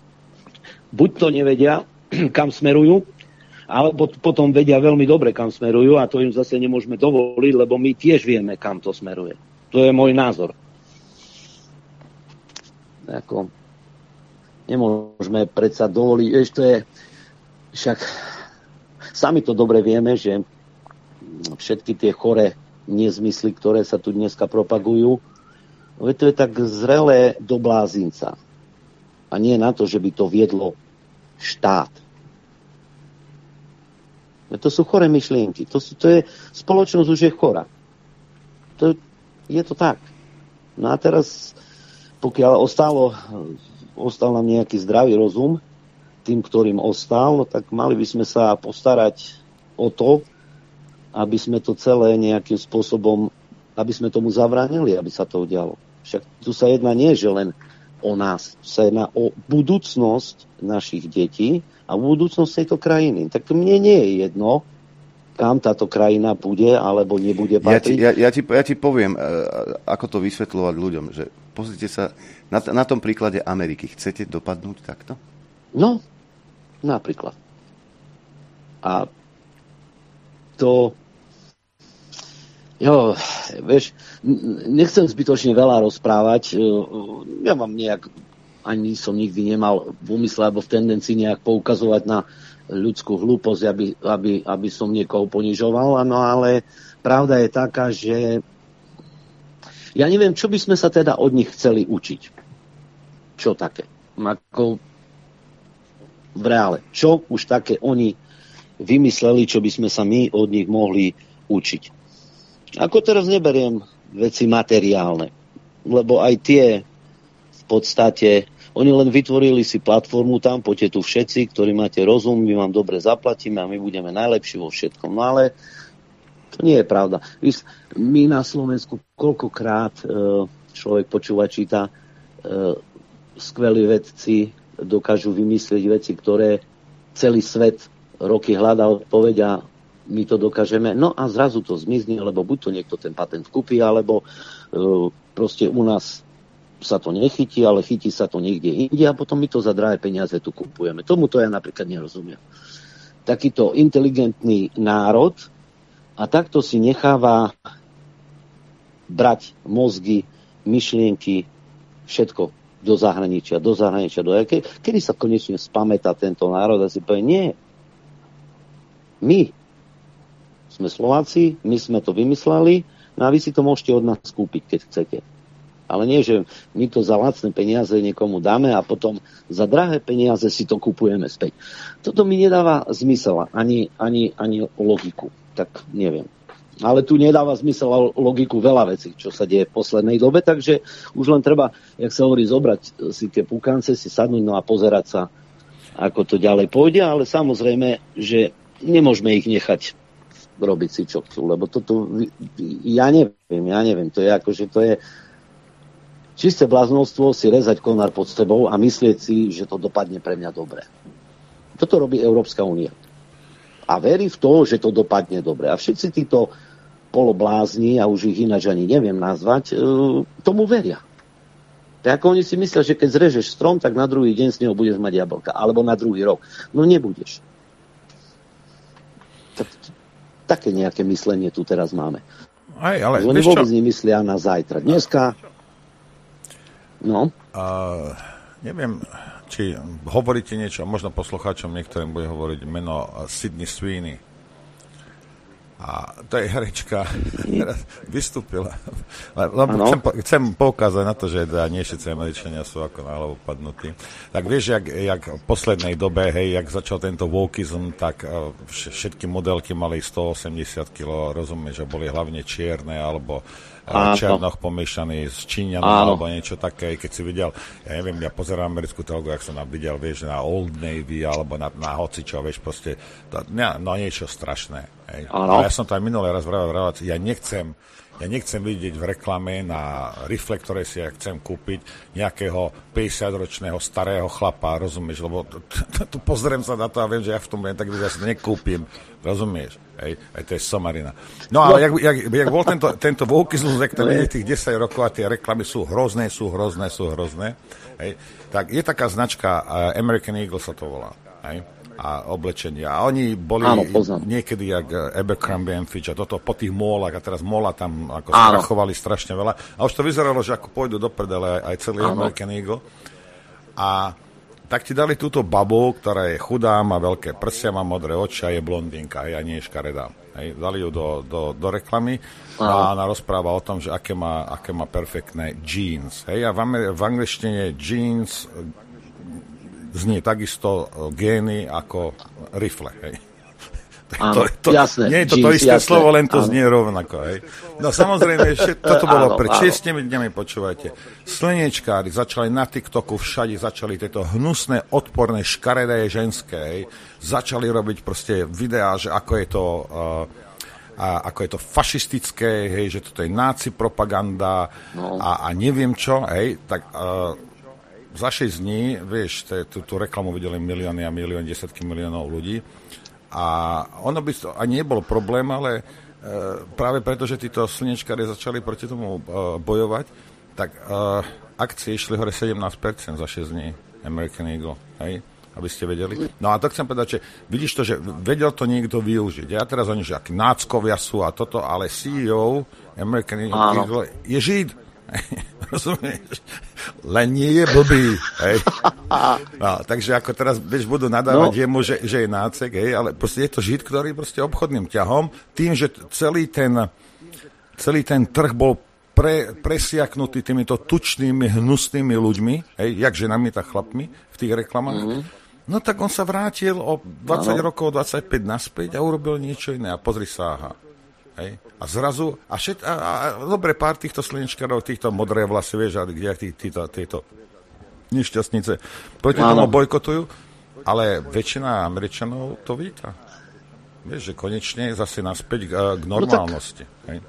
buď to nevedia, kam smerujú, alebo potom vedia veľmi dobre, kam smerujú a to im zase nemôžeme dovoliť, lebo my tiež vieme, kam to smeruje. To je môj názor. Ako, nemôžeme predsa dovoliť, ešte je, však sami to dobre vieme, že všetky tie choré nezmysly, ktoré sa tu dneska propagujú, to je tak zrelé do blázinca. A nie na to, že by to viedlo štát. To sú choré myšlienky. To, sú, to je, spoločnosť už je chorá. To, je to tak. No a teraz, pokiaľ ostalo, ostal nám nejaký zdravý rozum, tým, ktorým ostal, tak mali by sme sa postarať o to, aby sme to celé nejakým spôsobom, aby sme tomu zabránili, aby sa to udialo. Však tu sa jedná nie, že len o nás. Tu sa jedná o budúcnosť našich detí a budúcnosť tejto krajiny. Tak mne nie je jedno, kam táto krajina bude alebo nebude patriť. Ja ti, ja, ja, ti, ja ti poviem, ako to vysvetľovať ľuďom, že pozrite sa, na, na tom príklade Ameriky. Chcete dopadnúť takto? No, napríklad. A to... Jo, vieš, nechcem zbytočne veľa rozprávať. Ja mám nejak, ani som nikdy nemal v úmysle alebo v tendencii nejak poukazovať na ľudskú hlúposť, aby, aby, aby som niekoho ponižoval. No ale pravda je taká, že ja neviem, čo by sme sa teda od nich chceli učiť. Čo také? Ako v reále. Čo už také oni vymysleli, čo by sme sa my od nich mohli učiť. Ako teraz neberiem veci materiálne, lebo aj tie v podstate, oni len vytvorili si platformu tam, poďte tu všetci, ktorí máte rozum, my vám dobre zaplatíme a my budeme najlepší vo všetkom. No ale to nie je pravda. My na Slovensku koľkokrát človek počúva, číta, skvelí vedci dokážu vymyslieť veci, ktoré celý svet roky hľadá odpoveď a my to dokážeme, no a zrazu to zmizne, lebo buď to niekto ten patent kúpi, alebo uh, proste u nás sa to nechytí, ale chytí sa to niekde inde a potom my to za drahé peniaze tu kupujeme. Tomu to ja napríklad nerozumiem. Takýto inteligentný národ a takto si necháva brať mozgy, myšlienky, všetko do zahraničia, do zahraničia, do ke, kedy sa konečne spamätá tento národ a si povie, nie, my sme Slováci, my sme to vymysleli, no a vy si to môžete od nás kúpiť, keď chcete. Ale nie, že my to za lacné peniaze niekomu dáme a potom za drahé peniaze si to kupujeme späť. Toto mi nedáva zmysel, ani, ani, ani logiku. Tak neviem. Ale tu nedáva zmysel logiku veľa vecí, čo sa deje v poslednej dobe, takže už len treba, jak sa hovorí, zobrať si tie pukance, si sadnúť no a pozerať sa, ako to ďalej pôjde, ale samozrejme, že nemôžeme ich nechať robiť si čo chcú, lebo toto ja neviem, ja neviem, to je ako, že to je čisté bláznostvo si rezať konár pod sebou a myslieť si, že to dopadne pre mňa dobre. Toto robí Európska únia. A verí v to, že to dopadne dobre. A všetci títo poloblázni, a už ich ináč ani neviem nazvať, tomu veria. Tak ako oni si myslia, že keď zrežeš strom, tak na druhý deň z neho budeš mať jablka. Alebo na druhý rok. No nebudeš. Tak také nejaké myslenie tu teraz máme. Aj, ale oni vôbec nemyslia na zajtra. Dneska... No? Uh, neviem, či hovoríte niečo, možno poslucháčom niektorým bude hovoriť meno Sydney Sweeney. A to je herečka, vystúpila. Chcem, chcem poukázať na to, že nie všetci Američania sú ako na hlavu padnutí. Tak vieš, jak, jak v poslednej dobe, hej, jak začal tento wokeism, tak všetky modelky mali stoosemdesiat kilogramov, rozumieš, že boli hlavne čierne, alebo černoch pomiešaný s Číňanom, alebo niečo také, keď si videl, ja neviem, ja pozerám americkú televíziu, jak som tam videl, vieš, na Old Navy, alebo na, na hocičo, vieš, proste, to, no niečo strašné. Hej. Ale ja som to aj minulý raz vravel, ja nechcem, ja nechcem vidieť v reklame na rifle, ktoré si ja chcem kúpiť, nejakého päťdesiatročného starého chlapa, rozumieš, lebo tu pozriem sa na to a viem, že ja v tom budem, tak ja si to nekúpim, rozumieš, hej, aj to je somarina. No ale jak, jak, jak bol tento, tento wokeizmus, jak tam je tých desať rokov a tie reklamy sú hrozné, sú hrozné, sú hrozné, hej, tak je taká značka, uh, American Eagle sa to volá, hej, a oblečenia. A oni boli áno, niekedy jak Abercrombie and Fitch a toto po tých mólach a teraz móla tam ako strachovali strašne veľa. A už to vyzeralo, že ako pôjdu do prdele aj celý áno. American Eagle. A tak ti dali túto babu, ktorá je chudá, má veľké prsia, má modré oči a je blondínka, hej, a nie je škaredá. Hej, dali ju do, do, do reklamy a ona rozpráva o tom, že aké má, aké má perfektné jeans. Hej, a v, Amer- v angličtine jeans znie takisto gény ako rifle. Hej. Áno, to, to, jasné. Nie je to to isté jasné, slovo, len to áno. Znie rovnako. Hej. No samozrejme, ešte, toto bolo áno, pred šiestimi dňami, počúvajte. Slniečkári začali na TikToku, všade začali tieto hnusné, odporné, škaredé ženské, hej. Začali robiť proste videá, že ako je to... Uh, a ako je to fašistické, hej, že toto je náci propaganda no. a, a neviem čo, hej, tak uh, za šesť dní, vieš, tú, tú reklamu videli milióny a milióny, desiatky miliónov ľudí a ono by to ani nebolo problém, ale uh, práve preto, že títo slnečkári začali proti tomu uh, bojovať, tak uh, akcie išli hore sedemnásť percent za šesť dní American Eagle, hej. Aby ste vedeli. No a tak chcem povedať, že vidíš to, že vedel to niekto využiť. Ja teraz oni, že akí náckovia sú a toto, ale C E O American Eagle je Žid. Rozumieš? Len nie je blbý. Hej. No, takže ako teraz, vieš, budú nadávať no. jemu, že, že je nácek, hej, ale proste je to Žid, ktorý proste obchodným ťahom, tým, že celý ten, celý ten trh bol Pre, presiaknutý týmito tučnými, hnusnými ľuďmi, hej, jak ženami, tak chlapmi v tých reklamách, mm-hmm. no tak on sa vrátil o dvadsať ano. rokov, dvadsaťpäť naspäť a urobil niečo iné. A pozri sa, aha. Hej. A zrazu, a, šet, a, a dobre, pár týchto slnečkárov, týchto modré vlasy, vieš, a kde tí, títo, títo nešťastnice proti ano. tomu bojkotujú, ale väčšina Američanov to víta. Vieš, že konečne zase naspäť k, k normálnosti. No tak... hej.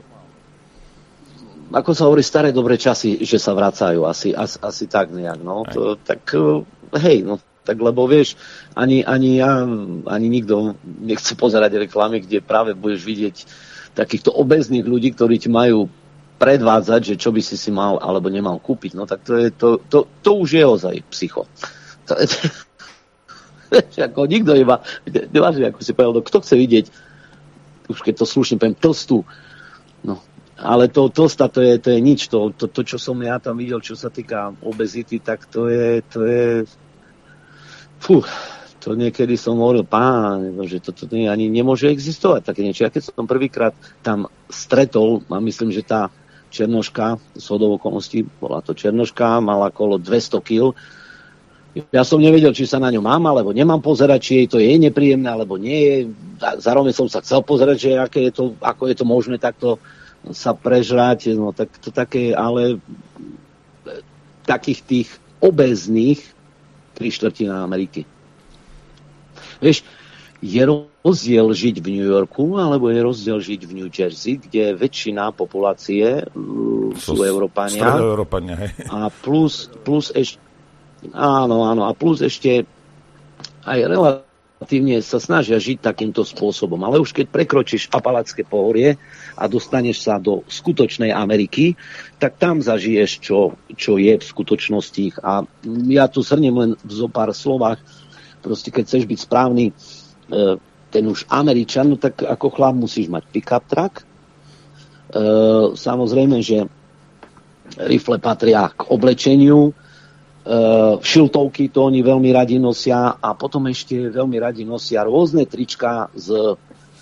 Ako sa hovorí, staré dobré časy, že sa vracajú, asi, asi, asi tak nejak, no, to, tak hej, no, tak lebo vieš, ani, ani ja, ani nikto nechce pozerať reklamy, kde práve budeš vidieť takýchto obezných ľudí, ktorí ti majú predvádzať, že čo by si si mal alebo nemal kúpiť, no tak to je, to, to, to už je ozaj psycho. To je, vieš, ako nikto iba, nevážne, ako si povedal, kto chce vidieť, už keď to slušne poviem, tlstú, no, ale to tlsta, to je, to je nič. To, to, to, čo som ja tam videl, čo sa týka obezity, tak to je, to je fú, to niekedy som hovoril, pán, že toto to ani nemôže existovať také niečo. Ja keď som prvýkrát tam stretol, a myslím, že tá Černoška, z hodou okolností, bola to Černoška, mala okolo dvesto kíl. Ja som nevedel, či sa na ňu mám, alebo nemám pozerať, či jej to je nepríjemné, alebo nie je. Zároveň som sa chcel pozerať, že aké je to, ako je to možné takto sa prežrať, no tak to také, ale takých tých obéznych tri štvrtina Ameriky. Vieš, je rozdiel žiť v New Yorku, alebo je rozdiel žiť v New Jersey, kde väčšina populácie uh, sú Európania. Stredoeurópania, hej. A plus, plus ešte, áno, áno, a plus ešte aj relatívne relatívne sa snažia žiť takýmto spôsobom. Ale už keď prekročíš Apalacké pohorie a dostaneš sa do skutočnej Ameriky, tak tam zažiješ, čo, čo je v skutočnosti. A ja tu shrnem len v zo pár slovách. Proste keď chceš byť správny, ten už Američan, no tak ako chlap musíš mať pick-up truck. Samozrejme, že rifle patria k oblečeniu, Uh, šiltovky to oni veľmi radi nosia a potom ešte veľmi radi nosia rôzne trička s uh,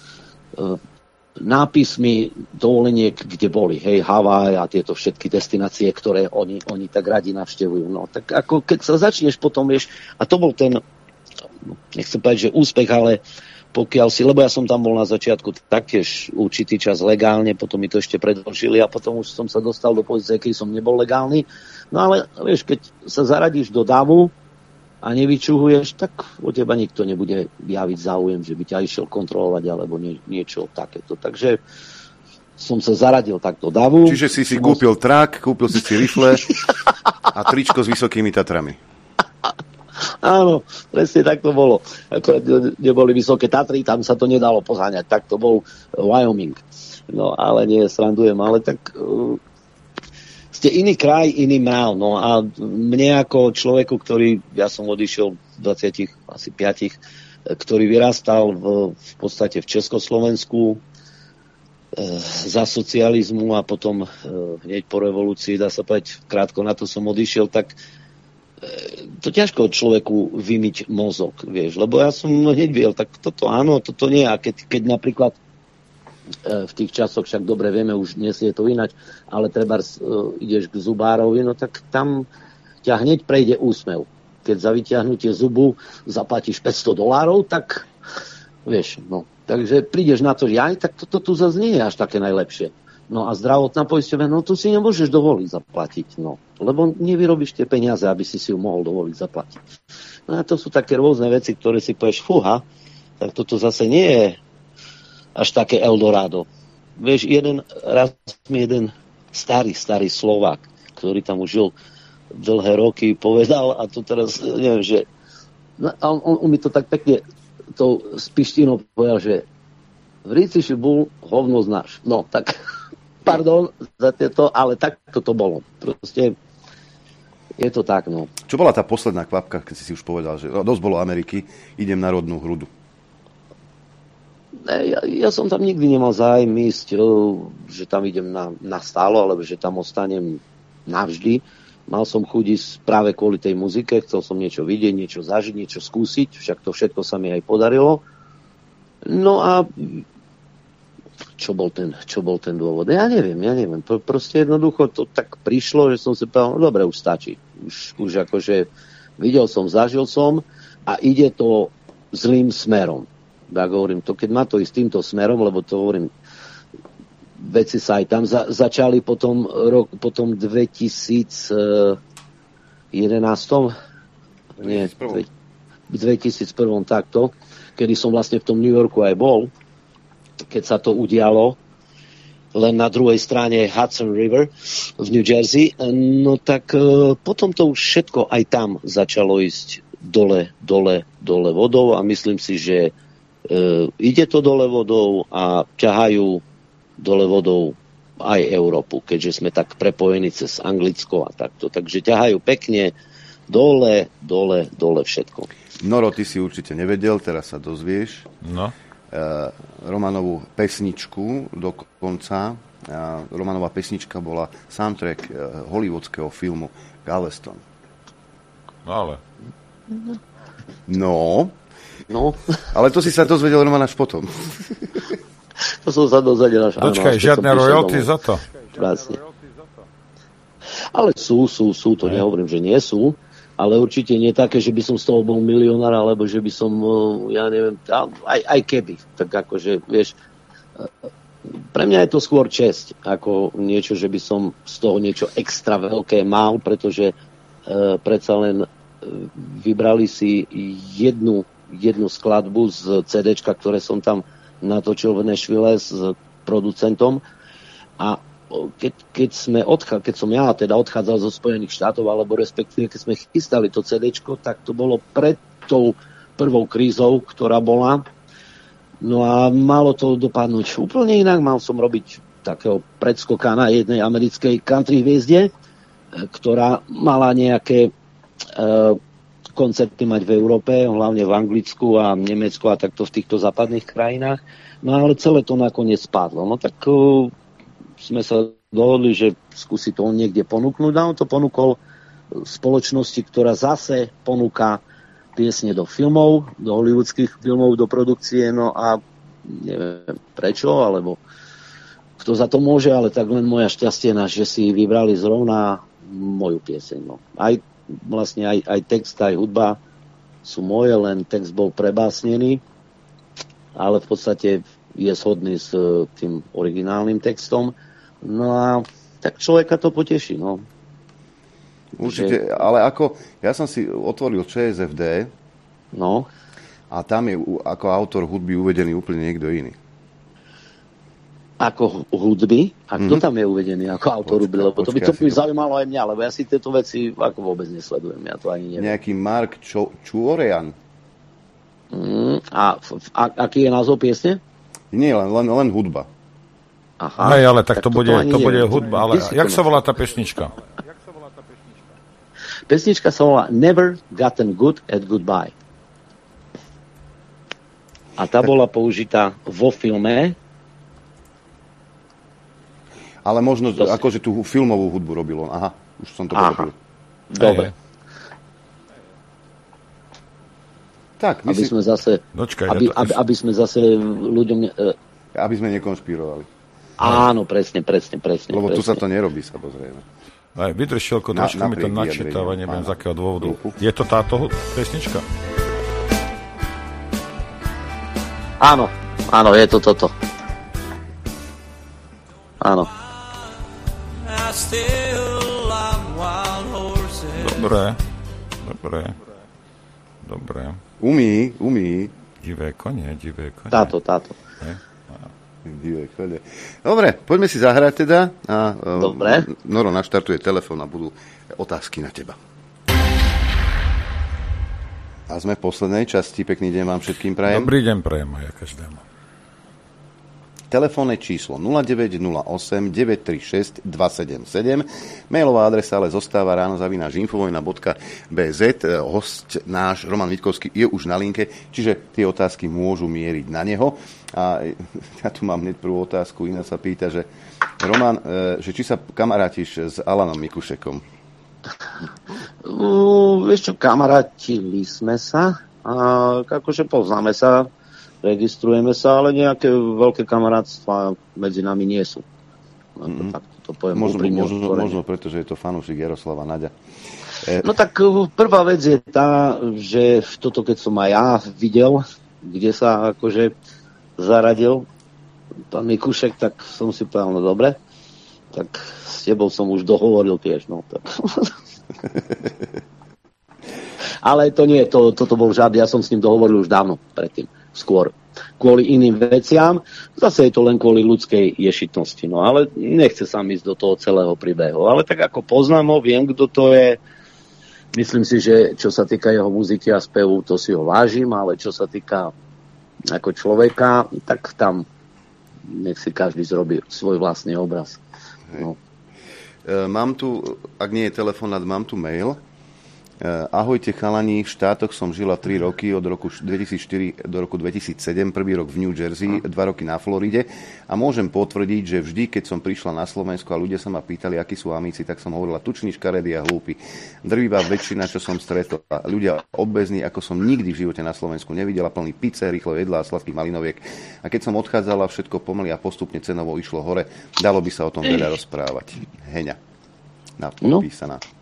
nápismi dovoleniek, kde boli, hej, Havaj a tieto všetky destinácie, ktoré oni, oni tak radi navštevujú. No, tak ako keď sa začneš potom, vieš, a to bol ten, nechcem povedať, že úspech, ale pokiaľ si, lebo ja som tam bol na začiatku taktiež určitý čas legálne, potom mi to ešte predĺžili a potom už som sa dostal do pozície, keď som nebol legálny. No ale vieš, keď sa zaradíš do davu a nevyčuhuješ, tak o teba nikto nebude javiť záujem, že by ťa išiel kontrolovať alebo nie, niečo takéto. Takže som sa zaradil takto davu. Čiže si si kúpil trak, kúpil si si rifle a tričko s Vysokými Tatrami. Áno, presne tak to bolo. Ako neboli Vysoké Tatry, tam sa to nedalo poháňať. Tak to bol Wyoming. No, ale nie, srandujem, ale tak uh, ste iný kraj, iný mrav. No a mne ako človeku, ktorý, ja som odišiel v dvadsiatich, asi piatich, ktorý vyrastal v, v podstate v Československu, za socializmu a potom hneď po revolúcii, dá sa povedať, krátko na to som odišiel, tak to ťažko človeku vymyť mozog, vieš, lebo ja som hneď videl, tak toto áno, toto nie. A keď, keď napríklad v tých časoch, však dobre vieme, už dnes je to ináč, ale treba ideš k zubárovi, no tak tam ťa hneď prejde úsmev. Keď za vyťahnutie zubu zaplatíš päťsto dolárov, tak Vieš, no. Takže prídeš na to, že aj tak toto tu zase nie je až také najlepšie. No a zdravotná poisťovňa, no tu si nemôžeš dovoliť zaplatiť, no. Lebo nevyrobíš tie peniaze, aby si si ju mohol dovoliť zaplatiť. No a to sú také rôzne veci, ktoré si povieš, fúha, tak toto zase nie je až také Eldorado. Vieš, jeden raz mi jeden starý, starý Slovák, ktorý tam už žil dlhé roky, povedal, a to teraz, neviem, že no, on, on, on mi to tak pekne tou spištinou povedal, že v ríci bol hovno znáš. No, tak pardon za tieto, ale tak to bolo. Proste je to tak, no. Čo bola tá posledná kvapka, keď si si už povedal, že dosť bolo Ameriky, idem na rodnú hrudu? Ja, ja som tam nikdy nemal zájem ísť, že tam idem na, na stálo, alebo že tam ostanem navždy. Mal som chuť ísť práve kvôli tej muzike, chcel som niečo vidieť, niečo zažiť, niečo skúsiť, však to všetko sa mi aj podarilo. No a čo bol ten, čo bol ten dôvod? Ja neviem, ja neviem. Proste jednoducho to tak prišlo, že som si povedal, no dobre, už stačí. Už, už akože videl som, zažil som a ide to zlým smerom. Tak hovorím, to keď má to ísť týmto smerom, lebo to hovorím, veci sa aj tam za, začali potom, rok, potom dvetisíc jedenásť Nie, dvetisícjeden takto, kedy som vlastne v tom New Yorku aj bol, keď sa to udialo, len na druhej strane Hudson River v New Jersey, no tak uh, potom to už všetko aj tam začalo ísť dole, dole, dole vodou a myslím si, že uh, ide to dole vodou a ťahajú dole vodou aj Európu, keďže sme tak prepojení cez Anglicko a takto. Takže ťahajú pekne dole, dole, dole všetko. Noro, ty si určite nevedel, teraz sa dozvieš. No. Uh, Romanovú pesničku dokonca. Uh, Romanová pesnička bola soundtrack uh, hollywoodského filmu Galveston. No ale. No. No. Ale to si sa dozvedel, Roman, až potom. To som sa dozvedel až. Počkaj, žiadne royalty za to. Vlastne. Ale sú, sú, sú, to ne. Nehovorím, že nie sú. Ale určite nie také, že by som z toho bol milionár, alebo že by som, ja neviem, aj, aj keby. Tak akože, vieš, pre mňa je to skôr česť, ako niečo, že by som z toho niečo extra veľké mal, pretože uh, predsa len uh, vybrali si jednu, jednu skladbu z cé déčka, ktoré som tam natočil v Nashville s producentom a Keď, keď, sme odchá, keď som ja teda odchádzal zo Spojených štátov, alebo respektíve keď sme chystali to cé déčko, tak to bolo pred tou prvou krízou, ktorá bola. No a malo to dopadnúť úplne inak. Mal som robiť takého predskoka na jednej americkej country hviezde, ktorá mala nejaké e, koncerty mať v Európe, hlavne v Anglicku a Nemecku a takto v týchto západných krajinách. No ale celé to nakoniec spadlo. No tak e, sme sa dohodli, že skúsi to on niekde ponúknuť a on to ponúkol spoločnosti, ktorá zase ponúka piesne do filmov, do hollywoodských filmov, do produkcie, no a neviem prečo, alebo kto za to môže, ale tak len moja šťastie, že si vybrali zrovna moju pieseň. No. Aj vlastne aj, aj text, aj hudba sú moje, len text bol prebásnený, ale v podstate je shodný s tým originálnym textom. No a tak človeka to poteší, no. Určite, že... ale ako, ja som si otvoril ČSFD, no. A tam je ako autor hudby uvedený úplne niekto iný. Ako hudby? A kto mm-hmm. tam je uvedený ako autor hudby? Lebo to by to by zaujímalo aj mňa, lebo ja si tieto veci ako vôbec nesledujem, ja to ani neviem. Nejaký Mark Čuorean. Mm, a, a aký je názov piesne? Nie, len, len, len hudba. Aha, aj, ale tak, tak to, bude, to bude hudba. Ale jak sa volá tá pesnička? Pesnička sa volá Never Gotten Good at Goodbye. A tá bola použitá vo filme. Ale možno, to akože tú filmovú hudbu robil on. Aha, už som to pochopil. Dobre. Tak, aby si... sme zase Dočkaj, aby, ja to... aby, aby sme zase ľuďom uh... aby sme nekonšpirovali. Áno, presne, presne, presne. Lebo presne. tu sa to nerobí, samozrejme. Aj, vydrž, Šielko, trošku na, mi to načítava, neviem z akého dôvodu. Je to táto pesnička? Áno, áno, je to toto. Áno. Dobre, dobre, dobre. Umí, umí. Divé kone, divé kone. Táto, táto. Divé kone. Dobre, poďme si zahrať teda. A, dobre. Noro naštartuje telefón a budú otázky na teba. A sme v poslednej časti. Pekný deň vám všetkým prajem. Dobrý deň prajem aj každému. Telefónne číslo nula deväť nula osem deväť tri šesť dva sedem sedem. Mailová adresa ale zostáva ráno zavináč infovojna bodka bé zet. Host náš, Roman Vitkovský, je už na linke, čiže tie otázky môžu mieriť na neho. A ja tu mám hneď prvú otázku. Iná sa pýta, že Roman, že či sa kamarátiš s Alanom Mikušekom? Uh, vieš čo, kamarátili sme sa. A akože poznáme sa, registrujeme sa, ale nejaké veľké kamarátstva medzi nami nie sú. Mm-hmm. Tak to poviem možno, úprimne možno, možno, pretože je to fanúšik Jaroslava Naďa. E... No tak prvá vec je tá, že toto keď som aj ja videl, kde sa akože zaradil pán Mikušek, tak som si povedal, no dobre, tak s tebou som už dohovoril tiež. No, tak. Ale to nie, to, toto bol žiadny, ja som s ním dohovoril už dávno predtým. Skôr kvôli iným veciam. Zase je to len kvôli ľudskej ješitnosti. No ale nechce sa ísť do toho celého príbehu. Ale tak ako poznám ho, viem, kto to je. Myslím si, že čo sa týka jeho muziky a spevu, to si ho vážim, ale čo sa týka ako človeka, tak tam nech si každý zrobí svoj vlastný obraz. No. Mám tu, ak nie je telefonát, mám tu mail. Ahojte chalani, v štátoch som žila tri roky, od roku dvetisícštyri do roku dvetisícsedem, prvý rok v New Jersey, dva roky na Floride a môžem potvrdiť, že vždy, keď som prišla na Slovensku a ľudia sa ma pýtali, akí sú amíci, tak som hovorila tuční, škaredí a hlúpi. Drvivá väčšina, čo som stretol, ľudia obezní, ako som nikdy v živote na Slovensku nevidela, plný pice, rýchlo jedla a sladkých malinoviek. A keď som odchádzala, všetko pomaly a postupne cenovo išlo hore, dalo by sa o tom veľa rozprávať. Heňa. Napísaná. No.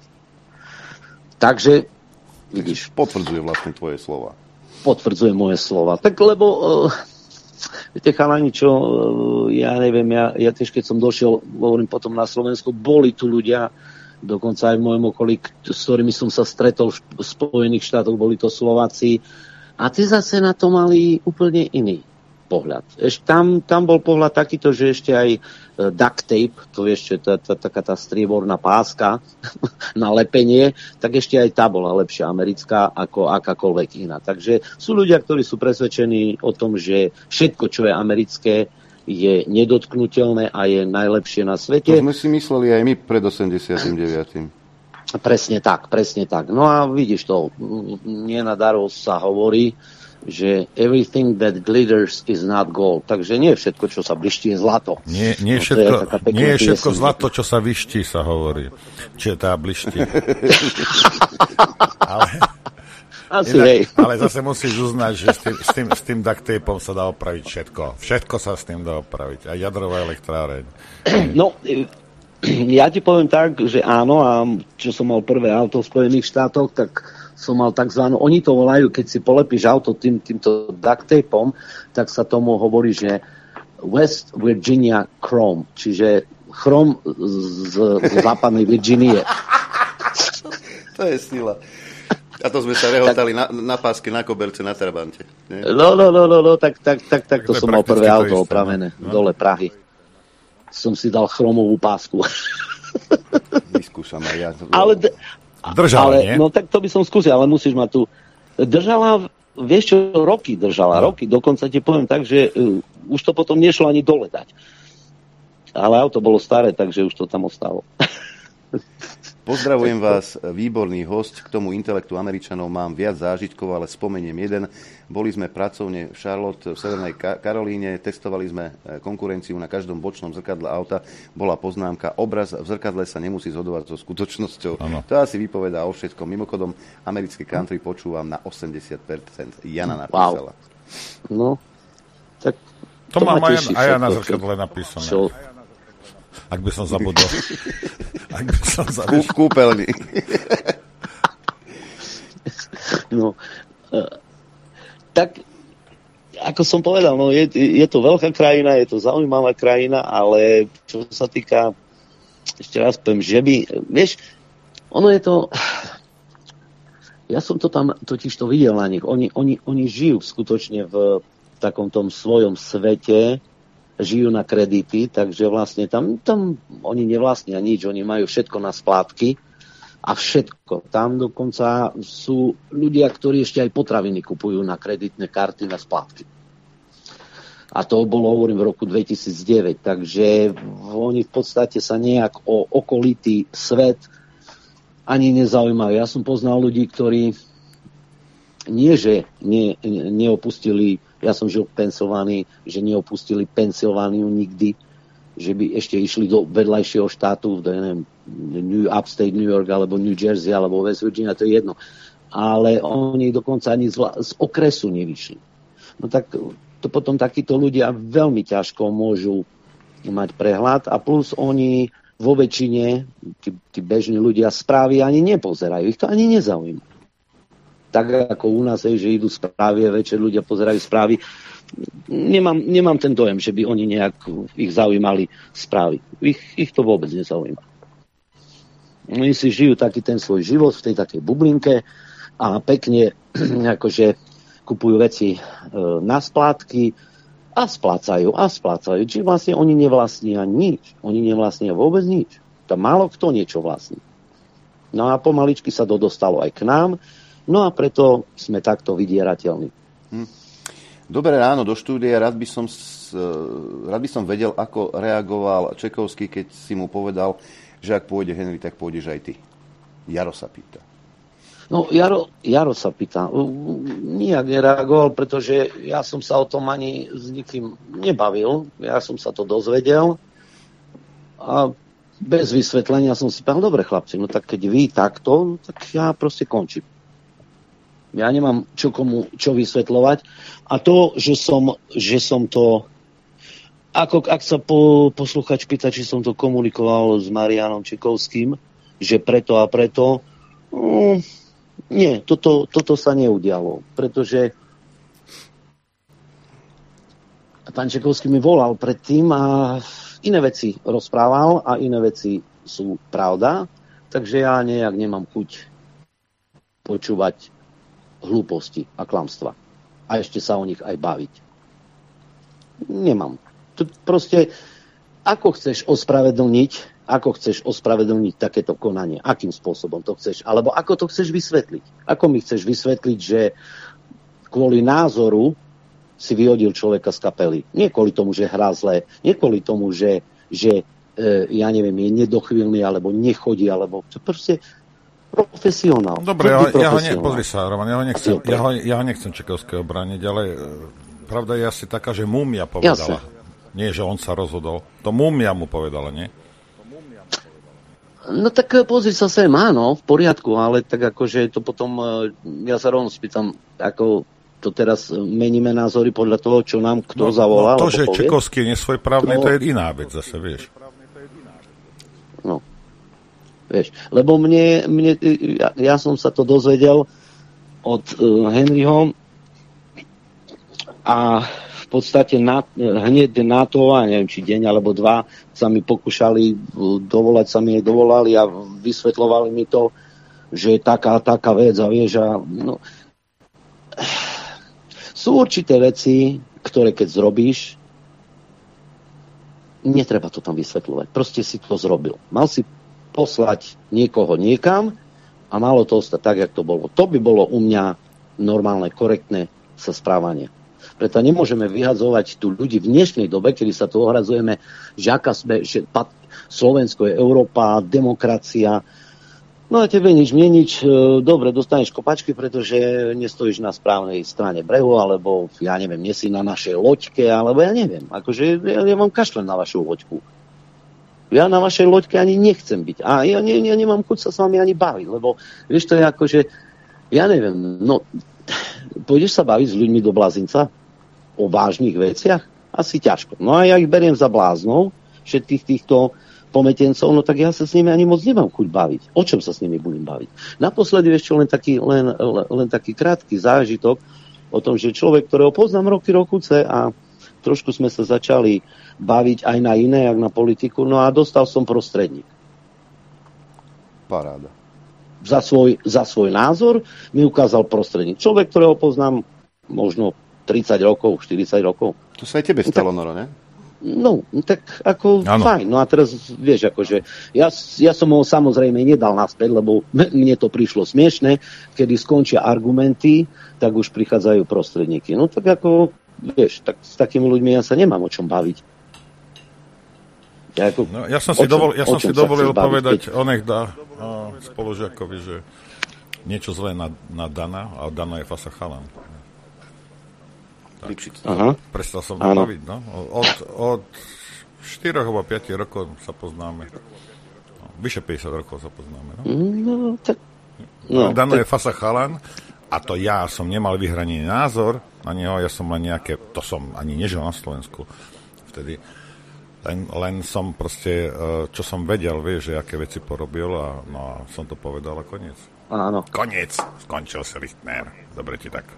Takže, vidíš... Potvrdzuje vlastne tvoje slova. Potvrdzuje moje slova. Tak lebo, uh, viete chalani, čo, uh, ja neviem, ja, ja tiež keď som došiel, hovorím potom na Slovensku, boli tu ľudia, dokonca aj v mojom okolí, s ktorými som sa stretol v Spojených štátoch, boli to Slováci, a tí zase na to mali úplne iný pohľad. Ešte tam, tam bol pohľad takýto, že ešte aj duct tape, to je ešte tá, tá, taká tá strieborná páska na lepenie, tak ešte aj tá bola lepšia americká ako akákoľvek iná. Takže sú ľudia, ktorí sú presvedčení o tom, že všetko, čo je americké, je nedotknutelné a je najlepšie na svete. To sme si mysleli aj my pred osemdesiatym deviatym Presne tak, presne tak. No a vidíš to, nenadarmo sa hovorí, že everything that glitters is not gold. Takže nie všetko, čo sa bliští, je zlato. Nie, nie, všetko, no, je nie je všetko zlato, čo sa vyští, sa hovorí. Čiže tá bliští. ale, Asi inak, ale zase musíš uznať, že s tým, s tým, s tým duct tapom sa dá opraviť všetko. Všetko sa s tým dá opraviť. Aj jadrová elektráreň. No, ja ti poviem tak, že áno, a čo som mal prvé auto v Spojených štátoch, tak som mal takzvanú, oni to volajú, keď si polepíš auto tým, týmto duct tapom, tak sa tomu hovorí, že West Virginia Chrome, čiže chrom z, z západnej Virginie. To je sila. A to sme sa rehotali na, na páske, na koberce, na trabante. Nie? No, no, no, no, no, tak, tak, tak, tak to som mal prvé auto opravené, no? Dole Prahy. Som si dal chromovú pásku. Vyskúšam aj ja. Ale... D- Držala, ale, nie? No tak to by som skúsil, ale musíš ma tu... Držala, vieš čo, roky držala, no. roky. Dokonca ti poviem tak, že uh, už to potom nešlo ani dole dať. Ale auto bolo staré, takže už to tam ostalo. Pozdravujem vás, výborný host. K tomu intelektu Američanov mám viac zážitkov, ale spomeniem jeden. Boli sme pracovne v Charlotte, v Severnej Karolíne, testovali sme konkurenciu na každom bočnom zrkadle auta. Bola poznámka, obraz v zrkadle sa nemusí zhodovať so skutočnosťou. Ano. To asi vypovedá o všetkom. Mimochodom, americké country počúvam na osemdesiat percent. Jana napísala. Wow. No, tak to, to mám aj, aj ja na zrkadle napísané. Čo? Ak by som zabudol. Ak by som zabudol. V kúpeľni. No, uh, tak ako som povedal, no je, je to veľká krajina, je to zaujímavá krajina, ale čo sa týka, ešte raz poviem, že by, vieš, ono je to, ja som to tam totiž to videl na nich, oni, oni, oni žijú skutočne v takom tom svojom svete, žijú na kredity, takže vlastne tam, tam oni nevlastnia nič, oni majú všetko na splátky a všetko. Tam dokonca sú ľudia, ktorí ešte aj potraviny kupujú na kreditné karty na splátky. A to bolo, hovorím, v roku dvetisícdeväť, takže oni v podstate sa nejak o okolitý svet ani nezaujímajú. Ja som poznal ľudí, ktorí nie, že ne, neopustili, ja som žil pensovaný, že neopustili pensilvániu nikdy, že by ešte išli do vedľajšieho štátu, do, neviem, New Upstate New York, alebo New Jersey, alebo West Virginia, to je jedno. Ale oni dokonca ani z, vla- z okresu nevyšli. No tak to potom takíto ľudia veľmi ťažko môžu mať prehľad a plus oni vo väčšine, tí, tí bežní ľudia správy ani nepozerajú, ich to ani nezaujíma. Tak ako u nás je, že idú správy a večer ľudia pozerajú správy. Nemám, nemám ten dojem, že by oni nejak ich zaujímali správy. Ich, ich to vôbec nezaujíma. Oni si žijú taký ten svoj život v tej takej bublinke a pekne akože kupujú veci e, na splátky a splácajú a splácajú. Čiže vlastne oni nevlastnia nič. Oni nevlastnia vôbec nič. Tam málo kto niečo vlastní. No a pomaličky sa to dostalo aj k nám. No a preto sme takto vydierateľní. Hm. Dobré ráno do štúdia. Rád by som, rád by som vedel, ako reagoval Čekovský, keď si mu povedal, že ak pôjde Henry, tak pôjdeš aj ty. Jaro sa pýta. No, Jaro, Jaro sa pýta. Nijak nereagoval, pretože ja som sa o tom ani s nikým nebavil. Ja som sa to dozvedel. A bez vysvetlenia som si povedal, dobre chlapci, no tak keď vy takto, tak ja proste končím. Ja nemám čo komu čo vysvetľovať. A to, že som, že som to... Ako, ak sa po, posluchač pýta, či som to komunikoval s Marianom Čekovským, že preto a preto... Um, nie, toto, toto sa neudialo. Pretože pán Čekovský mi volal predtým a iné veci rozprával a iné veci sú pravda. Takže ja nejak nemám chuť počúvať hlúposti a klamstva. A ešte sa o nich aj baviť. Nemám. To proste, ako chceš ospravedlniť, ako chceš ospravedlniť takéto konanie? Akým spôsobom to chceš? Alebo ako to chceš vysvetliť? Ako mi chceš vysvetliť, že kvôli názoru si vyhodil človeka z kapely? Nie kvôli tomu, že hrá zle, nie kvôli tomu, že, že e, ja neviem, je nedochvíľný, alebo nechodí, alebo to proste profesionál. Dobre, ja, ja ho ne, pozri sa, Roman, ja ho nechcem, ja ho, ja ho nechcem Čekovského brániť, ale pravda je asi taká, že múmia povedala. Jasne. Nie, že on sa rozhodol. To múmia mu povedala, nie? No tak pozri sa sem, áno, v poriadku, ale tak akože to potom, ja sa rovno spýtam, ako to teraz meníme názory podľa toho, čo nám kto no, zavolal. No to, že povie? Čekovský je nesvojprávny, no, to je iná vec zase, vieš. No. Vieš, lebo mne, mne ja, ja som sa to dozvedel od uh, Henryho a v podstate na, hneď na to, a neviem, či deň alebo dva, sa mi pokúšali dovolať, sa mi aj dovolali a vysvetľovali mi to, že je taká, taká vec a vieš, a no, sú určité veci, ktoré keď zrobíš, netreba to tam vysvetľovať. Proste si to zrobil. Mal si poslať niekoho niekam a malo to ostať tak, jak to bolo. To by bolo u mňa normálne, korektné sa správanie. Preto nemôžeme vyhadzovať tu ľudí v dnešnej dobe, kedy sa tu ohradzujeme, že aká sme, že Slovensko je Európa, demokracia. No a tebe nič, mne nič. Dobre, dostaneš kopačky, pretože nestojíš na správnej strane brehu, alebo ja neviem, nie si na našej loďke, alebo ja neviem. Akože ja, ja mám kašľan na vašu loďku. Ja na vašej loďke ani nechcem byť. A ja, ne, ja nemám chuť sa s vami ani baviť, lebo vieš, to je ako, že ja neviem, no pôjdeš sa baviť s ľuďmi do Blazinca o vážnych veciach? Asi ťažko. No a ja ich beriem za bláznov, všetkých týchto pometencov, no tak ja sa s nimi ani moc nemám chuť baviť. O čom sa s nimi budem baviť? Naposledy ešte len taký, len, len, len taký krátky zážitok O tom, že človek, ktorého poznám roky, rokuce a trošku sme sa začali baviť aj na iné, jak na politiku, no a dostal som prostredník. Paráda. Za svoj, za svoj názor mi ukázal prostredník. Človek, ktorého poznám možno tridsať rokov, štyridsať rokov. To sa aj tebe stalo, tak, Noro, ne? No, tak ako ano. Fajn. No a teraz, vieš, akože ja, ja som ho samozrejme nedal naspäť, lebo mne to prišlo smiešne, kedy skončia argumenty, tak už prichádzajú prostredníky. No tak ako, vieš, tak s takými ľuďmi ja sa nemám o čom baviť. Ja, ako, no, ja som si, čom, dovol, ja som si dovolil povedať keď... onehda spolužiakovi, že niečo zlé na, na Dana, a Dana je fasa chalan. Aha. Prestal som to baviť, no. Od, od štyroch alebo piatich rokov sa poznáme. No, vyše päťdesiat rokov sa poznáme, no. No, tak... No, Dano tak... je fasa chalan a to ja som nemal vyhranený názor na neho, ja som len nejaké, to som ani nežil na Slovensku vtedy. Len, len som proste, čo som vedel, vieš, že aké veci porobil a, no, a som to povedal a koniec. Áno. Koniec, skončil sa Lichtner. Dobre ti tak.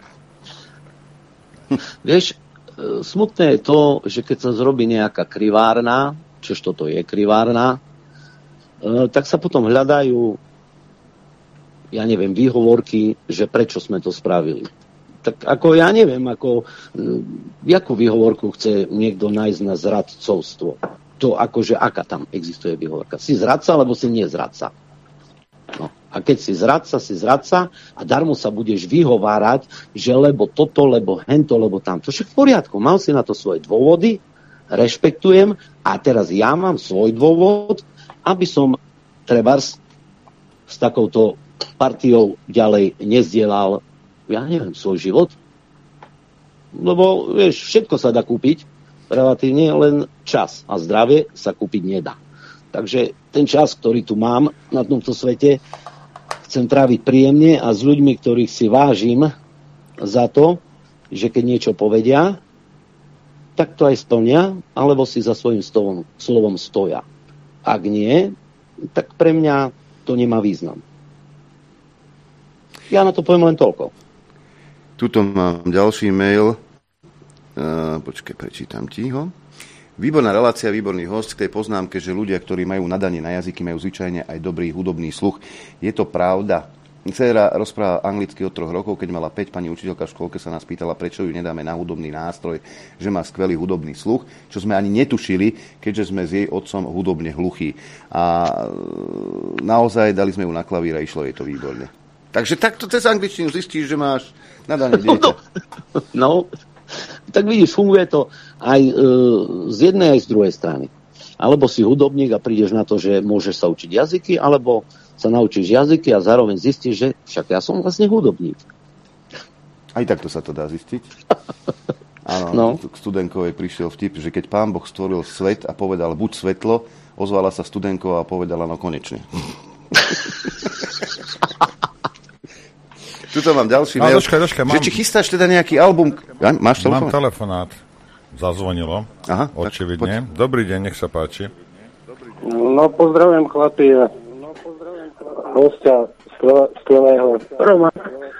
Vieš, smutné je to, že keď sa zrobí nejaká krivárna, čož toto je krivárna, tak sa potom hľadajú, ja neviem, výhovorky, že prečo sme to spravili. Tak ako ja neviem, ako, jakú výhovorku chce niekto nájsť na zradcovstvo. To akože, aká tam existuje výhovorka. Si zradca, alebo si nie zradca. No. A keď si zradca, si zradca a darmo sa budeš vyhovárať, že lebo toto, lebo hento, lebo tamto. Však v poriadku, mal si na to svoje dôvody, rešpektujem a teraz ja mám svoj dôvod, aby som trebárs s takouto partiou ďalej nezdielal, ja neviem, svoj život. Lebo, vieš, všetko sa dá kúpiť, relatívne, len čas a zdravie sa kúpiť nedá. Takže ten čas, ktorý tu mám na tomto svete, chcem tráviť príjemne a s ľuďmi, ktorých si vážim za to, že keď niečo povedia, tak to aj splnia, alebo si za svojím slovom, slovom stoja. Ak nie, tak pre mňa to nemá význam. Ja na to poviem len toľko. Tuto mám ďalší mail. Uh, počkaj, prečítam ti ho. Výborná relácia, výborný host k tej poznámke, že ľudia, ktorí majú nadanie na jazyky, majú zvyčajne aj dobrý hudobný sluch. Je to pravda? Dcéra rozpráva anglicky od troch rokov, keď mala päť, pani učiteľka v škôlke sa nás pýtala, prečo ju nedáme na hudobný nástroj, že má skvelý hudobný sluch, čo sme ani netušili, keďže sme s jej otcom hudobne hluchí. A naozaj dali sme ju na klavír a išlo jej to výborne. Takže takto cez angličtinu zistíš, že máš nadanie dieťa. No, tak vidíš, funguje to aj e, z jednej, aj z druhej strany. Alebo si hudobník a prídeš na to, že môžeš sa učiť jazyky, alebo sa naučíš jazyky a zároveň zistíš, že však ja som vlastne hudobník. Aj takto sa to dá zistiť. Áno, no. K Studenkovej prišiel vtip, že keď Pán Boh stvoril svet a povedal buď svetlo, ozvala sa Studenková a povedala no konečne. Tuto mám ďalší mail. Dočkaj, dočkaj, mám... Že či chystáš teda nejaký album? Ja, máš telefonát? Mám telefonát. Zazvonilo. Aha, očividne. Dobrý deň, nech sa páči. No, pozdravujem chlapi. Hostia skvelého Roma.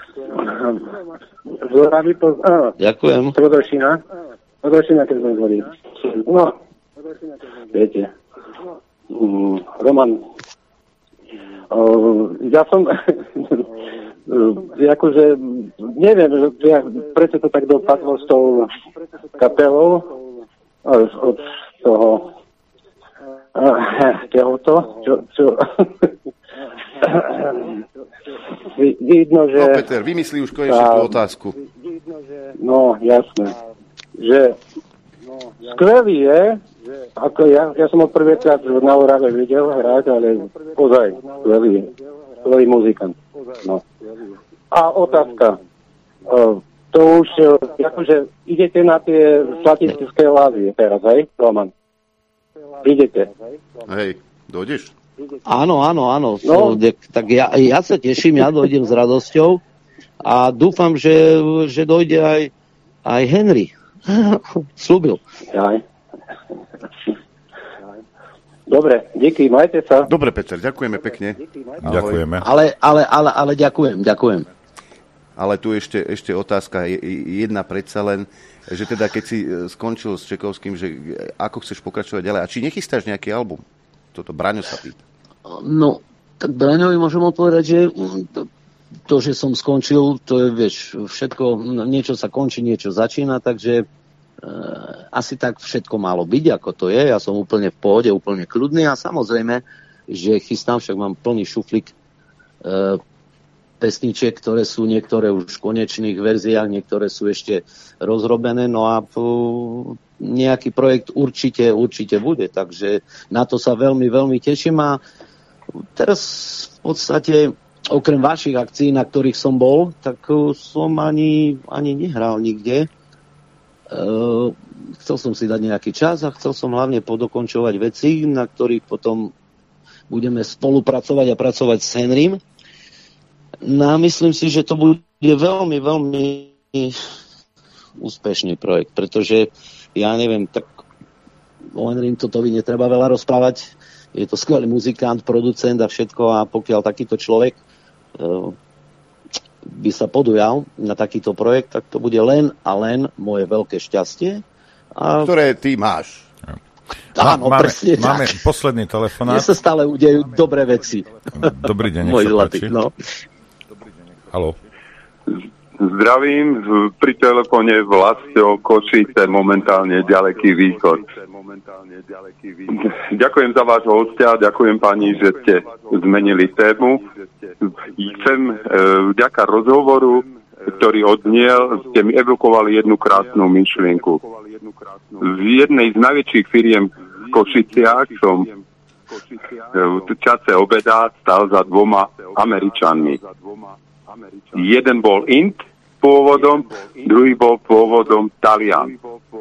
Zoraví to... Ďakujem. Trodošina. Trodošina, keď sme zvolili. No, viete. Roman, ja som... akože neviem, že, prečo to tak dopadlo s tou kapelou od toho tehoto, čo, čo vidno, že... No Peter, vymyslí už konečne tú otázku. No, jasné. Že skvelý je, ako ja, ja som ho prvýkrát na Orave videl hrať, ale ozaj skvelý, skvelý muzikant. No. A otázka. To už, akože idete na tie slatistické lázy teraz, hej, Roman? Idete. Hej, dojdeš? Áno, áno, áno. No. Tak ja, ja sa teším, ja dojdem s radosťou a dúfam, že, že dojde aj, aj Henry. Slúbil. Aj. Dobre, díky, majte sa. Dobre, Peter, ďakujeme pekne. Ďakujeme. Ale, ale, ale, ale ďakujem, ďakujem. ale tu ešte, ešte otázka jedna predsa len, že teda keď si skončil s Čekovským, že ako chceš pokračovať ďalej a či nechystáš nejaký album? Toto Braňo sa pýta. No, tak Braňovi môžem odpovedať, že to, to, že som skončil, to je, vieš, všetko, niečo sa končí, niečo začína, takže e, asi tak všetko malo byť, ako to je. Ja som úplne v pohode, úplne kľudný a samozrejme, že chystám, však mám plný šuflík e, pesničiek, ktoré sú niektoré už v konečných verziách, niektoré sú ešte rozrobené, no a po, nejaký projekt určite, určite bude, takže na to sa veľmi, veľmi teším a teraz v podstate okrem vašich akcií, na ktorých som bol, tak som ani, ani nehral nikde. E, chcel som si dať nejaký čas a chcel som hlavne podokončovať veci, na ktorých potom budeme spolupracovať a pracovať s Henrym. No a myslím si, že to bude veľmi, veľmi úspešný projekt, pretože ja neviem, tak o Henrym toto by netreba veľa rozprávať. Je to skvelý muzikant, producent a všetko a pokiaľ takýto človek uh, by sa podujal na takýto projekt, tak to bude len a len moje veľké šťastie. A... Ktoré ty máš. Áno, máme, presne máme tak. posledný telefonát. Mne sa stále udejú dobré veci. Dobrý deň, nech Môj sa zlatý, páči. no. Haló. Zdravím, pri telefóne Vlastio Košice, momentálne ďaleký východ. Ďakujem za vášho hostia, ďakujem pani, že ste zmenili tému. Chcem vďaka rozhovoru, ktorý odniel, ste mi evokovali jednu krásnu myšlienku. Z jednej z najväčších firiem v Košiciach som v čase obeda stal za dvoma Američanmi. Jeden bol Ind pôvodom, druhý bol pôvodom Talian.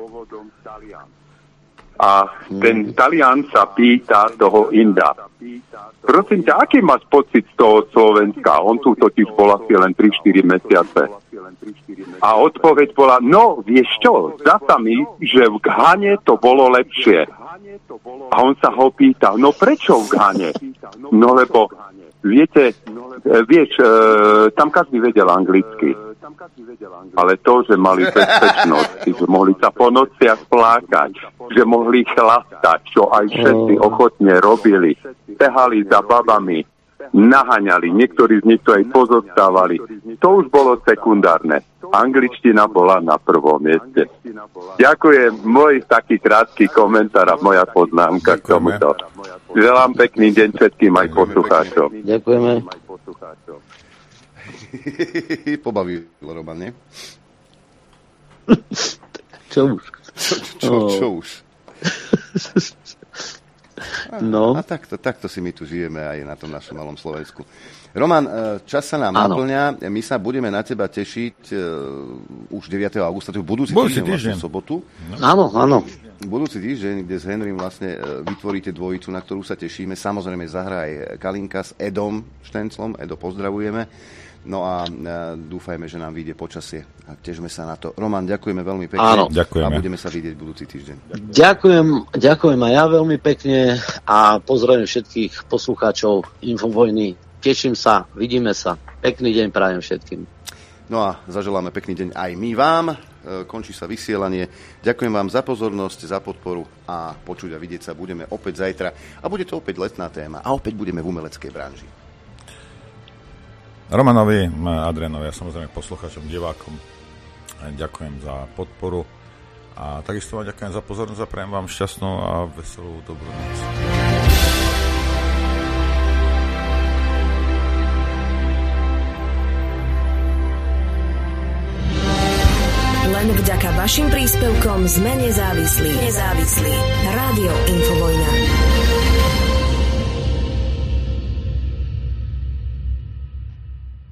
A ten Talian sa pýta toho Inda: prosím ťa, aký máš pocit z toho Slovenska? On tu totiž bol asi len tri štyri mesiace. A odpoveď bola: no, vieš čo, zdá sa mi, že v Ghane to bolo lepšie. A on sa ho pýta: no prečo v Ghane? No lebo viete, vieš, e, tam každý vedel anglicky. Ale to, že mali bezpečnosť, že mohli sa po nociach plákať, že mohli chlastať, čo aj všetci ochotne robili, behali za babami, naháňali, niektorí z nich to aj pozostávali. To už bolo sekundárne. Angličtina bola na prvom mieste. Ďakujem, môj taký krátky komentár a moja poznámka k tomuto. Želám pekný deň všetkým aj poslucháčom. Ďakujeme. Pobavil Roman, nie? Čo už? Čo, čo, čo už? A, no. a takto, takto si my tu žijeme aj na tom našom malom Slovensku. Roman, čas sa nám Áno. naplňa. My sa budeme na teba tešiť uh, už deviateho augusta, to je budúci Budúci týždeň, vlastne týždeň. sobotu. Áno, áno. Budúci týždeň, kde s Henrym vlastne uh, vytvoríte dvojicu, na ktorú sa tešíme. Samozrejme zahrá aj Kalinka s Edom Štenclom. Edo, pozdravujeme. No a uh, dúfajme, že nám vyjde počasie. A težme sa na to. Roman, ďakujeme veľmi pekne. Áno. Ďakujeme. A budeme sa vidieť budúci týždeň. Ďakujem, ďakujem aj ja veľmi pekne a pozdravujem všetkých poslucháčov Infovojny. Teším sa, vidíme sa. Pekný deň prajem všetkým. No a zaželáme pekný deň aj my vám. Končí sa vysielanie. Ďakujem vám za pozornosť, za podporu a počuť a vidieť sa budeme opäť zajtra. A bude to opäť letná téma a opäť budeme v umeleckej branži. Romanovi, Adrianovi a samozrejme poslucháčom, divákom ďakujem za podporu a takisto vám ďakujem za pozornosť a prajem vám šťastnú a veselú dobrú noc. Len vďaka vašim príspevkom sme nezávislí. Nezávislí. Rádio Infovojna.